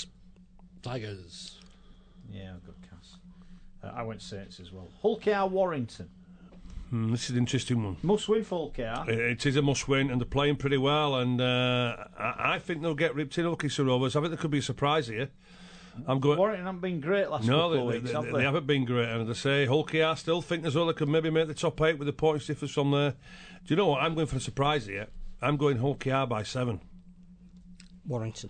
Tigers. Yeah, I've got Cass. I went Saints as well. Hull KR Warrington. This is an interesting one. Must win for Hull KR. It is a must-win, and they're playing pretty well. And I think they'll get ripped in. Hull Rovers. I think there could be a surprise here. I'm going. Warrington haven't been great last couple of weeks, have they haven't been great. And as I say, Hull KR still think as well they could maybe make the top 8 with the points difference from there. Do you know what? I'm going for a surprise here. I'm going Hull KR by 7. Warrington.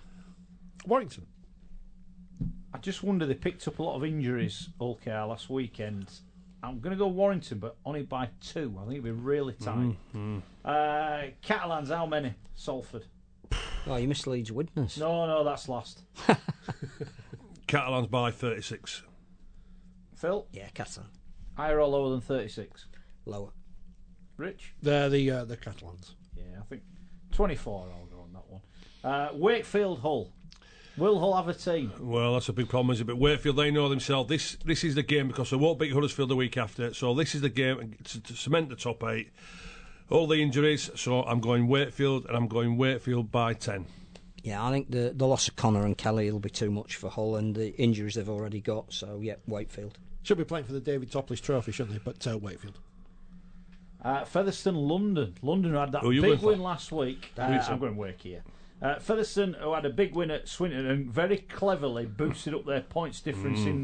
I just wonder, they picked up a lot of injuries, Hull KR, last weekend. I'm going to go Warrington, but only by 2. I think it'll be really tight. Catalans, how many? Salford. Oh, you missed Leeds Widnes. No, that's last. Catalans by 36. Phil? Yeah, Catalan. Higher or lower than 36? Lower. Rich? They're the Catalans. Yeah, I think 24 I'll go on that one. Wakefield Hull. Will Hull have a team? Well, that's a big problem, isn't it? But Wakefield, they know themselves. This is the game, because they won't beat Huddersfield the week after. So this is the game to cement the top 8. All the injuries, so I'm going Wakefield, and I'm going Wakefield by 10. Yeah, I think the loss of Connor and Kelly will be too much for Hull, and the injuries they've already got. So yeah, Wakefield. Should be playing for the David Toplish Trophy, shouldn't they? But Wakefield. Featherstone London. London had that big win last week. I'm going Wake here. Featherstone, who had a big win at Swinton and very cleverly boosted up their points difference on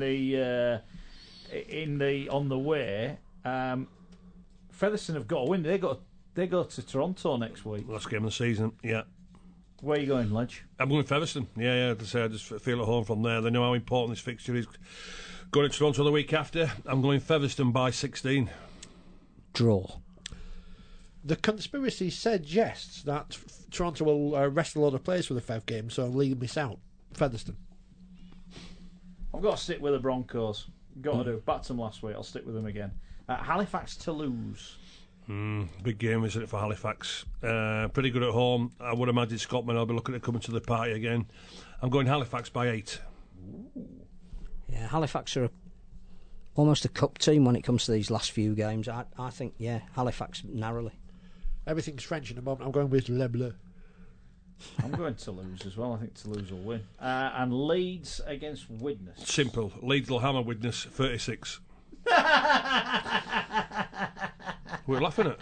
the way. Featherstone have got a win. They go to Toronto next week. Last game of the season, yeah. Where are you going, Ledge? I'm going Featherstone. Yeah. To say, I just feel at home from there. They know how important this fixture is. Going to Toronto the week after. I'm going Featherstone by 16. Draw. The conspiracy suggests that Toronto will rest a lot of players for the Fev game, so Lee miss out. Featherstone. I've got to stick with the Broncos. Got to do. Backed them last week. I'll stick with them again. Halifax Toulouse. Big game, isn't it, for Halifax? Pretty good at home. I would imagine Scotland will be looking at coming to the party again. I'm going Halifax by 8. Yeah, Halifax are almost a cup team when it comes to these last few games. I think, yeah, Halifax narrowly. Everything's French in the moment. I'm going with Le Bleu. I'm going Toulouse as well. I think Toulouse will win. And Leeds against Widnes. Simple. Leeds will hammer Widnes 36. What are you laughing at?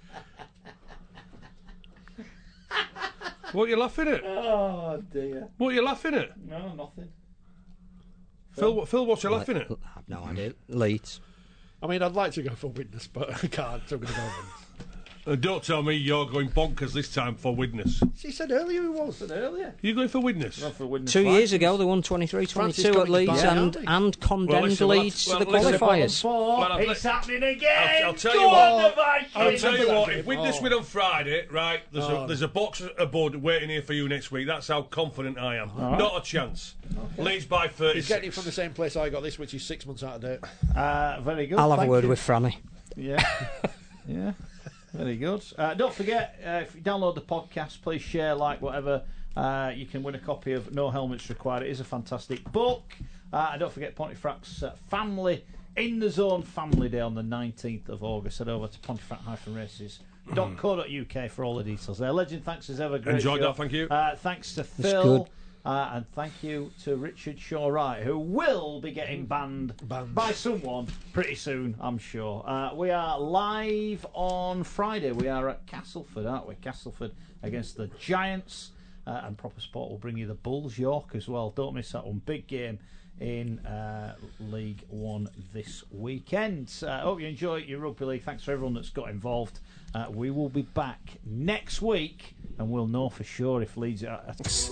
What are you laughing at? Oh dear. What are you laughing at? No, nothing. Phil, what's you laughing at? I have no idea. Leeds. I mean, I'd like to go for Widnes, but I can't. So I'm going to go Widnes. Don't tell me you're going bonkers this time for Widnes. She said earlier he was. You're going for Widnes? 2 years ago, they won 23-22 at Leeds and condemned Leeds to the qualifiers. It's happening again. I'll tell you what. If Widnes win on Friday, right, there's a box of board waiting here for you next week. That's how confident I am. Right. Not a chance. Okay. Leeds by 36. He's getting it from the same place I got this, which is 6 months out of date. Very good. I'll have a word with Franny. Yeah. Yeah. Very good. Don't forget, if you download the podcast, please share, like, whatever. You can win a copy of No Helmets Required. It is a fantastic book. And don't forget Pontefract's Family in the Zone Family Day on the 19th of August. Head over to pontefract-races.co.uk for all the details there. Legend, thanks as ever. Great Enjoyed show. that, thank you. Thanks to Phil. And thank you to Richard Shaw-Wright, who will be getting banned by someone pretty soon, I'm sure. We are live on Friday. We are at Castleford, aren't we? Castleford against the Giants. And Proper Sport will bring you the Bulls York as well. Don't miss that one. Big game in League One this weekend. Hope you enjoy your rugby league. Thanks for everyone that's got involved. We will be back next week, and we'll know for sure if Leeds are...